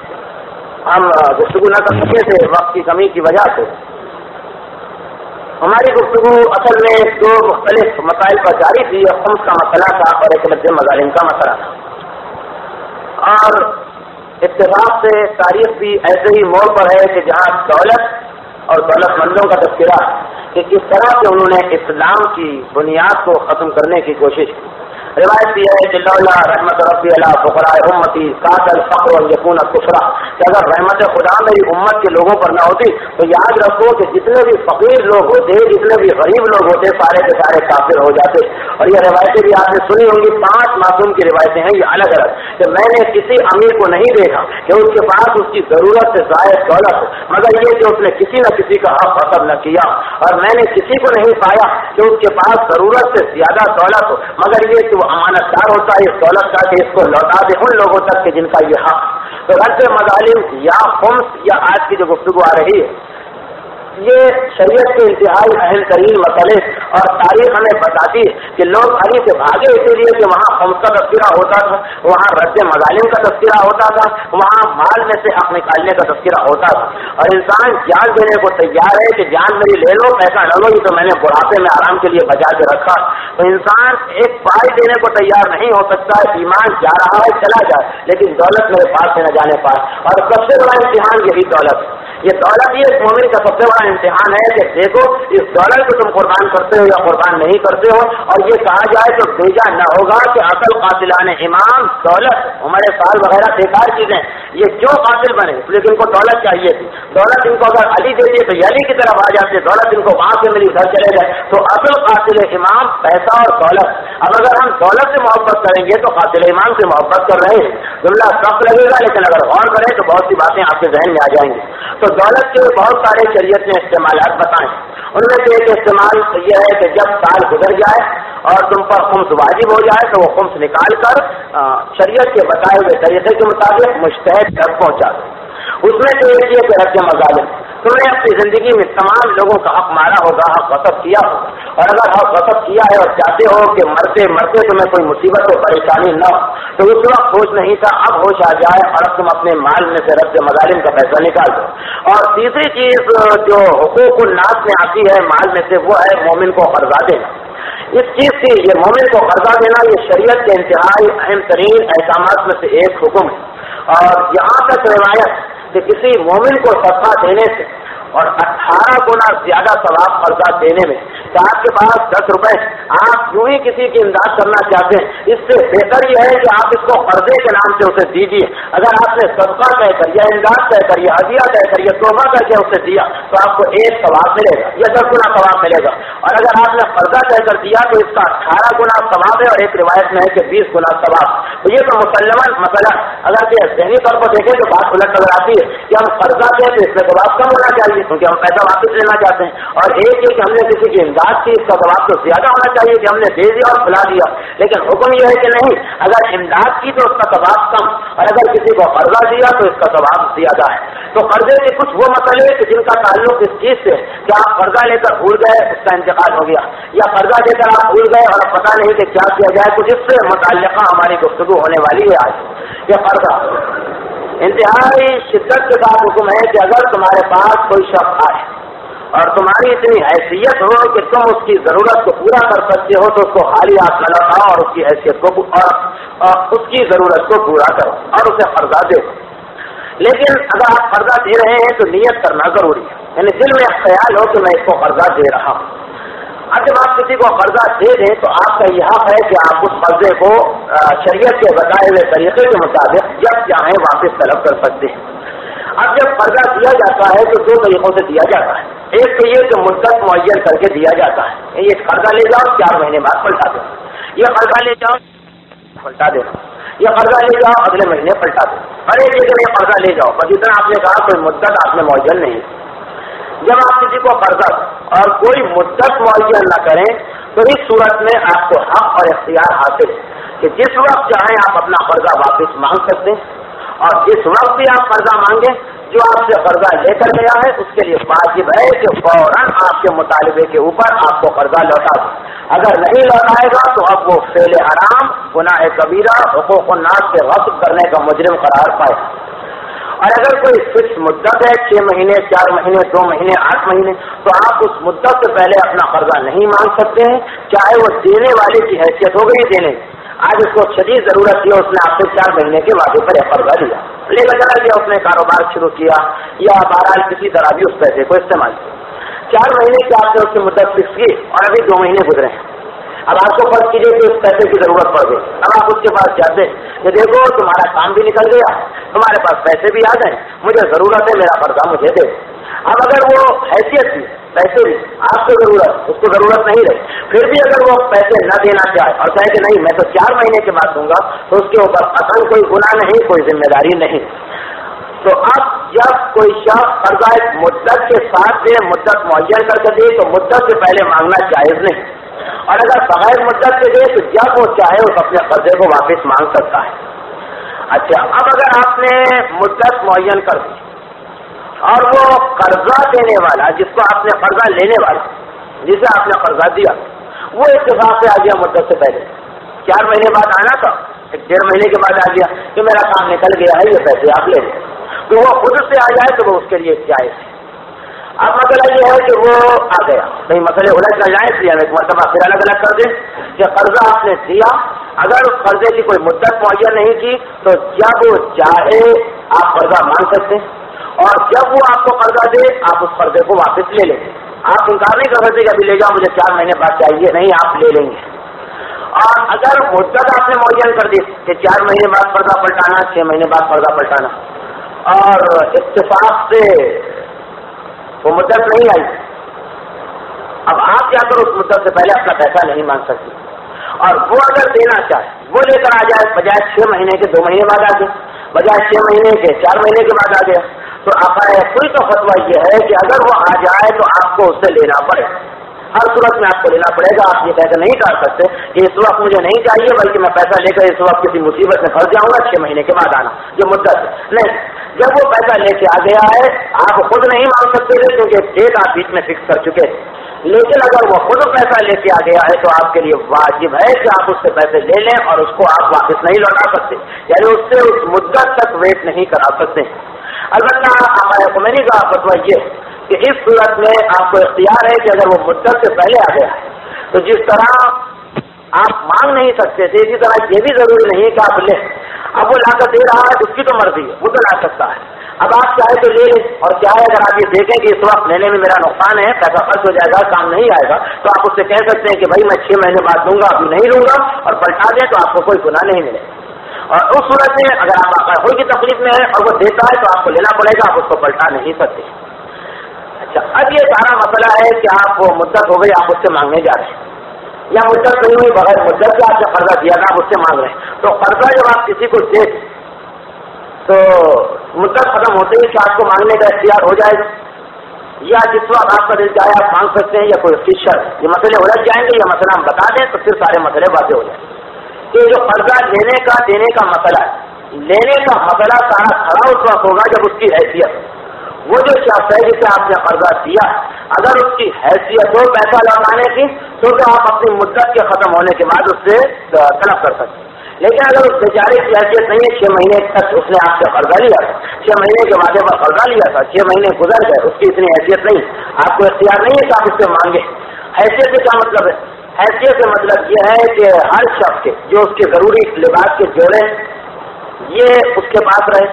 हम गुफ्तगू न कर सके थे वक्त की कमी की वजह से। हमारी गुफ्तगू असल में दो मुख्तलिफ मसाइल पर जारी थी, खम्स का मसला था और एक मद्दे मज़ालिम का मसला था। और इत्तेफाक से तारीख भी ऐसे ही मोड़ पर है कि जहाँ दौलत और दौलतमंदों का तज़किरा कि किस तरह से उन्होंने इस्लाम की बुनियाद को ख़त्म करने की कोशिश की। रिवायत भी है कि लौला रहमत रब्बी अला फुक़राए उम्मती कातल फ़क़्र व यकून कुफ़रा, कि अगर रहमत खुदा मेरी उम्मत के लोगों पर न होती तो याद रखो कि जितने भी फ़कीर लोग होते, जितने भी गरीब लोग होते, सारे के सारे काफिर हो जाते। और ये रिवायतें भी आपने सुनी होंगी, पांच मासूम की रिवायतें हैं ये अलग अलग, कि मैंने किसी अमीर को नहीं देखा कि उसके पास उसकी ज़रूरत से ज़ायद दौलत हो, मगर ये कि उसने किसी न किसी का हक़ हसब न किया, और मैंने किसी को नहीं पाया कि उसके पास ज़रूरत से ज़्यादा दौलत हो, मगर ये कि अमानतदार होता है इस दौलत का कि इसको लौटा दे उन लोगों तक के जिनका ये हक। तो रद्द मज़ालिम या खुम्स या आज की जो गुफ्तगू आ रही है ये शरीयत के इंतहाई अहम तरीन मसले, और तारीख हमें बताती है कि लोग अली से भागे इसीलिए कि वहाँ खुम्स का तज़किरा होता था, वहाँ रद्द मज़ालिम का तज़किरा होता था, वहाँ माल में से हक निकालने का तज़किरा होता था। और इंसान जान देने को तैयार है कि जान मेरी ले लो, पैसा न लो, ये तो मैंने बुढ़ापे में आराम के लिए बचा के रखा। तो इंसान एक पाई देने को तैयार नहीं हो सकता है। ईमान जा रहा है चला जाए, लेकिन दौलत मेरे पास से न जाने पाए। और सबसे बड़ा इम्तिहान यही दौलत है। ये दौलत ही एक मोमिन का सबसे बड़ा इम्तिहान है कि देखो इस दौलत को तुम कुर्बान करते हो या कुर्बान नहीं करते हो। और ये कहा जाए तो भेजा न होगा कि असल कातिलान इमाम दौलत, हमारे साल वगैरह बेकार चीजें, ये क्यों कातिल बने, लेकिन इनको दौलत चाहिए थी। दौलत इनको अगर अली देती है तो अली की तरफ आ जाते, दौलत इनको वहां से मिली घर चले गए। तो असल कातिल इमाम पैसा और दौलत। अब अगर हम दौलत से मोहब्बत करेंगे तो कातिल इमाम से मोहब्बत कर रहे हैं। जुमला सख्त लगेगा, लेकिन अगर गौर करें तो बहुत सी बातें आपके जहन में आ जाएंगी। तो दौलत के बहुत सारे शरीयत ने इस्तेमालात बताएं, उनमें से एक इस्तेमाल यह है कि जब साल गुजर जाए और तुम पर खुम्स वाजिब हो जाए तो वो खुम्स निकाल कर शरीयत के बताए हुए तरीके के मुताबिक मुश्तहद तक पहुंचा दो। उसमें से एक ये कि रद्द मज़ालिम। तुम ने अपनी जिंदगी में तमाम लोगों का हक मारा होगा, हक गसब किया होगा, और अगर हक गसब किया है और चाहते हो कि मरते मरते तुम्हें कोई मुसीबत और परेशानी न हो, तो उस वक्त होश नहीं था, अब होश आ जाए और अब तुम अपने माल में से रद्द मजालिम का पैसा निकाल दो। और तीसरी चीज जो हुकूकुल नास में आती है माल में से, वो है मोमिन को कर्जा देना। इस चीज की, ये मोमिन को कर्जा देना, ये शरीयत के इंतहाई अहम तरीन अहकामात में से एक हुक्म है। और यहाँ तक रिवायत कि किसी मोमिन को सदका देने से और अठारह गुना ज्यादा सवाब कर्जा देने में, कि आपके पास दस रुपए, आप यूं ही किसी की इमदाद करना चाहते हैं, इससे बेहतर यह है कि आप इसको कर्जे के नाम से उसे दीजिए। अगर आपने सदका तय कर या इमदाद तय कर या हदिया तय कर या तोहफा करके उसे दिया तो आपको एक सवाब मिलेगा या दस गुना सवाब मिलेगा, और अगर आपने कर्जा तय कर दिया तो इसका अठारह गुना सवाब है, और एक रिवायत में है कि बीस गुना सवाब। तो ये तो मुसलमान मसला, अगर जहनी तौर पर देखें तो बात उलट नजर आती है कि हम कर्जा दें तो इसमें सवाब कम होना चाहिए क्योंकि हम पैसा वापस लेना चाहते हैं, और एक है कि हमने किसी की इमदाद की, इसका सवाब तो ज्यादा होना चाहिए कि हमने दे दिया और खिला दिया। लेकिन हुक्म यह है कि नहीं, अगर इमदाद की तो उसका सवाब कम, और अगर किसी को कर्जा दिया तो इसका सवाब ज्यादा है। तो कर्जे के कुछ वो मसले कि जिनका ताल्लुक इस चीज से कि आप कर्जा लेकर भूल गए, उसका इंतकाल हो गया, या कर्जा लेकर आप भूल गए और अब पता नहीं कि क्या किया जाए, कुछ इससे मुताल्लिका हमारी गुफ्तगू होने वाली है आज। यह कर्जा इंतहाई शिद्दत के साथ हुक्म है कि अगर तुम्हारे पास कोई शख्स आए और तुम्हारी इतनी हैसियत हो कि तुम उसकी जरूरत को पूरा कर सकते हो, तो उसको खाली हाथ न लौटाओ और उसकी हैसियत को और, और उसकी जरूरत को पूरा करो और उसे कर्जा दो। लेकिन अगर आप कर्जा दे रहे हैं तो नियत करना जरूरी है, यानी दिल में ख्याल हो कि मैं इसको कर्जा दे रहा हूँ। अब जब आप किसी को कर्जा दे दें तो आपका यह हक है कि आप उस कर्जे को शरीयत के बताए हुए तरीके के मुताबिक जब चाहें वापस तलब कर सकते हैं। अब जब कर्जा दिया जाता है तो दो तरीकों से दिया जाता है। एक तो ये कि मुद्दत मुअय्यन करके दिया जाता है, ये कर्जा ले जाओ चार महीने बाद पलटा दो, ये कर्जा ले जाओ पलटा दो, ये कर्जा ले जाओ अगले महीने पलटा दो। अरे लेकिन ये कर्जा ले जाओ, बस इतना आपने कहा, कोई मुद्दत आपने मुअय्यन नहीं। जब आप किसी को कर्जा और कोई मुद्दत मुअय्यन न करें तो इस सूरत में आपको हक और इख्तियार हासिल कि जिस वक्त चाहें आप अपना कर्जा वापस मांग सकते हैं, और जिस वक्त भी आप कर्जा मांगे जो आपसे कर्जा लेकर गया है उसके लिए वाजिब है कि फौरन आपके मुतालिबे के ऊपर आपको कर्जा लौटा दो। अगर नहीं लौटाएगा तो अब वो फेल हराम, गुनाह कबीरा, हुकूक नास के गस्ब करने का मुजरिम करार पाए। और अगर कोई फिक्स मुद्दत है, छह महीने, चार महीने, दो महीने, आठ महीने, तो आप उस मुद्दत से पहले अपना कर्जा नहीं मांग सकते हैं, चाहे वो देने वाले की हैसियत हो गई देने। आज उसको शदीद जरूरत थी, उसने आपसे चार महीने के वादे पर कर्जा लिया, लेकर चला गया, उसने कारोबार शुरू किया या बहरहाल किसी तरह भी उस पैसे को इस्तेमाल किया। चार महीने की आपने उसकी मुद्दत फिक्स की और अभी दो महीने गुजरे हैं। अब आपको फर्ज कीजिए कि उस पैसे की जरूरत पड़ गई, अब आप उसके पास जाते हैं कि देखो तुम्हारा काम भी निकल गया, तुम्हारे पास पैसे भी आ गए, मुझे जरूरत है, मेरा कर्जा मुझे दे। अब अगर वो हैसियत थी, पैसे भी आपको जरूरत, उसको जरूरत नहीं रही, फिर भी अगर वो पैसे न देना चाहे और कहे कि नहीं मैं तो चार महीने के बाद दूंगा, तो उसके ऊपर असल कोई गुनाह नहीं, कोई जिम्मेदारी नहीं। तो अब जब कोई शख्स कर्जा एक मुद्दत के साथ दे, मुद्दत मुअय्यन करके दे, तो मुद्दत से पहले मांगना जायज नहीं, और अगर बगैर मुद्दत के दे तो जब वो चाहे उस अपने कर्जे को वापस मांग सकता है। अच्छा, अब अगर आपने मुद्दत मुअय्यन कर दी और वो कर्जा देने वाला, जिसको आपने कर्जा लेने वाला, जिसे आपने कर्जा दिया, वो इत्तेफाक से आ गया मुद्दत से पहले, चार महीने बाद आना था, एक डेढ़ महीने के बाद आ गया कि मेरा काम निकल गया है, ये पैसे आप ले लें, तो वो खुद से आ जाए तो वो उसके लिए जायज है। अब मसला ये है कि वो आ गया, कहीं मसले उलझ न जाए, इसलिए हम एक मरतबा फिर अलग अलग कर दें कि कर्जा आपने दिया, अगर उस कर्जे की कोई मुद्दत मुअय्यन नहीं की तो जब वो चाहे आप कर्जा मांग सकते हैं, और जब वो आपको कर्जा दे आप उस कर्जे को वापस ले लेंगे। आप इनकार नहीं कर सकते कि अभी ले जाओ मुझे चार महीने बाद चाहिए, नहीं, आप ले लेंगे। और अगर मुद्दत आपने मुअय्यन कर दी कि चार महीने बाद कर्जा पलटाना, छह महीने बाद कर्जा पलटाना, और इत्तेफाक से वो मुद्दत नहीं आई, अब आप जाकर उस मुद्दत से पहले अपना पैसा नहीं मांग सकते, और वो अगर देना चाहे वो लेकर आ जाए, बजाय छह महीने के दो महीने बाद आ गए, बजाय छह महीने के चार महीने के बाद आ गया, तो आकाए कुल का फतवा यह है कि अगर वो आ जाए तो आपको उससे लेना पड़े, हर सूरत में आपको लेना पड़ेगा। आप ये कहकर नहीं कर सकते कि इस वक्त मुझे नहीं चाहिए, बल्कि मैं पैसा लेकर इस वक्त किसी मुसीबत में फंस जाऊंगा, छह महीने के बाद आना, ये मुद्दत नहीं। جب وہ پیسہ لے کے آ گیا ہے آپ خود نہیں مانگ سکتے تھے کیونکہ ڈیٹ آپ بیچ میں فکس کر چکے تھے، لیکن اگر وہ خود پیسہ لے کے آ گیا ہے تو آپ کے لیے واجب ہے کہ آپ اس سے پیسے لے لیں اور اس کو آپ واپس نہیں لوٹا سکتے، یعنی اس سے اس مدت تک ویٹ نہیں کرا سکتے۔ البتہ ہمارے خمینی کا فتویٰ یہ کہ اس صورت میں آپ کو اختیار ہے کہ اگر وہ مدت سے پہلے آ گیا ہے تو جس طرح آپ مانگ نہیں سکتے تھے اسی طرح یہ بھی ضروری نہیں کہ آپ لیں۔ اب وہ لا کر دے رہا ہے اس کی تو مرضی ہے، وہ تو لا سکتا ہے، اب آپ چاہے تو لے لیں، اور چاہے اگر آپ یہ دیکھیں کہ اس وقت لینے میں میرا نقصان ہے، پیسہ خرچ ہو جائے گا، کام نہیں آئے گا، تو آپ اس سے کہہ سکتے ہیں کہ بھائی میں چھ مہینے بعد دوں گا، ابھی نہیں لوں گا، اور پلٹا دیں تو آپ کو کوئی گناہ نہیں ملے گا۔ اور اس صورت میں اگر آپ کوئی کی تکلیف میں ہے اور وہ دیتا ہے تو آپ کو لینا پڑے گا، آپ اس کو پلٹا نہیں سکتے۔ اچھا، اب یہ سارا مسئلہ ہے کہ آپ وہ مدت ہو گئی آپ اس سے مانگنے جا رہے ہیں، یا مدت نہیں ہوئی بغیر مدت سے آپ نے قرضہ دیا تھا آپ اس سے مانگ رہے ہیں، تو قرضہ جب آپ کسی کو دے تو مدت ختم ہوتے ہی کہ آپ کو مانگنے کا اختیار ہو جائے گا، یا جس وقت آپ کا دل چاہے آپ مانگ سکتے ہیں، یا کوئی فکس شرط، یہ مسئلے ہو جائیں گے، یہ مسئلہ ہم بتا دیں تو پھر سارے مسئلے واضح ہو جائیں گے کہ جو قرضہ لینے کا دینے کا مسئلہ ہے، لینے کا مسئلہ سارا کھڑا اس وقت ہوگا جب اس کی حیثیت، وہ جو شخص ہے جسے آپ نے قرضہ دیا اگر اس کی حیثیت ہو پیسہ لوٹانے کی تو آپ اپنی مدت کے ختم ہونے کے بعد اس سے طلب کر سکتے ہیں، لیکن اگر اس بیچارے کی حیثیت نہیں ہے، چھ مہینے تک اس نے آپ سے قرضہ لیا تھا، چھ مہینے کے وعدے پر قرضہ لیا تھا، چھ مہینے گزر گئے، اس کی اتنی حیثیت نہیں، آپ کو اختیار نہیں ہے کہ آپ اس سے مانگے۔ حیثیت سے کیا مطلب ہے؟ حیثیت سے مطلب یہ ہے کہ ہر شخص کے جو اس کے ضروری لباس کے جوڑے یہ اس کے پاس رہے،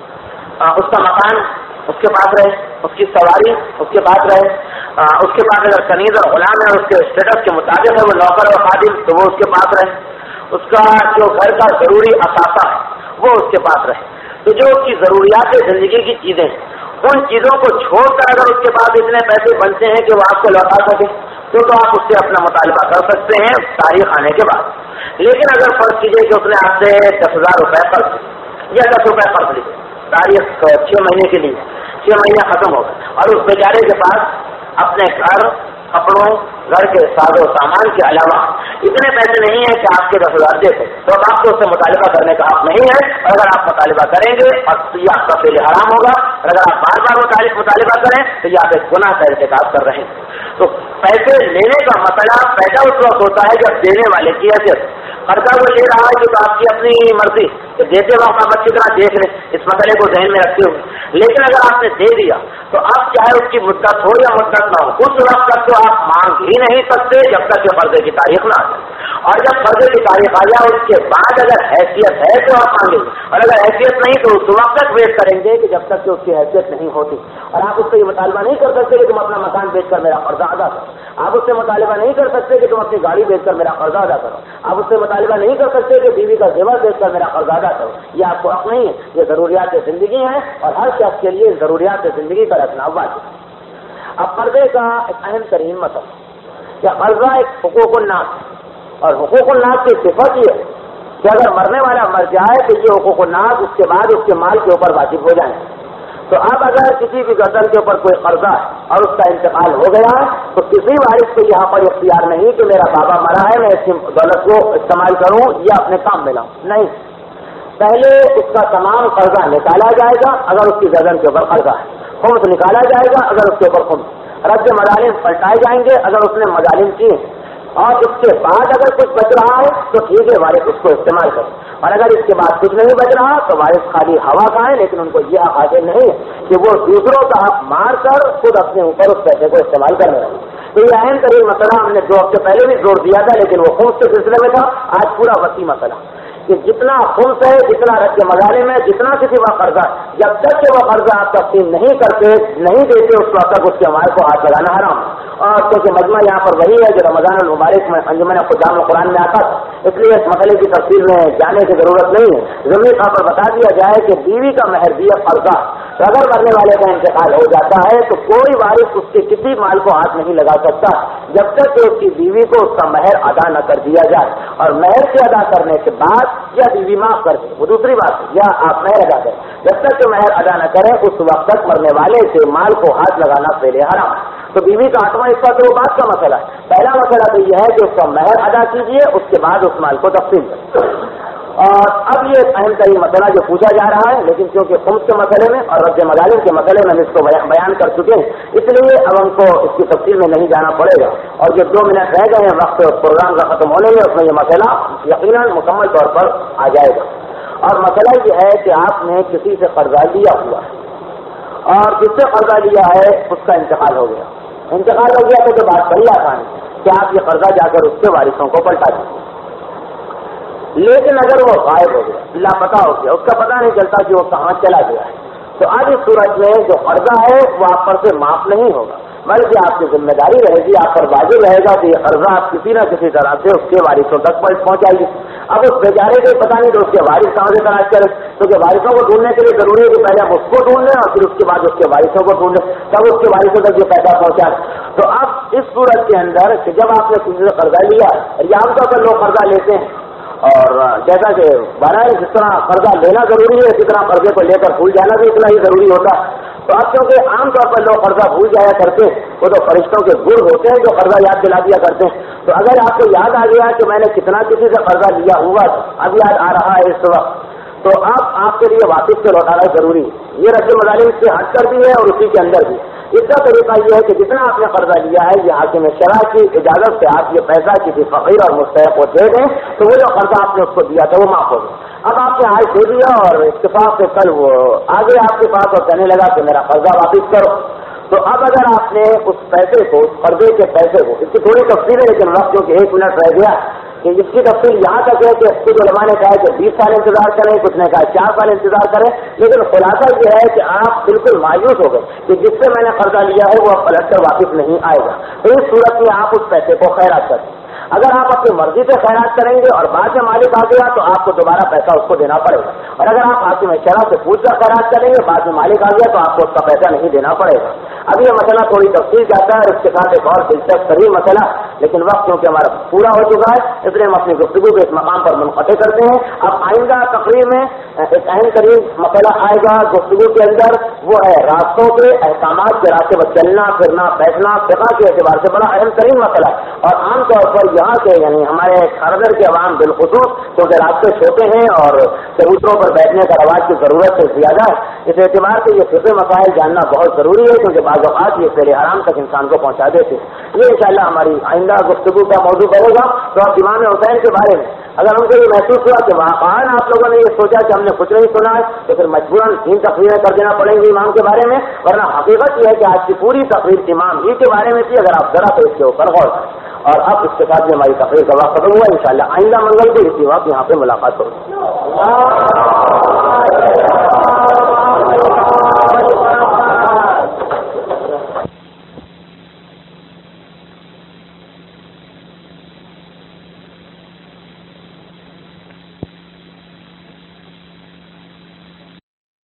اس کا مکان اس کے پاس رہے، اس کی سواری اس کے پاس رہے، اس کے پاس اگر کنیز اور غلام ہے اس کے اسٹیٹس کے مطابق ہے وہ نوکر اور خادم تو وہ اس کے پاس رہے، اس کا جو گھر کا ضروری اثاثہ ہے وہ اس کے پاس رہے، تو جو اس کی ضروریات زندگی کی چیزیں ان چیزوں کو چھوڑ کر اگر اس کے پاس اتنے پیسے بنتے ہیں کہ وہ آپ کو لوٹا سکے تو تو آپ اس سے اپنا مطالبہ کر سکتے ہیں تاریخ آنے کے بعد۔ لیکن اگر فرض کیجیے کہ اس نے آپ سے دس ہزار روپے قرض یا دس روپے قرض لیے تاریخ چھ مہینے کے لیے، چھ مہینے ختم ہو گئے اور اس بیچارے کے پاس اپنے گھر کپڑوں گھر کے ساز و سامان کے علاوہ اتنے پیسے نہیں ہیں کہ آپ کے دس ہزار دے سکیں تو اب آپ کو اس سے مطالبہ کرنے کا حق نہیں ہے، اور اگر آپ مطالبہ کریں گے اور یہ آپ کا فعل حرام ہوگا، اور اگر آپ بار بار مطالب مطالبہ کریں تو یہ آپ ایک گناہ کا ارتکاب کر رہے ہیں۔ تو پیسے لینے کا مسئلہ پیدا اس وقت ہوتا ہے جب دینے والے کی حیثیت، قرضہ وہ لے رہا ہے کہ تو آپ کی اپنی مرضی کہ دیتے وقت آپ اچھی طرح دیکھ لیں اس مسئلے کو ذہن میں رکھتے ہوئے، لیکن اگر آپ نے دے دیا تو اب چاہے اس کی مدت ہو یا مدت نہ ہو اس وقت تک تو آپ مانگ ہی نہیں سکتے جب تک کہ قرضے کی تاریخ نہ آ جائے، اور جب قرضے کی تاریخ آ جائے اس کے بعد اگر حیثیت ہے تو آپ مانگیں گے، اور اگر حیثیت نہیں تو اس وقت تک ویٹ کریں گے کہ جب تک کہ اس کی حیثیت نہیں ہوتی، اور آپ اس سے یہ مطالبہ نہیں کر سکتے کہ تم اپنا مکان بیچ کر میرا قرضہ ادا کرو، آپ اس سے مطالبہ نہیں کر سکتے کہ تم اپنی گاڑی بیچ کر میرا قرضہ ادا کرو، آپ اس سے مطالبہ نہیں کر سکتے کہ بیوی کا زیور بیچ کر میرا قرضہ ادا کرو، یہ آپ کو حق نہیں ہے، یہ ضروریات زندگی ہیں اور ہر شخص کے لیے ضروریات زندگی کا رکھنا واجب ہے۔ اب قرضے کا ایک اہم ترین مسئلہ کہ قرضہ ایک حقوق الناس ہے، اور حقوق الناس کی صفت یہ ہے کہ اگر مرنے والا مر جائے تو یہ حقوق الناس اس کے بعد اس کے مال کے اوپر واجب ہو جائیں۔ تو اب اگر کسی بھی گردن کے اوپر کوئی قرضہ ہے اور اس کا انتقال ہو گیا تو کسی وارث کو یہاں پر اختیار نہیں کہ میرا بابا مرا ہے میں اس کی دولت کو استعمال کروں یا اپنے کام میں لاؤں، نہیں، پہلے اس کا تمام قرضہ نکالا جائے گا اگر اس کی گردن کے اوپر قرضہ ہے، خمس نکالا جائے گا اگر اس کے اوپر خمس، رد مظالم پلٹائے جائیں گے اگر اس نے مظالم کیے، اور اس کے بعد اگر کچھ بچ رہا ہے تو ٹھیک ہے وارث اس کو استعمال کرے، اور اگر اس کے بعد کچھ نہیں بچ رہا تو وارث خالی ہوا کھائے، لیکن ان کو یہ حق حاصل نہیں ہے کہ وہ دوسروں کا حق مار کر خود اپنے اوپر اس پیسے کو استعمال کرنے لگے۔ تو یہ اہم ترین مسئلہ ہم نے دو ہفتے پہلے بھی زور دیا تھا لیکن وہ خمس کے سلسلے میں تھا، آج پورا وسیع مسئلہ کہ جتنا خمس ہے جتنا رد مظالم ہے جتنا کسی کا قرضہ جب تک کہ وہ قرضہ آپ تقسیم نہیں کرتے نہیں دیتے اس وقت تک اس کے مال کو ہاتھ لگانا حرام، اور کیونکہ مجمع یہاں پر وہی ہے جو رمضان المبارک میں انجمن خدام القرآن میں آتا تھا، اس لیے اس مسئلے کی تفصیل میں جانے کی ضرورت نہیں ہے، ضروری طور پر بتا دیا جائے کہ بیوی کا مہر دیا قرضہ اگر مرنے والے کا انتقال ہو جاتا ہے تو کوئی وارث اس کے کسی مال کو ہاتھ نہیں لگا سکتا جب تک کہ اس کی بیوی کو اس کا مہر ادا نہ کر دیا جائے، اور مہر کے ادا کرنے کے بعد یا بیوی معاف کر دے وہ دوسری بات ہے، یا آپ مہر ادا کریں، جب تک کہ مہر ادا نہ کریں اس وقت تک مرنے والے سے مال کو ہاتھ لگانا پہلے حرام۔ تو بیوی کا آٹھواں حصہ تو وہ بات کا مسئلہ ہے، پہلا مسئلہ تو یہ ہے کہ اس کا مہر ادا کیجیے اس کے بعد اس مال کو تقسیم کریں۔ اور اب یہ اہم ترین مسئلہ جو پوچھا جا رہا ہے، لیکن کیونکہ خمس کے مسئلے میں اور رد مظالم کے مسئلے میں ہم اس کو بیان کر چکے ہیں، اس لیے اب ہم کو اس کی تفصیل میں نہیں جانا پڑے گا، اور جو دو منٹ رہ گئے ہیں وقت پروگرام کا ختم ہونے میں، اس میں یہ مسئلہ یقیناً مکمل طور پر آ جائے گا۔ اور مسئلہ یہ ہے کہ آپ نے کسی سے قرضہ لیا ہوا ہے اور جس سے قرضہ لیا ہے اس کا انتقال ہو گیا، انتقال ہو گیا تو جو بات بڑی آسان ہے کہ آپ یہ قرضہ جا کر اس کے وارثوں کو پلٹا دیں، لیکن اگر وہ غائب ہو گیا، لاپتہ ہو گیا، اس کا پتہ نہیں چلتا کہ وہ کہاں چلا گیا ہے، تو اب اس صورت میں جو قرضہ ہے وہ آپ پر سے معاف نہیں ہوگا، بلکہ آپ کی ذمہ داری رہے گی، آپ پر واجب رہے گا کہ یہ قرضہ آپ کسی نہ کسی طرح سے اس کے وارثوں تک پہنچائیے۔ اب اس بیچارے کو پتہ نہیں تو اس کے وارث کہاں سے تلاش کرے، تو کہ وارثوں کو ڈھونڈنے کے لیے ضروری ہے کہ پہلے ہم اس کو ڈھونڈ لیں اور پھر اس کے بعد اس کے وارثوں کو ڈھونڈ لیں، تب اس کے وارثوں تک یہ پیسہ پہنچائے۔ تو اب اس صورت کے اندر کہ جب آپ نے کسی سے قرضہ لیا، یا عام طور پر لوگ قرضہ لیتے ہیں، اور جیسا کہ برائے جس طرح قرضہ لینا ضروری ہے اسی طرح قرضے کو لے کر بھول جانا بھی اتنا ہی ضروری ہوتا ہے، تو اب کیونکہ عام طور پر لوگ قرضہ بھول جایا کرتے ہیں، وہ تو فرشتوں کے گر ہوتے ہیں جو قرضہ یاد دلا دیا کرتے ہیں، تو اگر آپ کو یاد آ گیا کہ میں نے کتنا کسی سے قرضہ لیا ہوا تھا، اب یاد آ رہا ہے اس وقت، تو اب آپ کے لیے واپس سے لوٹانا ضروری ہے۔ یہ رد مظالم سے ہٹ کر بھی ہے اور اسی کے اندر بھی اس کا طریقہ یہ ہے کہ جتنا آپ نے قرضہ لیا ہے یہ حاکم شرع کی اجازت سے آپ یہ پیسہ کسی فقیر اور مستحق کو دے دیں، تو وہ جو قرضہ آپ نے اس کو دیا تھا وہ معاف ہو گیا۔ اب آپ نے آج دے دیا اور اتفاق سے کل وہ آگے آپ کے پاس اور کہنے لگا کہ میرا قرضہ واپس کرو، تو اب اگر آپ نے اس پیسے کو، قرضے کے پیسے کو، اس کی تھوڑی تفصیل ہے لیکن وقت جو کہ ایک منٹ رہ گیا کہ اس کی تفصیل یہاں تک ہے کہ کچھ علماء نے کہا کہ بیس سال انتظار کریں، کچھ نے کہا چار سال انتظار کریں، لیکن خلاصہ یہ ہے کہ آپ بالکل مایوس ہو گئے کہ جس سے میں نے قرضہ لیا ہے وہ اب پلٹ کر واپس نہیں آئے گا، تو اس صورت میں آپ اس پیسے کو خیرات کریں۔ اگر آپ اپنی مرضی سے خیرات کریں گے اور بعد میں مالک آ گیا تو آپ کو دوبارہ پیسہ اس کو دینا پڑے گا، اور اگر آپ حاکم شرع سے پوچھ کر خیرات کریں گے بعد میں مالک آ گیا تو آپ کو اس کا پیسہ نہیں دینا پڑے گا۔ اب یہ مسئلہ تھوڑی تفصیل جاتا ہے اور اس کے ساتھ ایک اور دلچسپ ترین مسئلہ، لیکن وقت کیونکہ ہمارا پورا ہو چکا ہے اس لیے ہم اپنی گفتگو کو اس مقام پر منقطع کرتے ہیں۔ اب آئندہ تقریر میں ایک اہم ترین مسئلہ آئے گا گفتگو کے اندر، وہ ہے راستوں کے احکامات کے راستے پر چلنا پھرنا بیٹھنا، فقہ کے اعتبار سے بڑا اہم ترین مسئلہ ہے، اور عام طور پر یہاں کے یعنی ہمارے خردر کے عوام بالخصوص کیونکہ راستے چھوٹے ہیں اور چبوتروں پر بیٹھنے کا رواج کی ضرورت سے زیادہ ہے، اس اعتبار سے یہ فقہ مسائل جاننا بہت ضروری ہے کیونکہ بعض اوقات یہ فعل حرام تک انسان کو پہنچا دیتے ہیں۔ یہ انشاءاللہ ہماری آئندہ گفتگو کا موضوع بنے گا۔ تو اب امام حسین کے بارے میں اگر ہم کو یہ محسوس ہوا کہ وہاں آپ لوگوں نے یہ سوچا کہ ہم نے کچھ نہیں سنا ہے تو پھر مجبوراً تین تقریریں کر دینا پڑیں گی امام کے بارے میں، ورنہ حقیقت یہ ہے کہ آج کی پوری تقریر امام ہی کے بارے میں تھی اگر آپ ذرا تو اس کے اوپر غور کریں۔ اور اب اس کے ساتھ بھی ہماری تقریر کا وقت ختم ہوا، انشاءاللہ آئندہ منگل کو اسی وقت یہاں پہ ملاقات ہوگی۔